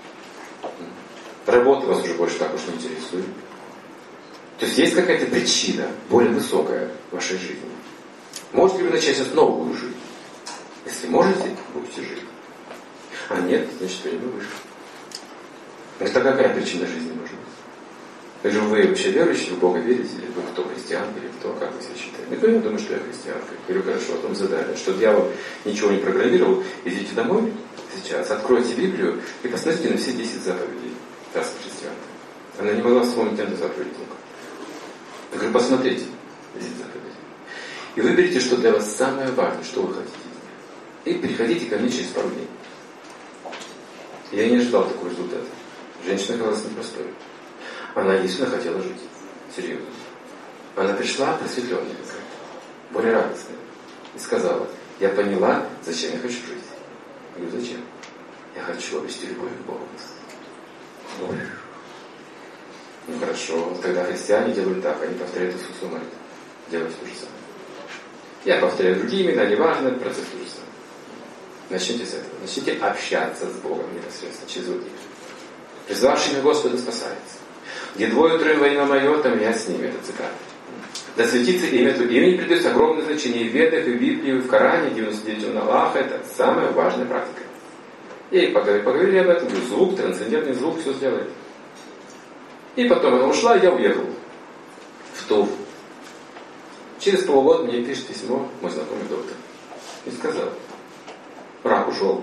Работа вас уже больше так уж не интересует. То есть есть какая-то причина, более высокая в вашей жизни. Можете ли вы начать сейчас новую жизнь? Если можете, будете жить. А нет, значит, вы не вышли. Это какая причина жизни может быть? Я говорю, вы вообще верующие, в Бога верите? Или вы кто, христианка, или кто, как вы себя считаете? Я думаю, что я христианка. Я говорю, хорошо, потом задание, что дьявол ничего не программировал, идите домой сейчас, откройте Библию и посмотрите на все десять заповедей. Раз христианка. Она не могла вспомнить ни одну заповедь только. Я говорю, посмотрите десять заповедей. И выберите, что для вас самое важное, что вы хотите. И приходите ко мне через пару дней. Я не ожидал такого результата. Женщина оказалась непростой. Она действительно хотела жить. Серьезно. Она пришла просветленная какая-то, более радостная. И сказала, я поняла, зачем я хочу жить. Я говорю, зачем? Я хочу обрести любовь к Богу. Ой. Ну хорошо, тогда христиане делают так, они повторяют Иисусу молитву. Делайте то же самое. Я повторяю другие имена, неважно, процесс то же самое. Начните с этого. Начните общаться с Богом непосредственно, через других. Призвавший имя Господа спасается. Где двое трое во имя мое, там я с ними. Это цитата. Да светится имя Твое. Имени придается огромное значение и в Ведах, и в Библии, и в Коране, девяносто девять имен Аллаха. Это самая важная практика. И поговорили, поговорили об этом, звук, трансцендентный звук все сделает. И потом она ушла, и я уехал в Туву. Через полгода мне пишет письмо мой знакомый доктор. И сказал, рак ушел.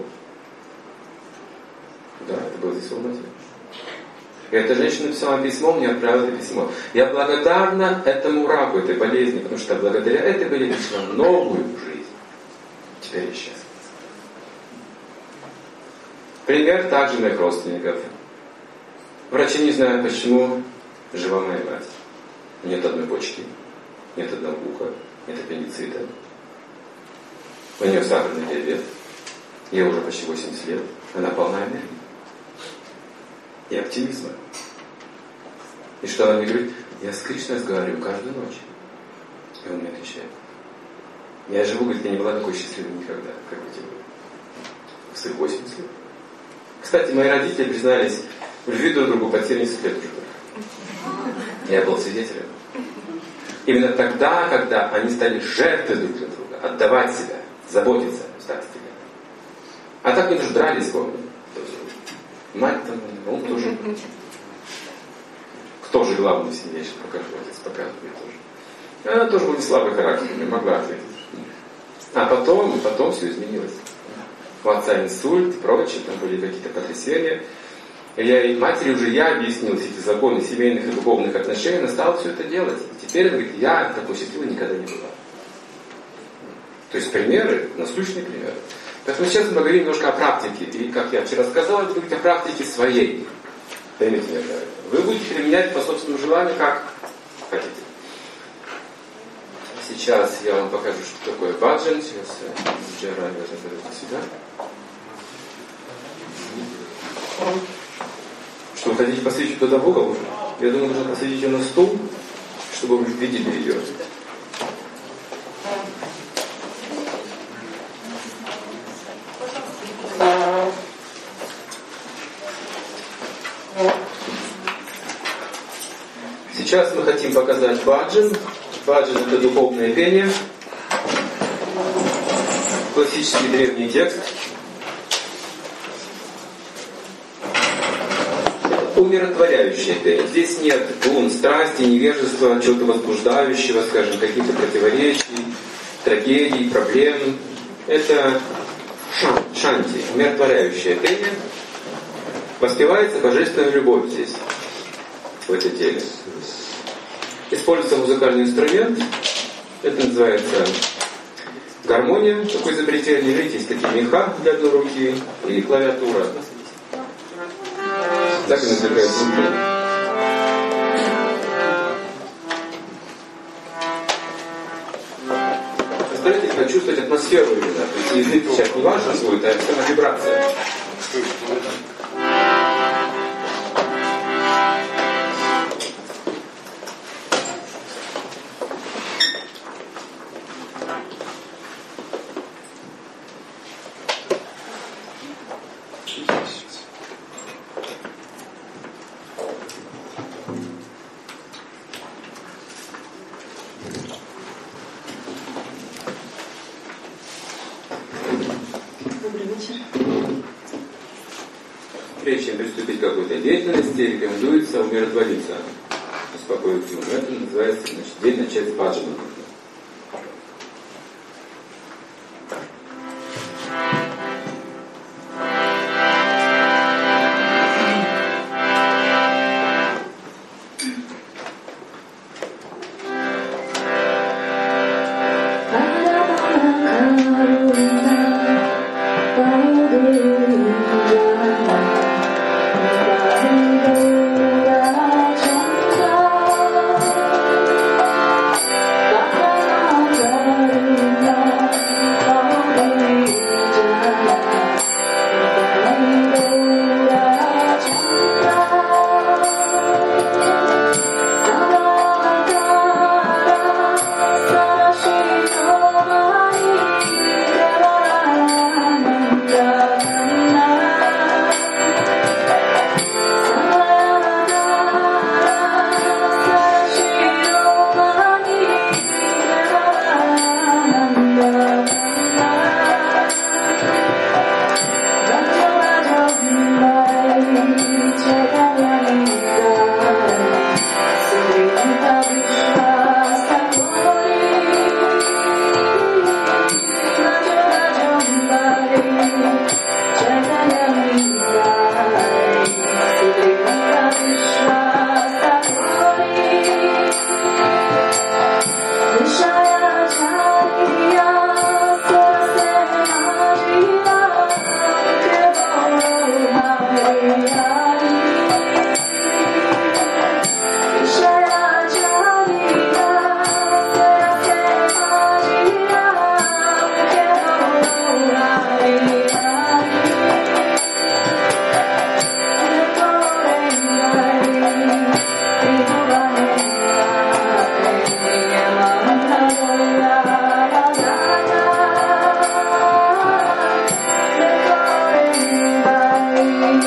Да, это было здесь в Алмате. И эта женщина написала письмо, мне отправила это письмо. Я благодарна этому раку, этой болезни, потому что благодаря этой болезни пришла новую жизнь. Теперь я счастлив. Пример также моих родственников. Врачи не знают, почему жива моя мать. Нет одной почки, нет одного уха, нет аппендицита. У нее сахарный диабет. Ей уже почти восемьдесят лет. Она полна энергии и оптимизма. И что она мне говорит? Я с Кришной разговариваю каждую ночь. И он мне отвечает. Я живу, говорит, я не была такой счастливой никогда, как эти вы. В своих восемьдесят лет. Кстати, мои родители признались в любви друг другу под семьдесят лет уже. Я был свидетелем. Именно тогда, когда они стали жертвой друг для друга, отдавать себя, заботиться о старости лет. А так они уже дрались, помню. Мать там, он тоже. Кто же главный в семье, я сейчас покажу, отец показывает тоже. Она тоже была не слабый характер, не могла ответить. А потом, потом все изменилось. У отца инсульт и прочее, там были какие-то потрясения. Я и матери уже я объяснил все эти законы семейных и духовных отношений, она стала все это делать. И теперь она говорит, я такой счастливой никогда не была. То есть примеры, насущные примеры. Поэтому сейчас мы говорим немножко о практике. И, как я вчера сказал, это говорить о практике своей. Поймите меня правильно. Вы будете применять по собственному желанию, как хотите. Сейчас я вам покажу, что такое баджан. Сейчас я возьму сюда. Что вы хотите посвятить туда в угол? Я думаю, нужно посадить ее на стул, чтобы вы видели ее. Сейчас мы хотим показать баджан. Баджан — это духовное пение. Классический древний текст. Умиротворяющее пение. Здесь нет гун, страсти, невежества, чего-то возбуждающего, скажем, каких-то противоречий, трагедий, проблем. Это шан, шанти, умиротворяющее пение. Воспевается божественная любовь здесь, в этой теме. Используется музыкальный инструмент. Это называется гармония, такой изобретение. Видите, есть такие меха для одной руки и клавиатура. Так и называют звуки. Постарайтесь почувствовать атмосферу именно. То есть язык сейчас не важно будет, а сама вибрация. Прежде чем приступить к какой-то деятельности, рекомендуется умиротвориться, успокоить ум. Это называется, значит, день начать с баджана. Bye.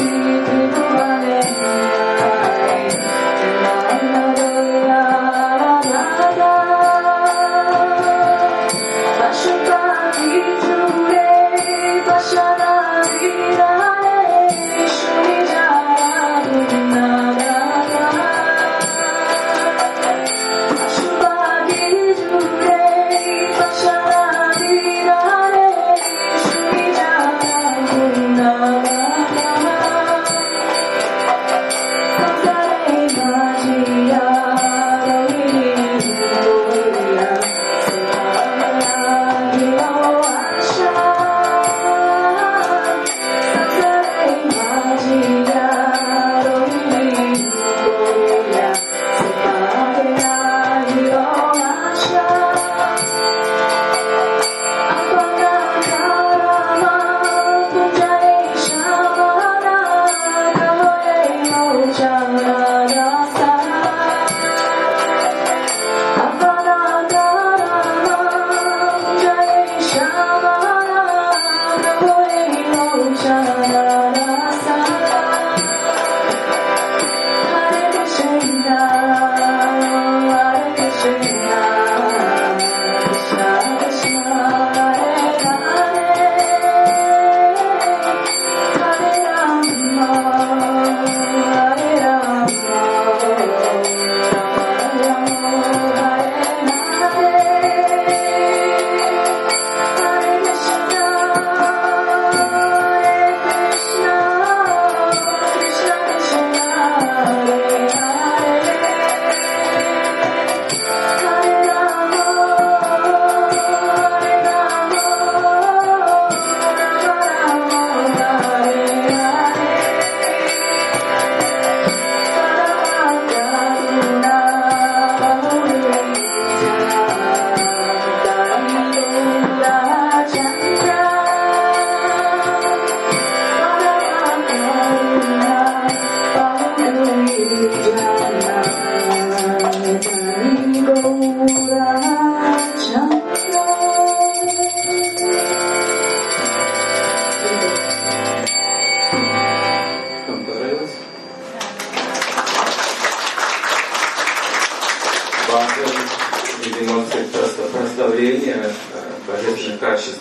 прославление божественных качеств.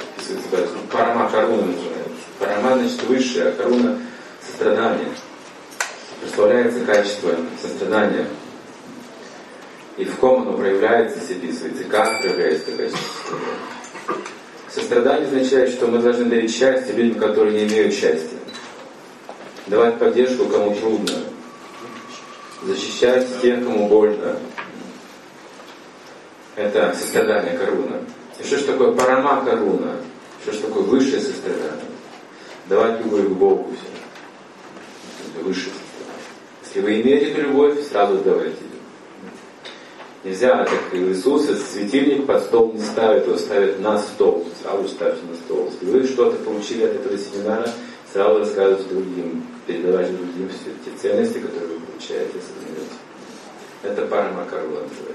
Парама Каруна называется. Парама значит высшая, а Каруна сострадание. Прославляется качество сострадания. И в ком оно проявляется, если описывается, как проявляется это качество сострадания. Сострадание означает, что мы должны дарить счастье людям, которые не имеют счастья. Давать поддержку, кому трудно. Защищать тех, кому больно. Это сострадание Каруна. И что же такое парама Каруна? Что же такое высшее сострадание? Давать любовь к Богу. Это высшее сострадание. Если вы имеете эту любовь, сразу давайте. Нельзя, как Иисус, светильник под стол не ставит, его ставит на стол. Сразу ставьте на стол. Если вы что-то получили от этого семинара, сразу рассказывайте другим, передавайте другим все те ценности, которые вы получаете, осознаете. Это парама Каруна называется.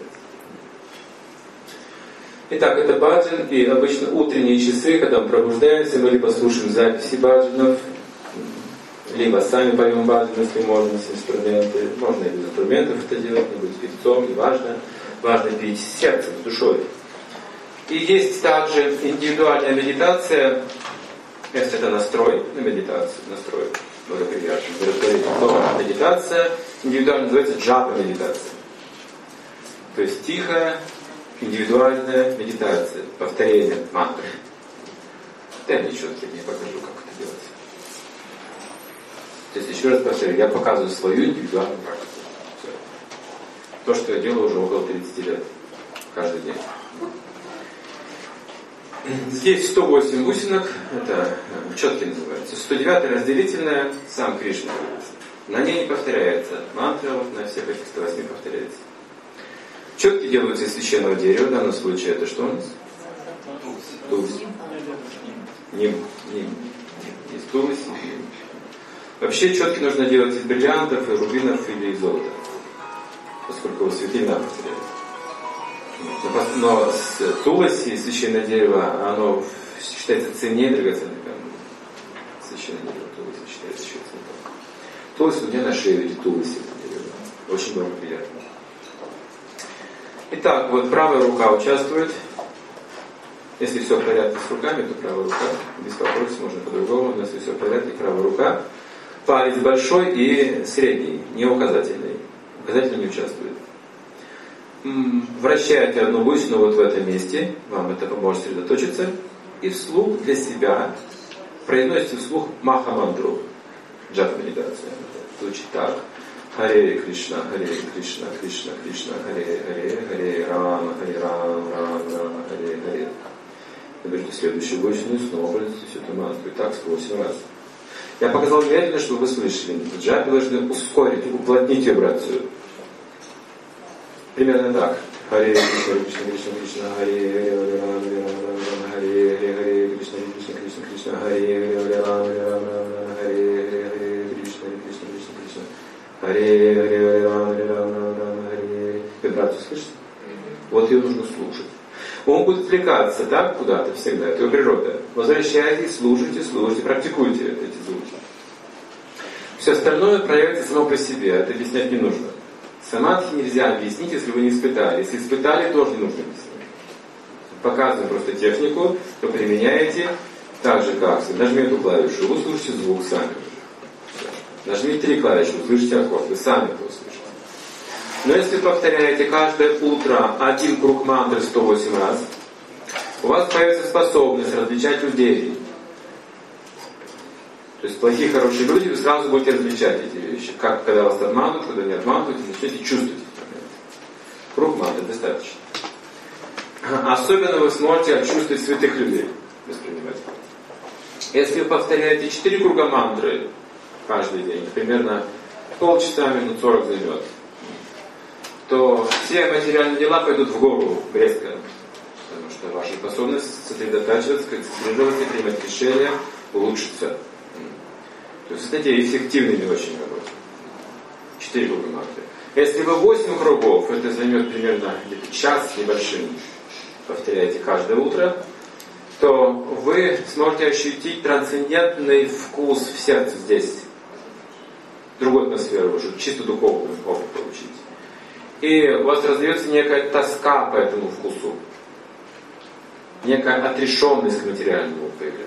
Итак, это баджан, и обычно утренние часы, когда мы пробуждаемся, мы либо слушаем записи баджанов, либо сами поем баджан, если можно, с инструменты. Можно и без инструментов это делать, не быть певцом, не важно. Важно петь сердцем, с душой. И есть также индивидуальная медитация. Если это настрой на медитацию, настрой благоприятный. Медитация индивидуально называется джапа медитация. То есть тихая, индивидуальная медитация, повторение мантры. Я ничего не покажу, как это делать. То есть еще раз повторяю, я показываю свою индивидуальную практику. Все. То, что я делаю уже около тридцати лет. Каждый день. Здесь сто восемь бусинок, это четки называется. сто девятая разделительная, сам Кришна. На ней не повторяется мантра, вот на всех этих сто восьми повторяется. Четки делаются из священного дерева, в данном случае это что у нас? Тулси. Ним. Ним. Из тулси. Вообще четки нужно делать из бриллиантов, и рубинов или из золота. Поскольку его светлина повторяется. Но с туласи, священное дерево, оно считается ценнее драгоценным камнем. Священное дерево туласи считается еще ценнее. Тулоси у меня на шее, видите, тулоси. Очень благоприятно. Итак, вот правая рука участвует. Если все в порядке с руками, то правая рука. Беспокоиться можно по-другому, но если все в порядке, правая рука. Палец большой и средний, не указательный. Указательный не участвует. Вращаете одну бусину вот в этом месте, вам это поможет сосредоточиться, и вслух для себя произносите вслух маха-мантру, джапа-медитация. Звучит так. Харе Кришна, Харе Кришна, Кришна, Кришна, Харе Харе, Харе Рама, Харе Рама, Рама, Рама, Харе Харе. Наберите следующую бусину и снова произносите всю эту мантру. И так с восемь раз. Я показал медленно, чтобы вы слышали. В джапе должны ускорить, уплотнить вибрацию. Примерно так. Харе Кришна, Кришна, Кришна, Кришна, Харе Харе, Харе Рама, Харе Рама, Харе Харе, Харе Кришна, Кришна, Кришна, Кришна, Харе Харе, Харе Рама, Харе Рама, Харе Харе, Харе Кришна, Кришна, Кришна, Кришна, Харе Харе, Харе Рама, Харе Рама, Харе. Вибрацию слышите? Вот ее нужно слушать. Он будет отвлекаться, так, куда-то всегда, это его природа. Возвращайтесь, слушайте, слушайте, практикуйте эти звуки. Все остальное проявится само по себе, это объяснять не нужно. Самадхи нельзя объяснить, если вы не испытали. Если испытали, тоже не нужно объяснять. Показываем просто технику, вы применяете так же, как нажми эту клавишу, вы слышите звук сами. Нажмите три клавиши, вы слышите аккорд, вы сами это услышите. Но если повторяете каждое утро один круг мантры сто восемь раз, у вас появится способность различать людей. То есть плохие, хорошие люди, вы сразу будете различать эти вещи. Как когда вас обманут, когда не обманывают, вы начнете чувствовать. Круг мантры достаточно. Особенно вы сможете чувствовать святых людей, воспринимать. Если вы повторяете четыре круга мантры каждый день, примерно полчаса, минут сорок займет, то все материальные дела пойдут в гору резко. Потому что ваша способность сосредотачиваться, концентрироваться, принимать решения улучшится. То есть станете эффективными очень работать. Четыре круга мантры. Если вы восемь кругов, это займет примерно где-то час с небольшим, повторяете каждое утро, то вы сможете ощутить трансцендентный вкус в сердце здесь. Другую атмосферу уже, чисто духовную опыт получить. И у вас разовьется некая тоска по этому вкусу. Некая отрешенность к материальному появляется.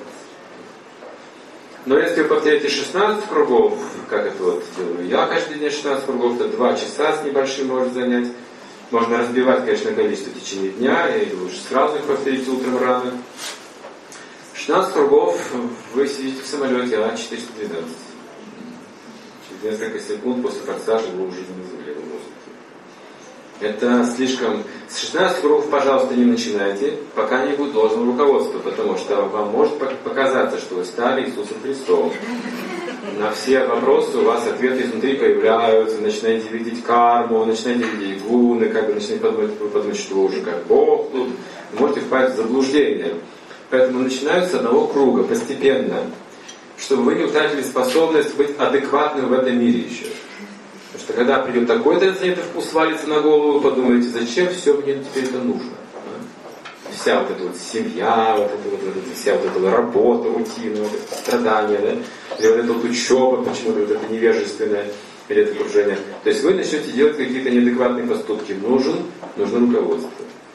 Но если вы повторяете шестнадцать кругов, как это вот делаю я каждый день шестнадцать кругов, то два часа с небольшим может занять. Можно разбивать, конечно, количество в течение дня, или лучше сразу их повторить утром рано. шестнадцать кругов вы сидите в самолете А четыреста двенадцать. Через несколько секунд после форсажа вы уже не земле в воздухе. Это слишком... С шестнадцати кругов, пожалуйста, не начинайте, пока не будет должного руководства, потому что вам может показаться, что вы стали Иисусом Христом. На все вопросы у вас ответы изнутри появляются, вы начинаете видеть карму, вы начинаете видеть гуны, как бы начинаете подумать, вы подумаете, что вы уже как Бог тут. Вы можете впасть в заблуждение. Поэтому начинают с одного круга, постепенно, чтобы вы не утратили способность быть адекватным в этом мире еще. Потому что когда придет такой трансцендентный вкус, свалится на голову, вы подумаете, зачем все мне теперь это нужно? Вся вот эта вот семья, вот эта вот, вот эта, вся вот эта работа, рутина, вот это страдание, да? Или вот эта вот учеба, почему-то вот это невежественное, или это окружение. То есть вы начнете делать какие-то неадекватные поступки. Нужен, нужно руководство.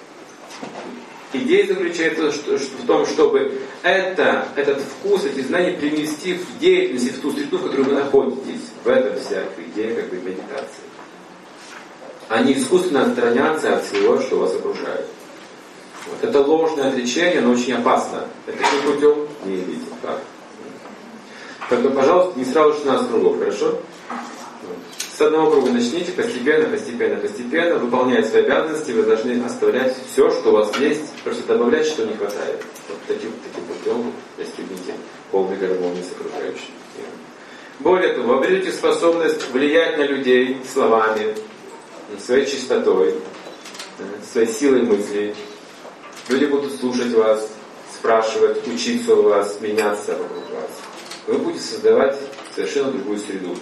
Идея заключается в том, чтобы это, этот вкус, эти знания привнести в деятельность, в ту среду, в которой вы находитесь. В этом вся идея как бы медитации. Они искусственно отстраняться от всего, что вас окружает. Вот. Это ложное отречение, но очень опасно. Это каким путем? Не идите. Так. Поэтому, пожалуйста, не сразу шестнадцать кругов, хорошо? С одного круга начните, постепенно, постепенно, постепенно, выполняя свои обязанности, вы должны оставлять все, что у вас есть, просто добавлять, что не хватает. Вот таким, таким путем достигните полной гармонии с окружающим миром. Более того, вы обретете способность влиять на людей словами, своей чистотой, своей силой мыслей. Люди будут слушать вас, спрашивать, учиться у вас, меняться вокруг вас. Вы будете создавать совершенно другую среду.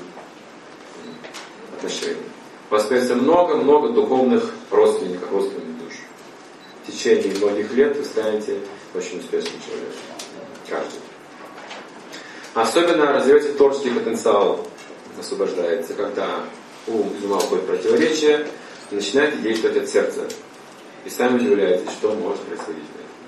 У вас появится много-много духовных родственников, родственных душ. В течение многих лет вы станете очень успешным человеком. Каждый. Особенно развивайте творческий потенциал освобождается, когда ум из ума уходит противоречие, начинаете действовать от сердца. И сами удивляетесь, что может происходить.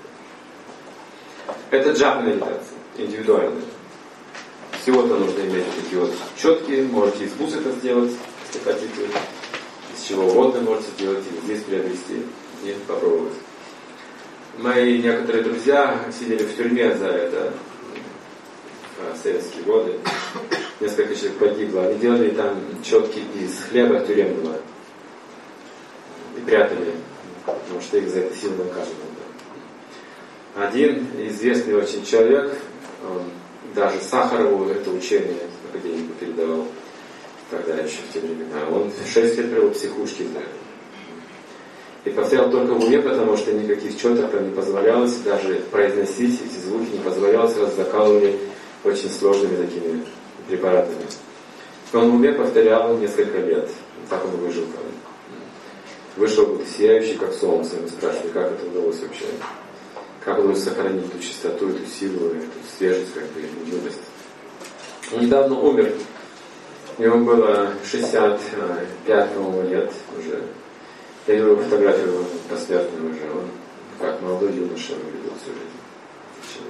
Это джапа медитация, индивидуальная. Всего-то нужно иметь вот такие вот четкие, можете из бус это сделать, если хотите, из чего угодно можете сделать, и здесь приобрести и попробовать. Мои некоторые друзья сидели в тюрьме за это в советские годы. Несколько человек погибло. Они делали там четки из хлеба тюремного и прятали, потому что их за это сильно наказывали. Один известный очень человек, он даже Сахарову это учение академику передавал, тогда еще в те времена. Он шесть лет провел в психушке за это. И повторял только в уме, потому что никаких четок там не позволялось, даже произносить эти звуки не позволялось, раз закалывали очень сложными такими препаратами. Он в уме повторял несколько лет. Так он выжил. Вышел вот сияющий, как солнце. Мы спрашивали, как это удалось вообще. Как удалось сохранить эту чистоту, эту силу, эту свежесть, как бы, эту юность. Он недавно умер. Ему было шестьдесят пять, по-моему, лет уже. Я видел его фотографию посмертную уже. Он как молодой юноша выглядел всю жизнь.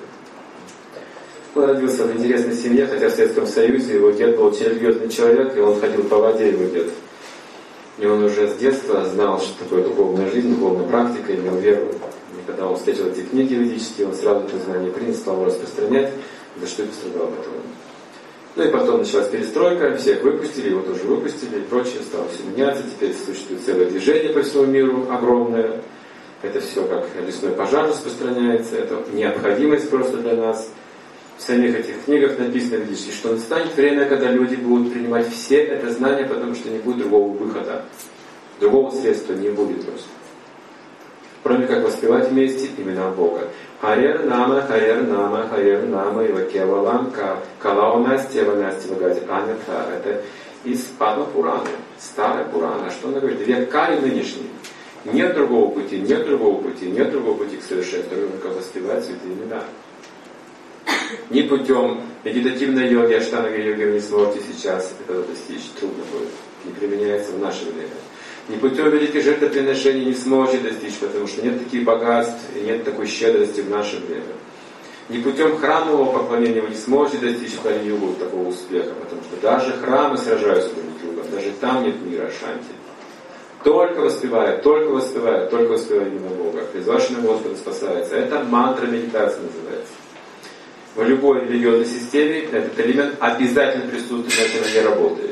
Он родился в интересной семье, хотя в Советском Союзе его дед был очень религиозный человек, и он ходил по воде, его дед. И он уже с детства знал, что такое духовная жизнь, духовная практика, имел веру. И когда он встретил эти книги ведические, он сразу это знание принял, стал его распространять, за что и пострадал потом. Ну и потом началась перестройка, всех выпустили, его тоже выпустили и прочее, стало все меняться. Теперь существует целое движение по всему миру, огромное. Это все как лесной пожар распространяется, это необходимость просто для нас. В самих этих книгах написано, видишь, что настанет время, когда люди будут принимать все это знание, потому что не будет другого выхода. Другого средства не будет просто. Кроме как воспевать вместе имена Бога. Харер Нама, Харер Нама, Харер Нама, Ивакевалам, Калаунасти, Ванасти, Вагади, Анята. Это из Падма Пураны, старая Пурана. Что она говорит? Век Кали нынешний. Нет другого пути, нет другого пути, нет другого пути к совершенству, только воспевать святые имена. Ни путем медитативной йоги, аштанга йоги вы не сможете сейчас этого достичь. Трудно будет. Не применяется в наше время. Ни путем великих жертвоприношений не сможете достичь, потому что нет таких богатств и нет такой щедрости в наше время. Ни путем храмового поклонения вы не сможете достичь в Кали-югу такого успеха, потому что даже храмы сражаются друг с другом, даже там нет мира Шанти. Только воспевая, только воспевая, только воспевая имя Бога. Призвавший Господа спасается. Это мантра медитации называется. В любой религиозной системе этот элемент обязательно присутствует, иначе она не работает.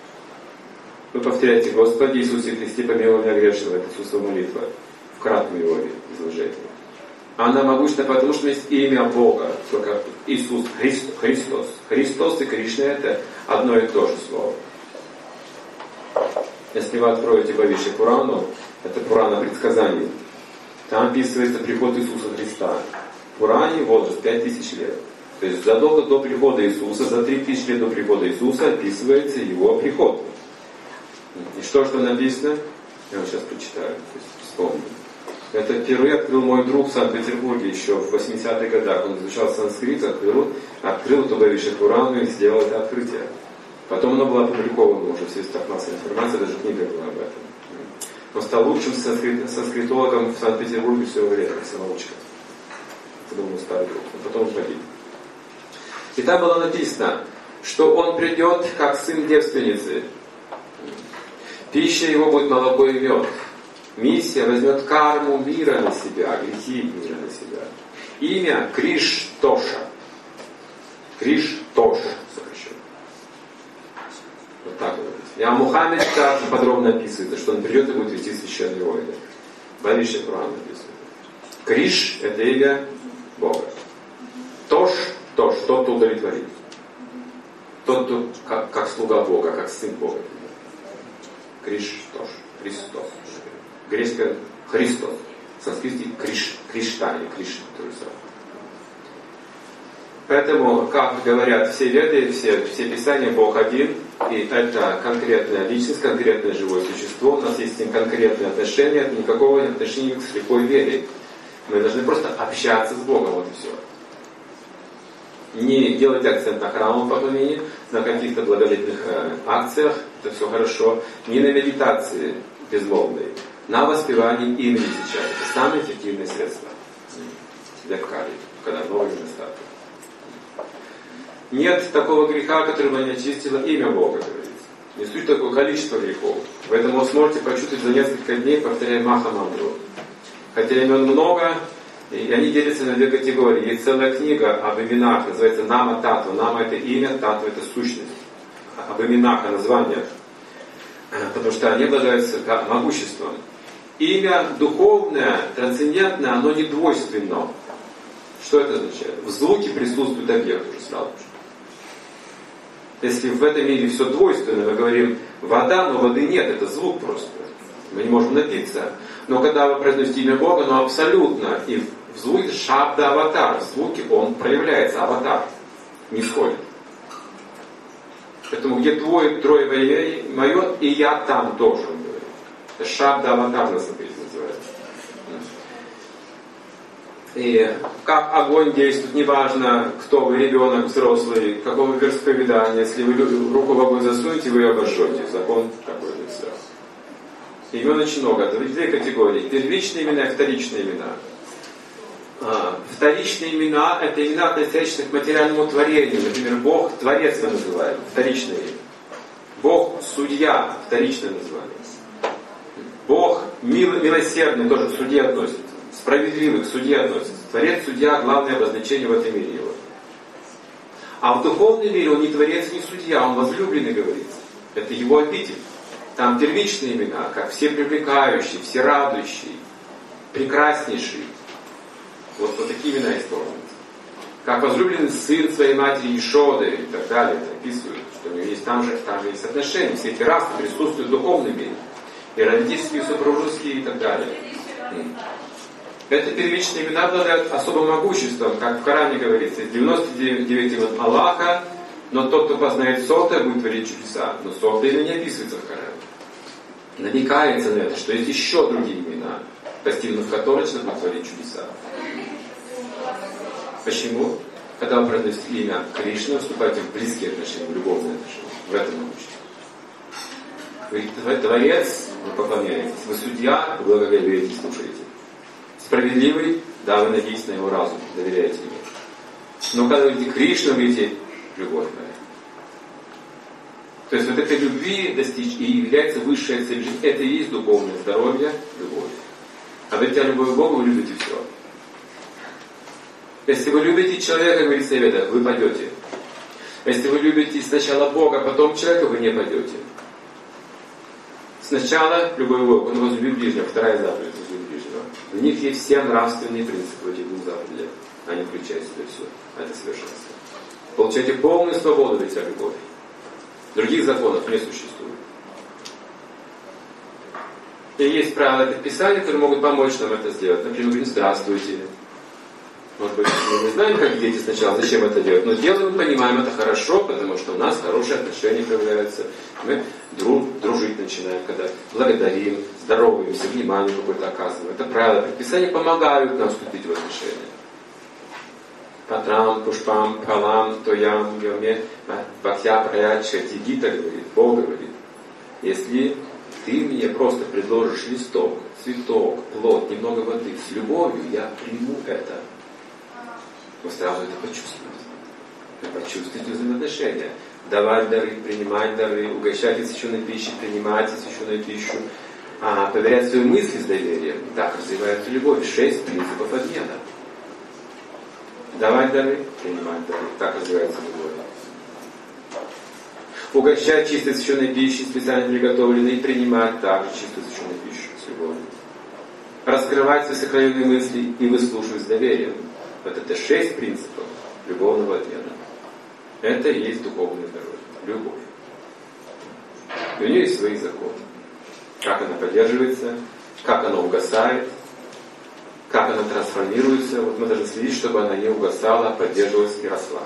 Вы повторяете: Господи Иисусе Христе, помилуй меня грешного. Это Иисусова молитва в кратком его изложении. Она могущественна, потому что есть имя Бога, только Иисус Христос. Христос. Христос и Кришна — это одно и то же слово. Если вы откроете Бхавишья Пурану, это Пурана предсказаний, там описывается приход Иисуса Христа. В Пуране возраст пять тысяч лет. То есть задолго до прихода Иисуса, за три тысячи лет до прихода Иисуса описывается его приход. И что же там написано? Я вам сейчас прочитаю, то есть вспомню. Это впервые открыл мой друг в Санкт-Петербурге еще в восьмидесятых годах. Он изучал санскрит, открыл, открыл эту Бхавишья Пурану и сделал это открытие. Потом оно было опубликовано уже в средствах массовой информации, даже книга была об этом. Он стал лучшим санскрит, санскритологом в Санкт-Петербурге всего времени, самоучка. Это был мой старый друг. А потом он погиб. И там было написано, что он придет как сын девственницы. Пища его будет молоко и мед. Миссия возьмет карму мира на себя, грехи мира на себя. Имя Криш-тоша. Криш-тоша сокращенно. Вот так вот. И о Мухаммеде также подробно описывается, что он придет и будет вести священные войны. Бхавишья Пурана написано. Криш — это имя Бога. Тош, Тош, тот, кто удовлетворит. Тот, кто как, как слуга Бога, как сын Бога. Криш, Тош, Христос. Греческое Христос. В санскрите Криш, Кришта или Кришна, то же самое. Поэтому, как говорят все веды, все, все писания, Бог один, и это конкретная личность, конкретное живое существо, у нас есть с ним конкретные отношения, это никакого отношения к слепой вере. Мы должны просто общаться с Богом, вот и все. Не делать акцент на храмовом поклонении, на каких-то благолепных э, акциях, это все хорошо. Не на медитации безмолвной, на воспевании имени сейчас. Это самое эффективное средство для кали, когда новый недостаток. Нет такого греха, который бы не очистило имя Бога, говорится. Не суть такое количество грехов. Поэтому вы сможете почувствовать за несколько дней, повторяя Маха Мантру. Хотя имен много, и они делятся на две категории. Есть целая книга об именах, называется Нама Татва. Нама это имя, Татва это сущность. Об именах, о названиях. Потому что они обладают могуществом. Имя духовное, трансцендентное, оно не двойственно. Что это означает? В звуке присутствует объект уже сразу же. Если в этом мире все двойственно, мы говорим вода, но воды нет, это звук просто. Мы не можем напиться. Но когда вы произносите имя Бога, оно абсолютно. И в звуке шабда аватар, в звуке он проявляется, аватар не сходит. Поэтому где твой, трое во имя мое, и я там тоже, он говорит. Это шабда аватар на самом деле называется. И как огонь действует, неважно, кто вы, ребенок, взрослый, какого вероисповедания, если вы руку в огонь засунете, вы ее обожжете. Закон такой же сразу. Имен очень много. Это две категории. Первичные имена и вторичные имена. А, вторичные имена — это имена, относящиеся к материальному творению. Например, Бог — Творец мы называем. Вторичное имя. Бог — Судья. Вторичное название. Бог мил, милосердный, тоже к судье относится. Справедливый к судье относится. Творец, судья — главное обозначение в этом мире его. А в духовном мире он не творец, не судья, он возлюбленный, говорится. Это его обитель. Там первичные имена, как все привлекающие, все радующие, прекраснейший. Вот, вот такие имена используются. Как возлюбленный сын своей матери Ишоды и так далее. Это описывают, что у него есть там же, там же есть отношения. Все эти расы присутствуют в духовном мире. И родительские, и супружеские и так далее. Это первичные имена обладают особым могуществом, как в Коране говорится, из девяноста девяти имен Аллаха, но тот, кто познает сотое, будет творить чудеса. Но сотое имя не описывается в Коране. Намекается на это, что есть еще другие имена, достигнув которых человек будет творить чудеса. Почему? Когда вы произносите имя Кришны, вступаете в близкие отношения, в любовные отношения. В этом могуществе. Вы творец, вы поклоняетесь. Вы судья, вы благоговеете и слушаете. Справедливый, да, вы надеетесь на его разум, доверяете ему. Но когда вы говорите Кришна, вы говорите любовь моя. То есть вот этой любви достичь и является высшая цель жизни. Это и есть духовное здоровье, любовь. А вы, любовь к Богу, вы любите все. Если вы любите человека, говорит Совета, вы пойдете. Если вы любите сначала Бога, потом человека, вы не пойдете. Сначала любовь к Богу, он возлюби ближнего, вторая заповедь возлюби ближнего. В них есть все нравственные принципы в этих двух заповедях. Они включают в себя все. Это совершенство. Получайте полную свободу ведь от любовь. Других законов не существует. И есть правила предписания, которые могут помочь нам это сделать. Например, говорим «Здравствуйте». Может быть, мы не знаем, как дети сначала, зачем это делать, но делаем, понимаем, это хорошо, потому что у нас хорошие отношения появляются. Мы друг, дружить начинаем, когда благодарим, здороваемся, внимание какое-то оказываем. Это правила предписания помогают нам вступить в отношения. Патрам, пушпам, палам, тоям, йоме, бхактя, праят, шати, гита говорит, Бог говорит. Если ты мне просто предложишь листок, цветок, плод, немного воды, с любовью, я приму это. Вы сразу это почувствуете. Вы почувствуете взаимоотношения. Давать дары, принимать дары, угощать освященной пищей, принимать освященную пищу, а, поверять свои мысли с доверием. Так развивается любовь. Шесть принципов обмена. Давать дары, принимать дары. Так развивается любовь. Угощать чистой освященной пищей, специально приготовленной, и принимать также чистую освященную пищу с любовью. Раскрывать свои сокровенные мысли и выслушивать с доверием. Вот это шесть принципов любовного обмена. Это и есть духовное здоровье. Любовь. И у нее есть свои законы. Как она поддерживается, как она угасает, как она трансформируется. Вот мы должны следить, чтобы она не угасала, поддерживалась и росла.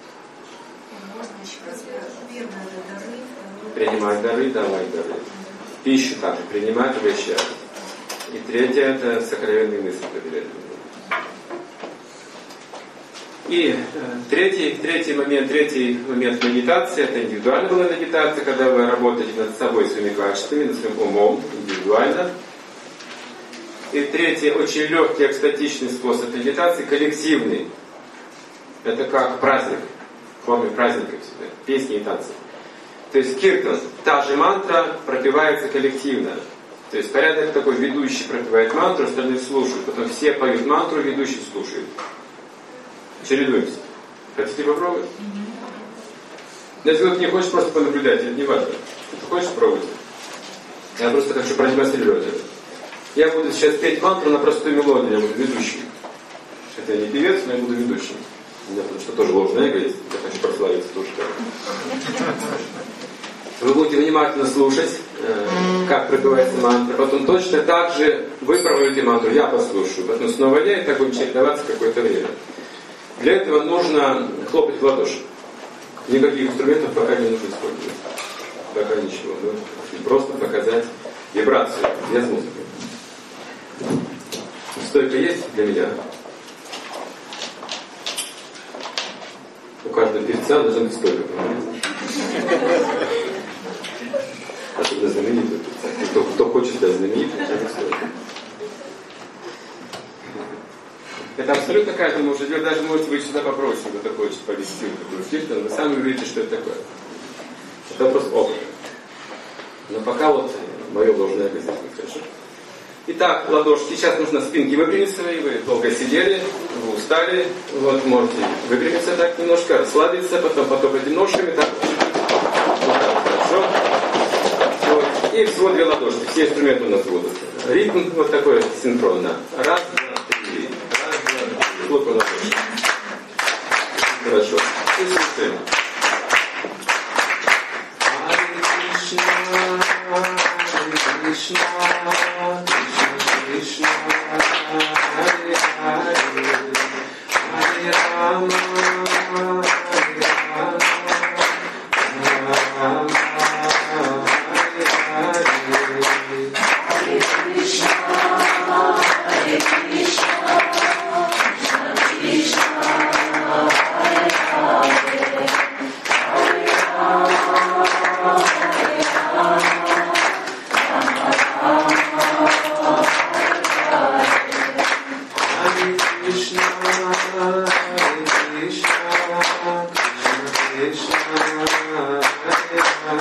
Принимать дары, давать дары. Пищу также принимать, угощать. И третье — это сокровенные мысли проверять. И третий, третий момент, третий момент медитации, это индивидуальная была медитация, когда вы работаете над собой, своими качествами, над своим умом, индивидуально. И третий, очень легкий, экстатичный способ медитации, коллективный. Это как праздник, в форме праздника всегда, песни и танцы. То есть киртан, та же мантра пропевается коллективно. То есть порядок такой, ведущий пропевает мантру, остальные слушают. Потом все поют мантру, ведущий слушает. Чередуемся. Хотите попробовать? Mm-hmm. Если кто-то не хочет, просто понаблюдать, это не важно. Кто-то хочет попробовать? Я просто хочу продемонстрировать это. Я буду сейчас петь мантру на простую мелодию, я буду ведущим. Хотя я не певец, но я буду ведущим. У меня потому что тоже ложное эго есть, я хочу прославиться тоже. Вы будете внимательно слушать, как пропевается мантра. Потом точно так же вы проводите мантру, я послушаю. Потом снова я, и так будем чередоваться какое-то время. Для этого нужно хлопать в ладоши. Никаких инструментов пока не нужно использовать. Пока ничего. Ну, просто показать вибрацию без музыки. Стойка есть для меня? У каждого певца должна быть стойка, понимаете? Особенно знаменитый певца. Кто, кто хочет стать знаменитым, должна быть стойка. Это абсолютно каждый может делать. Даже можете вы сюда попросить, кто-то хочет повести такую фирту, но вы сами увидите, что это такое. Это вопрос опыта. Но пока вот мое ложное эго здесь не хорошо. Итак, ладошки. Сейчас нужно спинки выпрямить свои. Вы долго сидели, вы устали. Вот можете выпрямиться так немножко, расслабиться, потом потопать ножками. Так. Вот так, хорошо. Вот. И всего две ладошки. Все инструменты у нас будут. Ритм вот такой синхронно. Раз, два, три. Раз, два, три. Хлопаем ладошки. Хорошо. И слушаем. Krishna, Krishna, Hare Hare, Hare Rama, Hare Rama, Rama, Hare Hare, Hare Krishna, Hare Krishna, Krishna Krishna, Hare Hare, Hare Rama, Hare Rama. Hare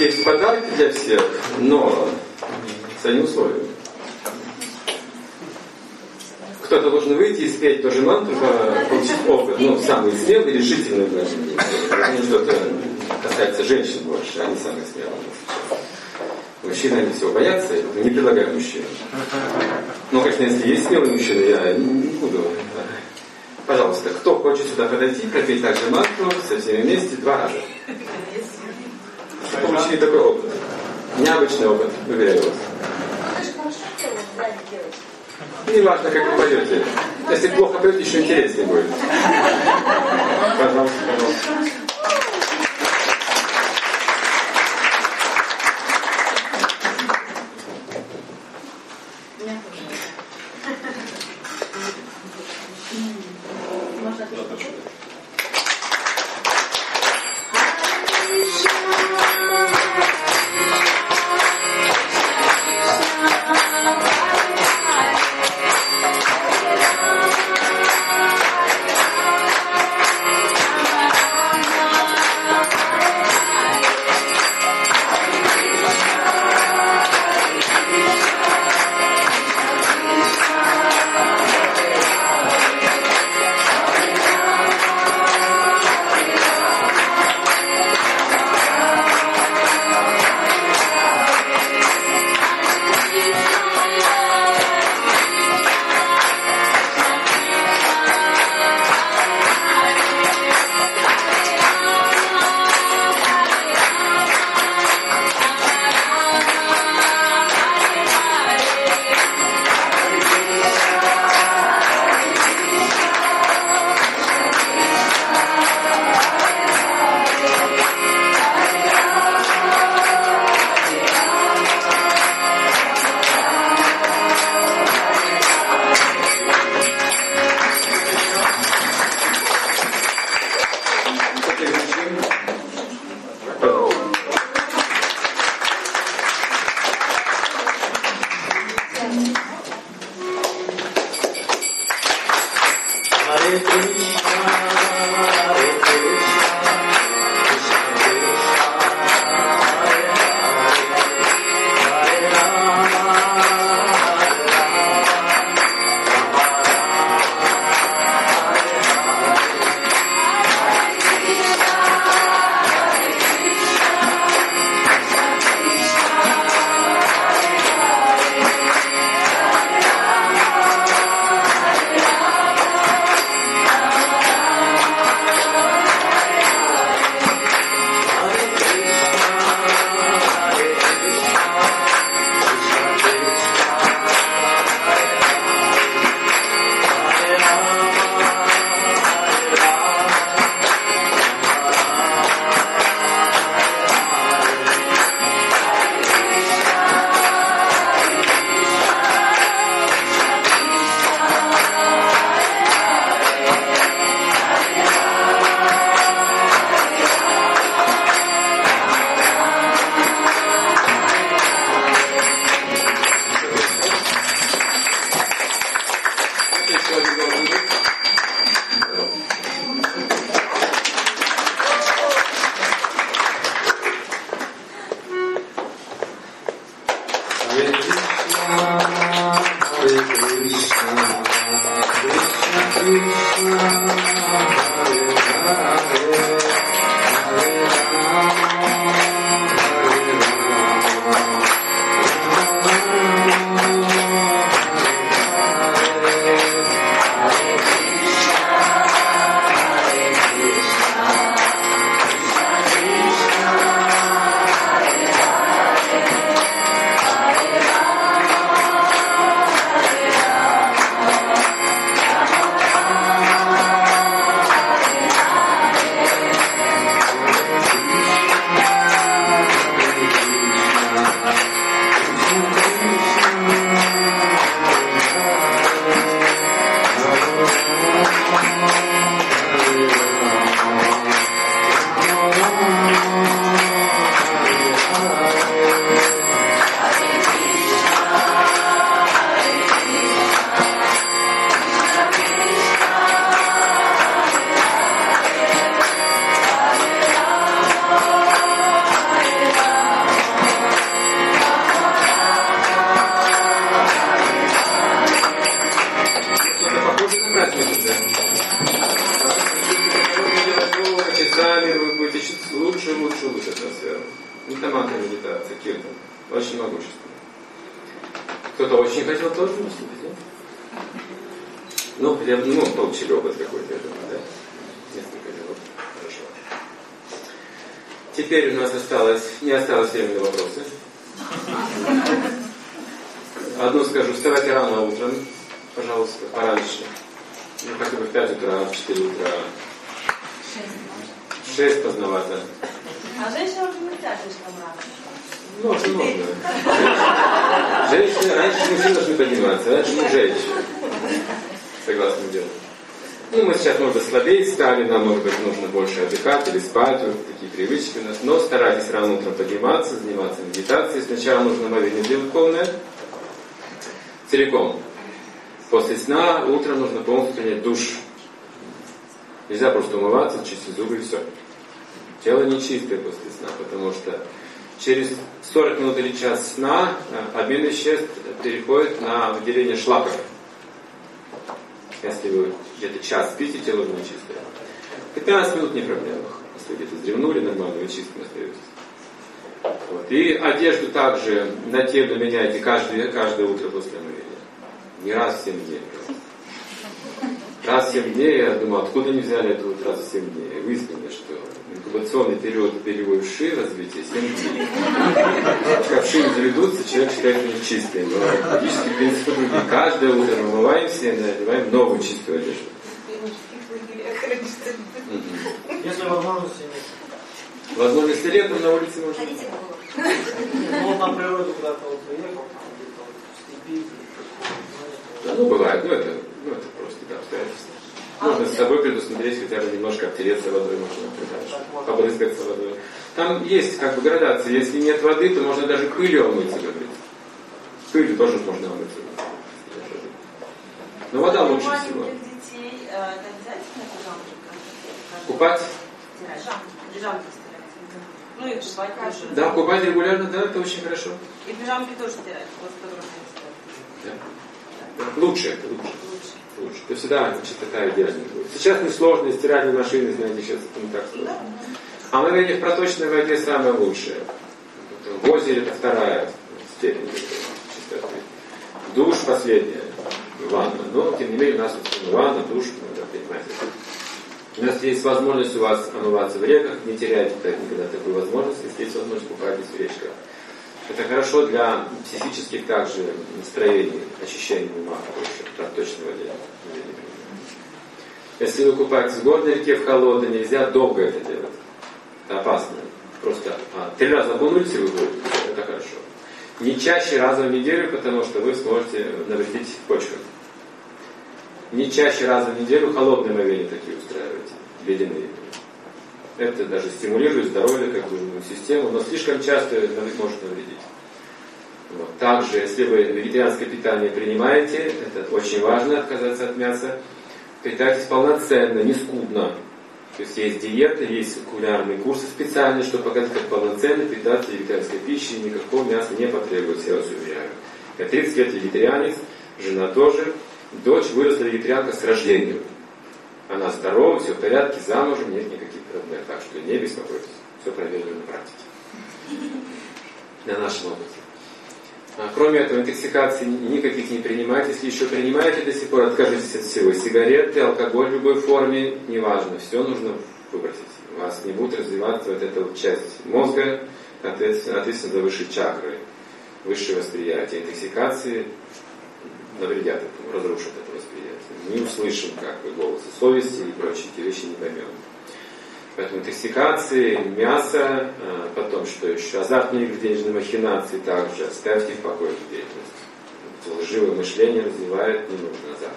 есть подарки для всех, но с одним условием. Кто-то должен выйти и спеть тоже мантру, получить опыт, ну, самый смелый, решительный в нашем мире. Это что-то касается женщин больше, они самые смелые. Мужчины, они всего боятся, не предлагают мужчин. Ну, конечно, если есть смелый мужчина, я не буду. Пожалуйста, кто хочет сюда подойти, пропеть также мантру со всеми вместе два раза. Получили такой опыт. Необычный опыт, уверяю вас. Это же хорошо делать, сзади делать. Не важно, как вы поете. Если плохо поете, еще интереснее будет. Пожалуйста, пожалуйста. Часами вы будете чуть лучше, лучше, лучше атмосферу. Не томатная медитация, киртан. Очень могущественно. Кто-то очень хотел тоже выступить, нет? Ну, хотя бы, ну, получили опыт какой-то, я думаю, да? Несколько минут. Хорошо. Теперь у нас осталось, не осталось времени на вопросы. Одну скажу, вставайте рано утром, пожалуйста, пораньше. Ну, хотя бы в пять утра, в четыре утра. В шесть поздновато. А женщина уже нельзя слишком рано. Можно, можно. Женщины, раньше мужчины должны подниматься, раньше мы женщины. Согласно делу. Ну, мы сейчас, может быть, слабее стали, нам, может быть, нужно больше отдыхать или спать, вот такие привычки у нас. Но старайтесь рано утром подниматься, заниматься медитацией. Сначала нужно омовение делать полное, целиком. После сна утром нужно полностью принять душ. Нельзя просто умываться, чистить зубы и все. Тело не чистое после сна, потому что через сорок минут или час сна обмен веществ переходит на выделение шлаков. Если вы где-то час спите, тело уже не чистое. пятнадцать минут не проблема. Если где-то вздремнули, нормально, вы чистым остаетесь. Вот. И одежду также на теле меняйте каждое, каждое утро после омовения. Не раз в семь дней. Раз в семь дней, я думаю, откуда они взяли это вот раз в семь дней? Выяснили, что инкубационный период перевой вши развития семь дней. Как вши заведутся, человек считает их чистым. Но логический принцип другой. Каждое утро мы умываемся и надеваем новую чистую одежду. Если возможности нет. Возможности летом на улице можно. Ну, вот на природу куда-то вот приехал, там где-то в степи. Да, ну, бывает, ну это, ну, это просто да, обстоятельства. Можно с собой предусмотреть хотя бы немножко обтереться водой, можно побрызгаться водой. Там есть как бы градация. Если нет воды, то можно даже пылью омыться. Пылью тоже можно омыться. Но вода лучше всего. Детей, это обязательно пижамки? Купать? Пижамки стирать. Ну и купать тоже. Да, купать регулярно, да, это очень хорошо. И пижамки тоже стирать, просто взрослые стирать. Да. Лучше это, лучше. Лучше. То всегда чистота идеальная будет. Сейчас несложно, стиральные машины, знаете, сейчас это не так сложно. А омовение в проточной воде самое лучшее. В озере это вторая степень чистоты. Душ последняя. Ванна. Но, тем не менее, у нас ванна, душ, надо понимать. У нас есть возможность у вас омываться в реках, не теряйте никогда такую возможность, если есть возможность купайтесь в речках. Это хорошо для психических также настроений, очищения ума, в проточной воде. Если вы купаетесь в горной реке, в холодной, нельзя долго это делать. Это опасно. Просто а, три раза окунулись и вы выходите. Это хорошо. Не чаще раза в неделю, потому что вы сможете навредить почвам. Не чаще раза в неделю холодные омовения такие устраивайте, ледяные. Это даже стимулирует здоровье, как бы иммунную систему, но слишком часто может навредить. Вот. Также, если вы вегетарианское питание принимаете, это очень важно, отказаться от мяса, питайтесь полноценно, не скудно. То есть есть диеты, есть кулинарные курсы специальные, чтобы показать, как полноценно питаться вегетарианской пищей, никакого мяса не потребуется, я вас уверяю. Я тридцать лет вегетарианец, жена тоже. Дочь выросла вегетарианка с рождения. Она здорова, все в порядке, замужем, нет никаких проблем. Так что не беспокойтесь. Все проверено на практике. На нашем опыте. А, кроме этого, интоксикации никаких не принимайте. Если еще принимаете до сих пор, откажитесь от всего. Сигареты, алкоголь в любой форме, неважно. Все нужно выбросить. У вас не будет развиваться вот эта вот часть мозга, ответственно, ответственно за высшие чакры, высшее восприятие. Интоксикации навредят этому, разрушат это восприятие. Не услышим как бы голоса совести и прочие эти вещи не поймем. Поэтому интоксикации, мясо, потом что еще, азартные игры, денежные махинации также, оставьте в покое эту деятельность. Лживое мышление развивает, не нужно азарт.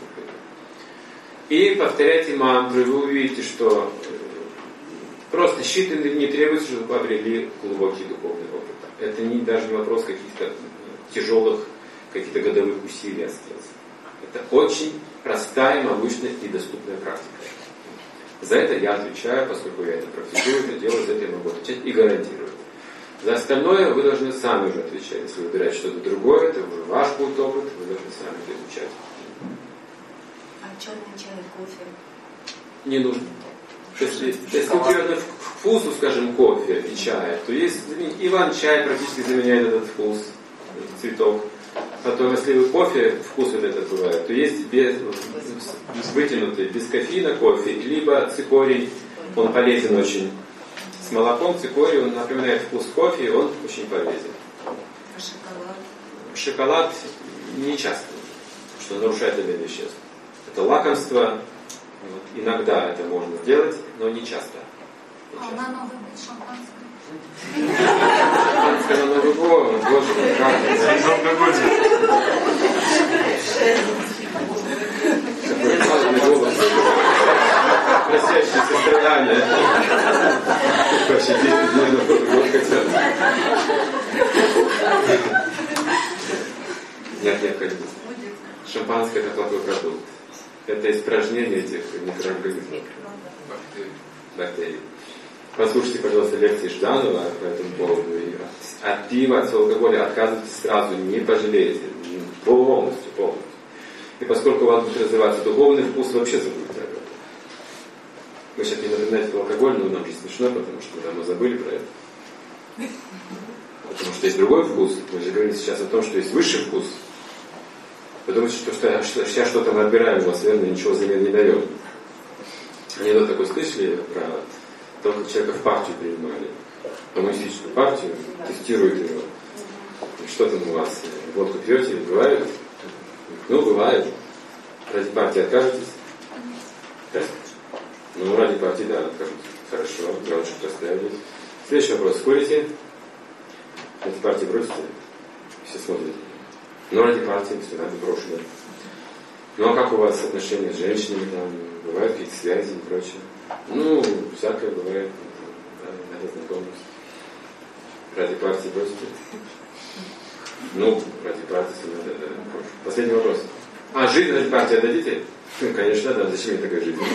И повторяйте мантру, и вы увидите, что просто считанные не требуется, чтобы вы обрели глубокий духовный опыт. Это не, даже не вопрос каких-то тяжелых, каких-то годовых усилий остается. Это очень простая, научная и доступная практика. За это я отвечаю, поскольку я это практикую, это делаю, за это я могу отвечать и гарантирую. За остальное вы должны сами уже отвечать. Если выбираете что-то другое, это уже ваш будет опыт, вы должны сами это изучать. А А черный чай, кофе? Не нужно. Если, если у вкусу, скажем, кофе и чая, то есть иван-чай практически заменяет этот вкус, цветок. Потом, если кофе, вкус вот этот бывает, то есть без, вытянутый, без кофеина кофе, либо цикорий, он полезен очень. С молоком цикорий, он напоминает вкус кофе, и он очень полезен. А шоколад? Шоколад не часто, что нарушает обмен веществ. Это лакомство, вот, иногда это можно сделать, но не часто. Не часто. А на Новый год шампанское? Шампанское на Новый год, боже мой, как просящее сострадание. Вообще десять дней на Новый год хотят. Нет необходимости. Шампанское это плохой продукт. Это испражнение этих микроорганизмов. Бактерий. Послушайте, пожалуйста, лекции Жданова по этому поводу. И от пива, от алкоголя отказывайтесь сразу, не пожалеете. Полностью, полностью. И поскольку у вас будет развиваться духовный вкус, вообще забудьте об этом. Вы сейчас не напоминаете про алкоголь, но нам же смешно, потому что мы давно забыли про это. Потому что есть другой вкус. Мы же говорим сейчас о том, что есть высший вкус. Вы думаете, что, что, что сейчас что-то мы отбираем у вас, верно, ничего взамен не даем. Анекдот такой слышали про то, как человека в партию принимали, коммунистическую партию, тестируют его. И что там у вас? Водку пьете? Бывает? Ну, бывает. Ради партии откажетесь? Да? Ну, ради партии, да, откажутся. Хорошо, главное, что оставили. Следующий вопрос. Курите? Ради партии бросите? Все смотрят. Ну, ради партии, все, ради брошено. Ну, а как у вас отношения с женщинами, там, бывают какие-то связи и прочее? Ну, всякое бывает, надо знакомиться. Ради партии бросите? Ну, ради партии, надо, да. Последний вопрос. А, жизнь ради партии отдадите? Ну, конечно, да, зачем мне такая жизнь?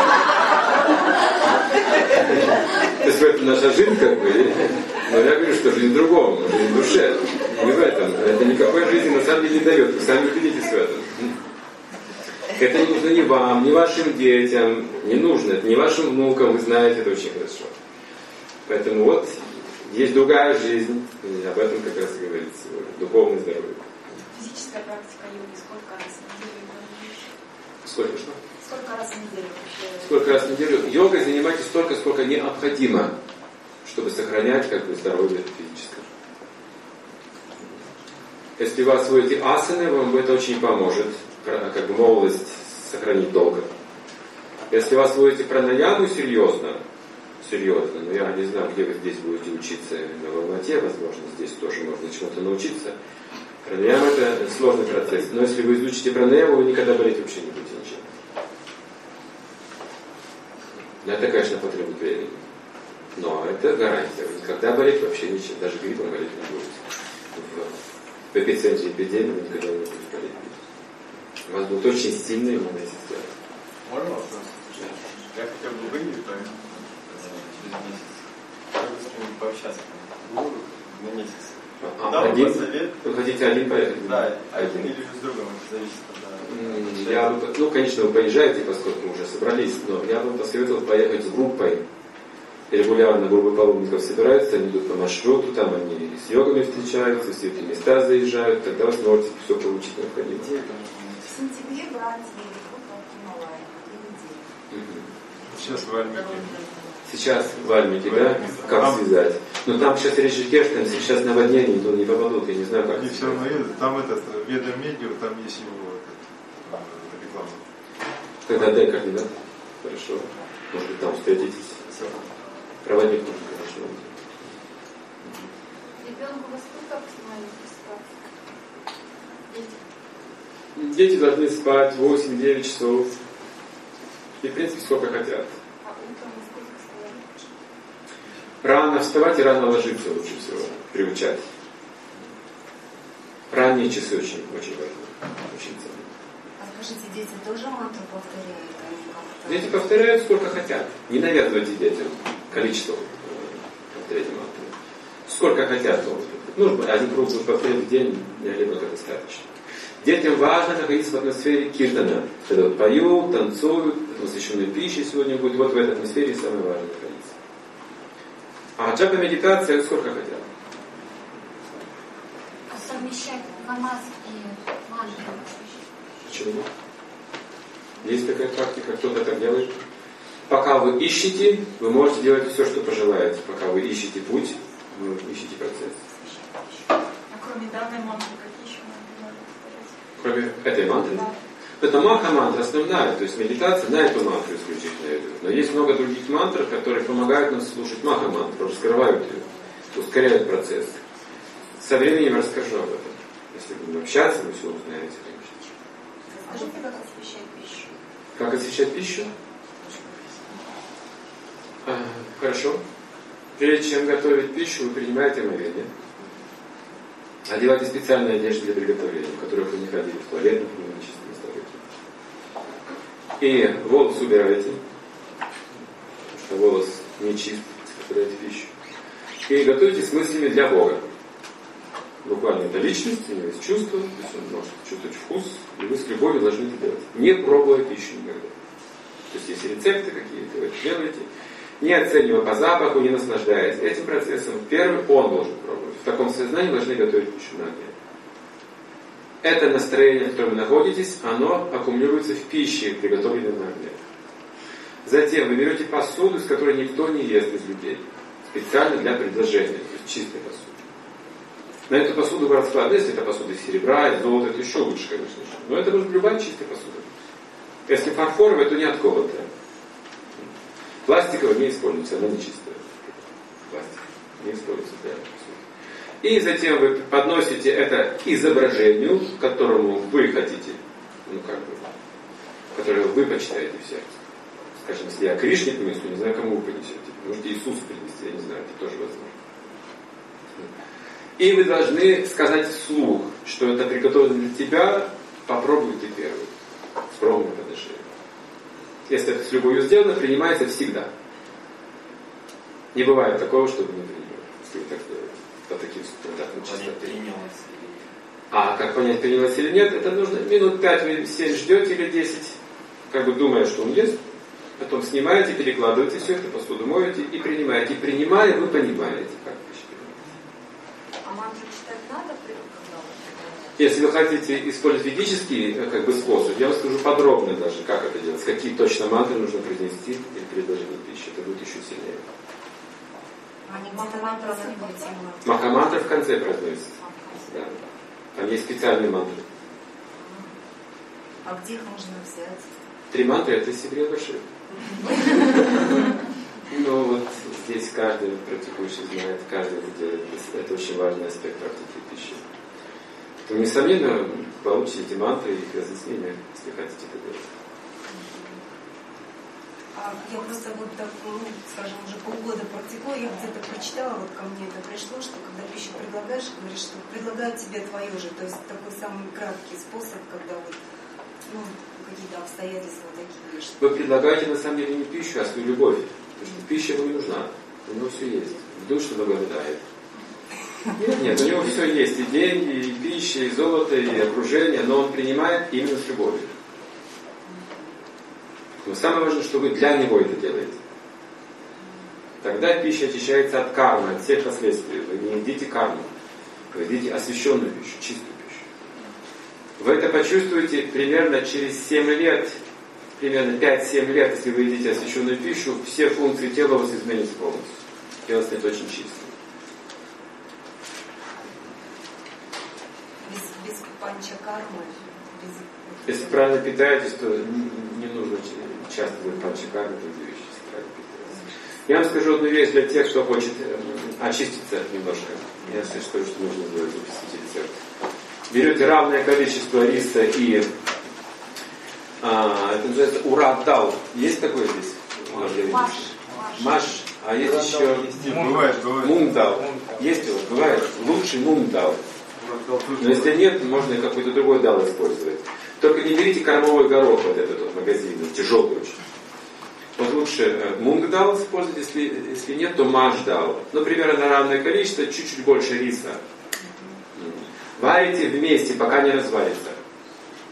То есть в этом наша жизнь, как бы, но я говорю, что жизнь в другом, жизнь в душе, не в этом. Это никакой жизни на самом деле не дает, вы сами убедитесь в этом. Это не нужно ни вам, ни вашим детям, не нужно, это не вашим внукам, вы знаете это очень хорошо. Поэтому вот, есть другая жизнь, и об этом как раз и говорится, духовное здоровье. Физическая практика йоги сколько раз в неделю? Сколько что? Сколько раз в неделю вообще? Сколько раз в неделю? Йогой занимайтесь столько, сколько необходимо, чтобы сохранять как бы здоровье физическое. Если вы освоите асаны, вам это очень поможет, как бы молодость сохранить долго. Если вы освоите пранаяму серьезно, серьезно, но я не знаю, где вы здесь будете учиться, на Волноте, возможно, здесь тоже можно чему-то научиться. Пранаяма это сложный процесс, но если вы изучите пранаяму, вы никогда болеть вообще не будете ничем. Это, конечно, потребует времени. Но это гарантия. Вы никогда болеть вообще ничем, даже гриппом болеть не будете. В эпицентре эпидемии вы никогда не будете болеть. У вас будет очень сильная иммунная система. Можно вопрос? Я хотел бы в Индию поехать через месяц. Как бы с кем-нибудь пообщаться? Ну, на месяц. А, да, один? совет. Вы хотите один поехать? Да, один или же с другом, это зависит от... Я бы, ну, конечно, вы поезжаете, поскольку мы уже собрались, но я бы посоветовал поехать с группой. Регулярно группы паломников собираются, они идут по маршруту, там они с йогами встречаются, все эти места заезжают, тогда вы сможете все получить необходимое. В сентябре брать великую Гималай. Сейчас в Альмике. Сейчас в Альмике, да? Как там связать? Ну там сейчас Ришикеш, там сейчас наводнение, то не попадут, я не знаю, как. Они все равно едут, там этот, Веда Медио, там есть его этот, реклама. Тогда Декард, да? Хорошо. Может быть, там встретитесь. Проводник нужен, конечно. Ребенку во сколько максимально спать? Дети должны спать восемь-девять часов. И, в принципе, сколько хотят. А утром во сколько вставать? Рано вставать и рано ложиться лучше всего. Приучать. Ранние часы очень, очень важны. Очень ценны. А скажите, дети тоже мантру повторяют? Они как-то... Дети повторяют сколько хотят. Не навязывайте детям количество повторения мантры. Сколько хотят. Ну, один круг будет повторять в день, для ребенка достаточно. Детям важно находиться в атмосфере киртана. Когда вот поют, танцуют, посвященной пищей сегодня будет. Вот в этой атмосфере самое важное находиться. А джапа медитация сколько хотят? Совмещать намаз и мантру. Почему? Есть такая практика, кто-то так делает. Пока вы ищете, вы можете делать все, что пожелаете. Пока вы ищете путь, вы ищете процесс. А кроме данной мантры, какие еще мантры? Кроме этой мантры? Да. Это маха-мантра основная, то есть медитация на эту мантру исключительно идет. Но есть много других мантр, которые помогают нам слушать маха-мантру, раскрывают ее, ускоряют процесс. Со временем расскажу об этом. Если будем общаться, вы все узнаете. Скажите, как освещать пищу? Как освещать пищу? А, хорошо. Прежде чем готовить пищу, вы принимаете омовение. Одевайте специальные одежды для приготовления, в которых вы не ходили в туалет, например, на чистом столе. И волос убираете, потому что волос не чист, собираете пищу. И готовите с мыслями для Бога. Буквально это личность, у него есть чувство, то есть он может чувствовать вкус, и вы с любовью должны это делать. Не пробуя пищу никогда. То есть есть рецепты какие-то, вы это делаете. Не оценивая по запаху, не наслаждаясь этим процессом. Первый он должен пробовать. В таком сознании должны готовить пищу на огне. Это настроение, в котором вы находитесь, оно аккумулируется в пище, приготовленной на огне. Затем вы берете посуду, из которой никто не ест из людей. Специально для предложения, то есть чистой посуды. На эту посуду вы раскладываете, если это посуда из серебра, из золота, это еще лучше, конечно же. Но это может быть любая чистая посуда. Если фарфоровая, то не отколотая. Пластиковая не используется, она не чистая. Пластик не используется для посуды. И затем вы подносите это изображению, к которому вы хотите, ну как бы, которое вы почитаете в сердце. Скажем, если я Кришне принесу, не знаю, кому вы принесете. Можете Иисусу принести, я не знаю, это тоже возможно. И вы должны сказать вслух, что это приготовлено для тебя, попробуй ты первый. С пробным подношением. Если это с любовью сделано, принимается всегда. Не бывает такого, чтобы не принимали, если вы так делаете. По таким стандартным частотам. А как понять, принялось или нет, это нужно минут пять, вы семь ждете или десять, как бы думая, что он есть. Потом снимаете, перекладываете все это, посуду моете и принимаете. И принимая, вы понимаете, как пища принимается. А мантру читать надо, когда вы... Если вы хотите использовать ведический как бы, способ, я вам скажу подробно даже, как это делать, какие точно мантры нужно произнести при предложении пищи. Это будет еще сильнее. А не мантра в конце? Маха-мантра в конце произносится. Да. Там есть специальные мантры. А где их можно взять? Три мантры это секрет большой. Ну вот здесь каждый практикующий знает, каждый это делает. Это очень важный аспект практики пищи. То, несомненно, получите эти мантры и их разъяснения, если хотите это делать. А я просто вот так, ну, скажем, уже полгода практикую, я где-то прочитала, вот ко мне это пришло, что когда пищу предлагаешь, говоришь, что предлагают тебе твою же, то есть такой самый краткий способ, когда вот, ну, какие-то обстоятельства такие. Что... Вы предлагаете на самом деле не пищу, а свою любовь. Потому что пища ему не нужна. У него все есть. Душ благодает. Нет, нет, у него все есть. И деньги, и пища, и золото, и окружение, но он принимает именно с любовью. Но самое важное, что вы для него это делаете. Тогда пища очищается от кармы, от всех последствий. Вы не едите карму. Вы едите освященную пищу, чистую пищу. Вы это почувствуете примерно через семь лет, примерно пять-семь лет, если вы едите освященную пищу, все функции тела у вас изменятся полностью. Тело станет очень чистым. Без, без панчакармы? Без... Если правильно питаетесь, то не, не нужно часто делать панчакармы, такие вещи, если правильно питаетесь. Я вам скажу одну вещь для тех, кто хочет очиститься немножко. Я скажу, что нужно сделать, записывайте рецепт. Берете равное количество риса и а, это называется урадал. Есть такое здесь? Маш. Маш. А есть еще мундал. Есть у вас? Бывает? Лучший мундал. Но если нет, можно какой-то другой дал использовать. Только не берите кормовой горох, вот этот вот магазинный, тяжелый очень. Вот лучше мундал использовать, если, если нет, то маш дал. Ну, примерно на равное количество, чуть-чуть больше риса. Варите вместе, пока не разварится.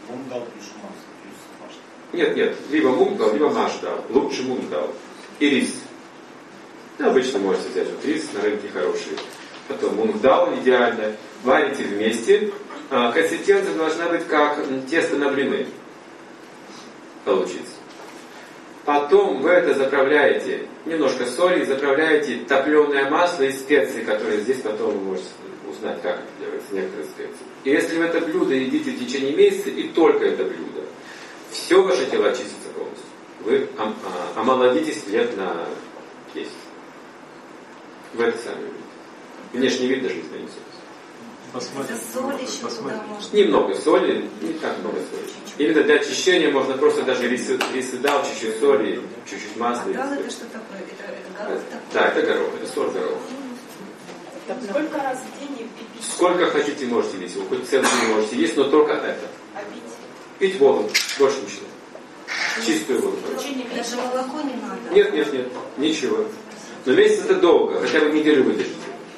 Мунгдал плюс масло, плюс маш. Нет, нет, либо мунгдал, либо машдал. Лучше мунгдал. И рис. Ну, обычно можете взять вот рис, на рынке хороший. Потом мунгдал идеально. Варите вместе. Консистенция должна быть как тесто на блины. Получится. Потом вы это заправляете немножко соли, заправляете топленое масло и специи, которые здесь потом вы можете узнать, как это делается, некоторые специи. И если вы это блюдо едите в течение месяца, и только это блюдо, все ваше тело очистится полностью. Вы ом- а, омолодитесь лет на десять. Вы это сами видите. Внешний вид даже изменится. Это соль еще туда можно. Немного соли, не так много соли. Именно для очищения можно просто даже рис, рис и дал, чуть-чуть соли, чуть-чуть масла. А дал это что такое? Это, это горох такой? Да, это горох, это сорт гороха. Сколько раз в день пить? Сколько хотите, можете есть. Вы хоть целый день можете есть, но только это. А пить? Пить воду, больше ничего. Чистую воду. Даже молоко не надо? Нет, нет, нет, ничего. Но месяц это долго, хотя бы неделю выдержите.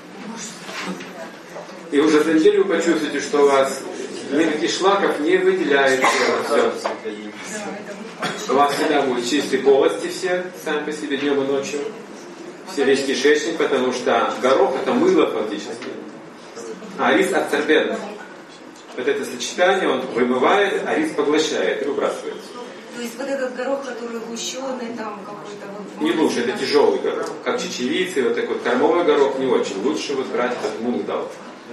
И уже за неделю вы почувствуете, что у вас никаких шлаков не выделяется. Все. У вас всегда будут чистые полости все, сами по себе, днем и ночью. Все весь кишечник, потому что горох это мыло фактически. А рис абсорбент. Вот это сочетание он вымывает, а рис поглощает и выбрасывает. То есть вот этот горох, который гущеный, там какой-то... Вот, не лучше, это тяжелый горох. Как чечевицы, вот такой вот кормовый горох не очень. Лучше вот брать этот мунгдал.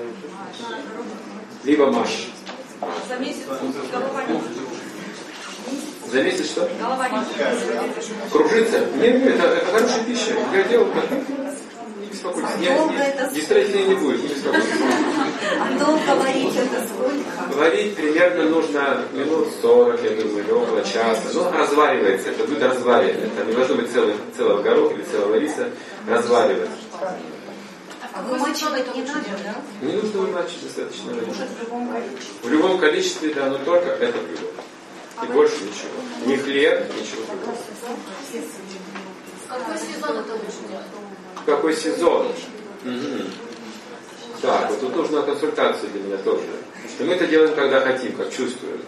Либо маш. За месяц голова не За месяц что? Голова не Кружится? Нет, нет, это, это хорошая пища. Я делал как... Не беспокойтесь. Нет, дистрофии не будет, не беспокойтесь. А долго варить это сколько? Варить примерно нужно минут сорок, я думаю, или около часа. Ну, разваривается, это будет разваривание. Там не должно быть целый, целого гороха или целого риса. Разваривается. А вымачивать не надо, да? Не нужно вымачивать достаточно. Может в любом количестве? В любом количестве, да, но только это блюдо. И больше ничего. Ни хлеб, ничего другого. Какой сезон это лучше делать? Какой сезон? Угу. Так, вот тут нужна консультация для меня тоже. Потому что мы это делаем, когда хотим, как чувствуем.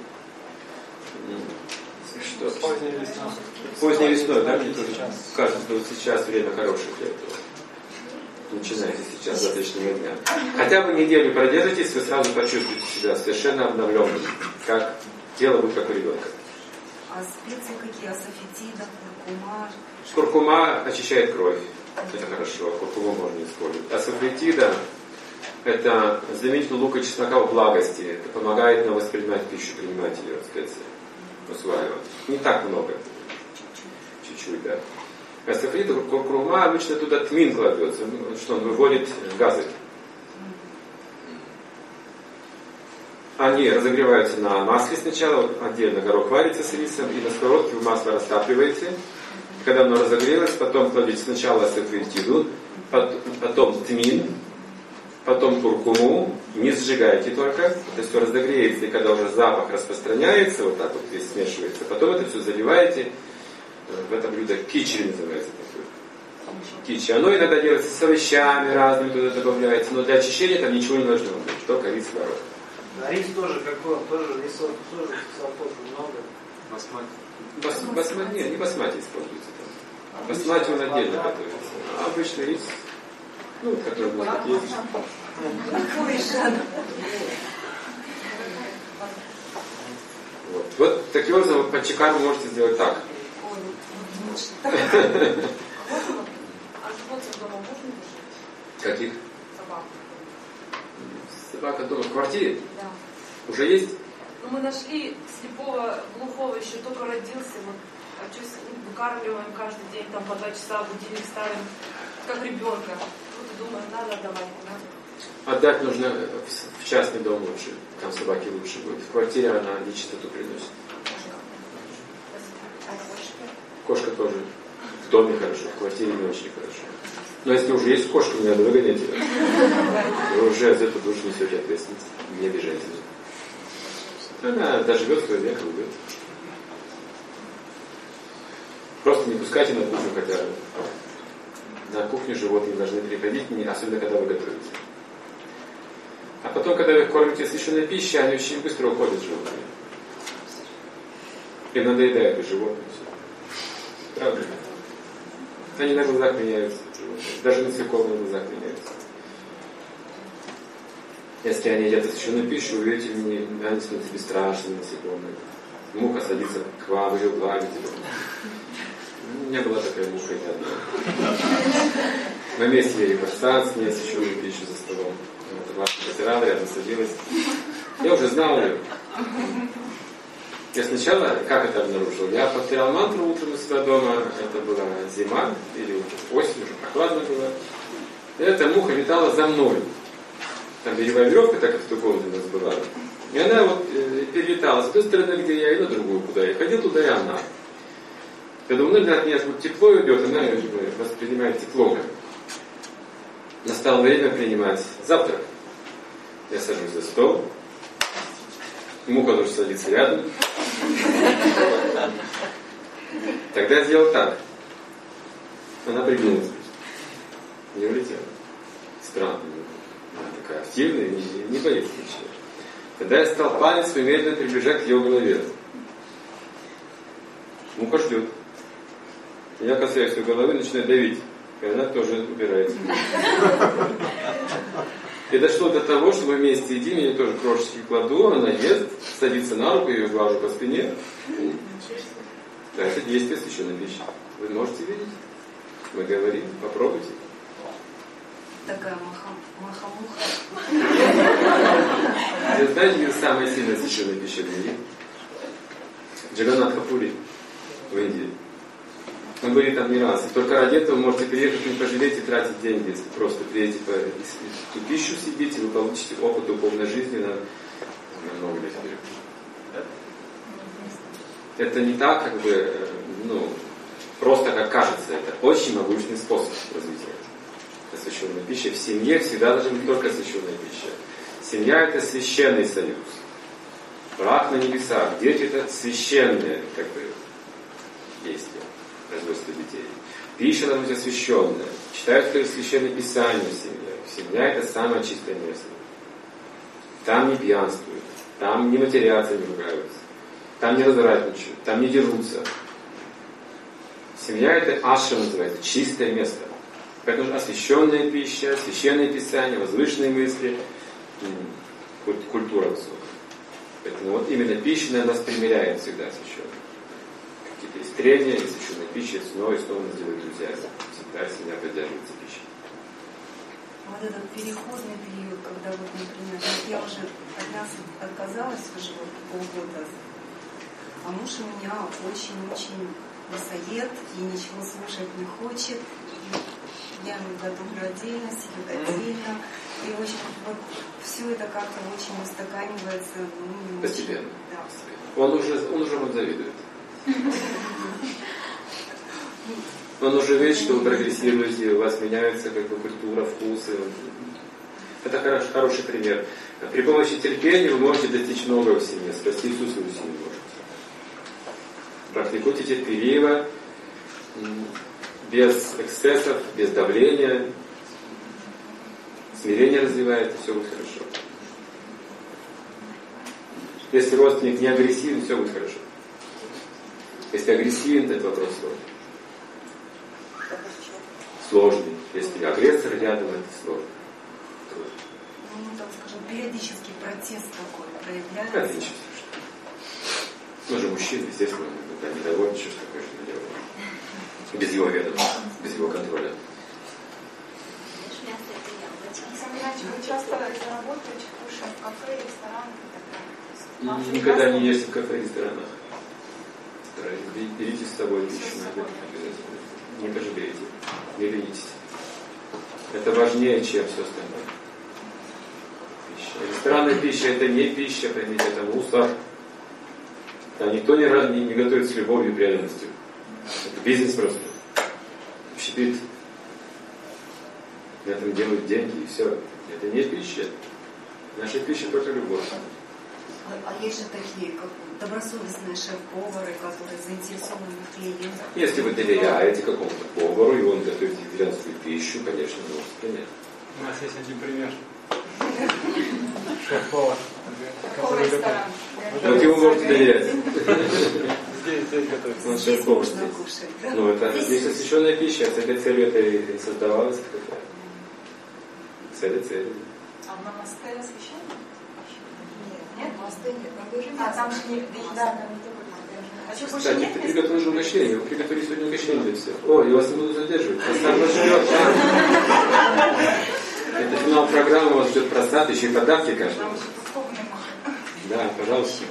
Что? Поздней весной. Поздней весной, да, мне тоже кажется, что вот сейчас время хорошее для этого. Начинайте сейчас, с завтрашнего дня. Хотя бы неделю продержитесь, вы сразу почувствуете себя совершенно обновленным. Как тело будет как у ребенка. А специи какие? Асафетида, куркума? Куркума очищает кровь. Это хорошо, куркуму можно использовать. Асафетида – это заменитель лука и чеснока в благости. Это помогает нам воспринимать пищу, принимать ее специи, усваивать. Не так много. Чуть-чуть, да. Асафетида, куркума, обычно туда тмин кладется, что он выводит газы. Они разогреваются на масле сначала, отдельно горох варится с рисом, и на сковородке вы масло растапливаете. Когда оно разогрелось, потом кладете сначала асафетиду, потом тмин, потом куркуму, не сжигайте только, это все разогреется, и когда уже запах распространяется, вот так вот весь смешивается, потом это все заливаете в это блюдо, кичери называется такое. Кичи. Оно иногда делается с овощами разными, туда добавляется, но для очищения там ничего не должно быть, только рис и горох. А рис тоже какой? Он тоже рисов, тоже сортов много. Басмати. Бас, басмати, нет, не басмати используется там. Басмати он отдельно готовится. А обычный рис, ну, который может есть. Вот. Вот таким образом по чекану вы можете сделать так. А животных дома можно держать? Каких? Собак. Собака дома в квартире? Да. Уже есть? Ну, мы нашли слепого, глухого, еще только родился. Вот, а что, выкармливаем каждый день, там по два часа будильник ставим, как ребенка. Вот думаю, надо отдавать, не надо. Отдать нужно в частный дом лучше. Там собаки лучше будет. В квартире она нечистоту приносит. Кошка тоже. В доме хорошо, в квартире не очень хорошо. Но если уже есть кошка, не надо выгонять ее. Вы уже за эту душу несете ответственность. Не обижайте ее. Она доживет свой век и уйдет. Просто не пускайте на кухню, хотя на кухню животные должны переходить, особенно когда вы готовите. А потом, когда вы кормите освященной пищей, они очень быстро уходят животные. Им надоедает и животные. Правда? Они на глазах меняются. Даже насекомые на глазах меняются. Если они едят освященную пищу, увидите, они становятся бесстрашными насекомые. Муха садится к вам, ее гладит. У меня была такая муха не одна. Мы вместе ели каштан с ней освященную пищу за столом. Она потирала, рядом садилась. Я уже знал ее. Я сначала, как это обнаружил? Я повторял мантру утром у себя дома. Это была зима или осень, уже прохладно было. И эта муха летала за мной. Там береговая веревка, так как в ту комнату у нас была. И она вот э, перелетала с той стороны, где я, и на другую, куда я ходил, туда и она. Я думаю, наверное, от меня вот тепло идет, она воспринимает тепло. Настало время принимать завтрак. Я сажусь за стол. Муха тоже садится рядом. Тогда я сделал так. Она пригнулась. Не улетела. Странно. Она такая активная, не, не боится ничего. Тогда я стал палец медленно приближать к ее голове. Муха ждет. Я касаюсь ее головы, начинаю давить. И она тоже убирается. И дошло до того, что мы вместе едим, я ей тоже крошечки кладу, она ест, садится на руку, я ее глажу по спине. Да, это действие священной пищи. Вы можете видеть? Мы говорим, попробуйте. Такая маха-муха. Вы знаете, где самая сильная священная пища в мире? Джаганнатха Пури в Индии. Мы были там не раз. И только ради этого вы можете приехать, не пожалеть и тратить деньги. Если просто приедете по эту пищу съедите, вы получите опыт духовной жизни на, на много лет вперед. Это не так, как бы, ну, просто как кажется. Это очень могущественный способ развития. Освященная пища. В семье всегда должна быть только освященная пища. Семья — это священный союз. Брак на небесах. Дети — это священные, как бы, действия. Производство детей. Пища должна быть освященная. Читают только священное писание в семье. Семья — это самое чистое место. Там не пьянствуют. Там не матерятся, не ругаются. Там не развратничают. Там не дерутся. Семья — это ашрам называется. Чистое место. Поэтому освященная пища, священное писание, возвышенные мысли, культура высокая. Поэтому вот именно пища нас примиряет всегда освященная. Какие-то есть трения, есть священная пища, снова и снова нас делают друзья. Всегда семья поддерживается пищей. Вот этот переходный период, когда вот, например, я уже от нас отказалась уже вот полгода, а муж у меня очень-очень мясоед и ничего слушать не хочет. Я ему готовлю отдельно, сидит отдельно. И очень вот все это как-то очень устаканивается. Ну, постепенно. Да. Он уже, он уже вам завидует. Он уже видит, что вы прогрессируете, у вас меняется как бы культура, вкусы. Это хороший, хороший пример. При помощи терпения вы можете достичь многого в семье, спасти всю свою семью можете. Практикуйте терпеливо, без эксцессов, без давления. Смирение развивается, все будет хорошо. Если родственник не агрессивен, все будет хорошо. Если агрессивен, то это вопрос сложный. Сложный. Если агрессор рядом, это сложно. Ну, так скажем, периодический протест такой проявляется. Отлично. Он же мужчина, естественно, он недоволен, что такое, что делает. Без его ведома, без его контроля. Вы часто работаете, кушаете в кафе, ресторанах и так далее? Никогда не ешьте в кафе и ресторанах. Берите с собой пищу на обед обязательно. Не пожалеете. Не ленитесь. Это важнее, чем все остальное. Пища. Ресторанная пища — это не пища, поймите, это мусор. Там никто не, не, не готовит с любовью и преданностью. Это бизнес просто. Щепит. На этом делают деньги и все. Это не пища. Наша пища только любовь. А, а есть же такие, как добросовестные шеф-повары, которые заинтересованы в клиентах. Если вы доверяете какому-то повару, и он готовит вегетарианскую пищу, конечно, можете принять. У нас есть один пример. Шеф-повар. Какой ресторан? Вот ему можете доверять. Он Чайковский. Ну, это здесь освященная пища, с этой целью это и создавалось. С этой целью. А в монастыре освященная? Нет, монастырь нет. А там же не да, а что, больше Кстати, нет ты места? приготовишь угощение, вы приготовили сегодня угощение для всех. О, я вас не буду задерживать. Просад вас ждет. Это финал программы, вас ждет просад, еще и подарки каждый. Там еще духовный маг. Да, пожалуйста.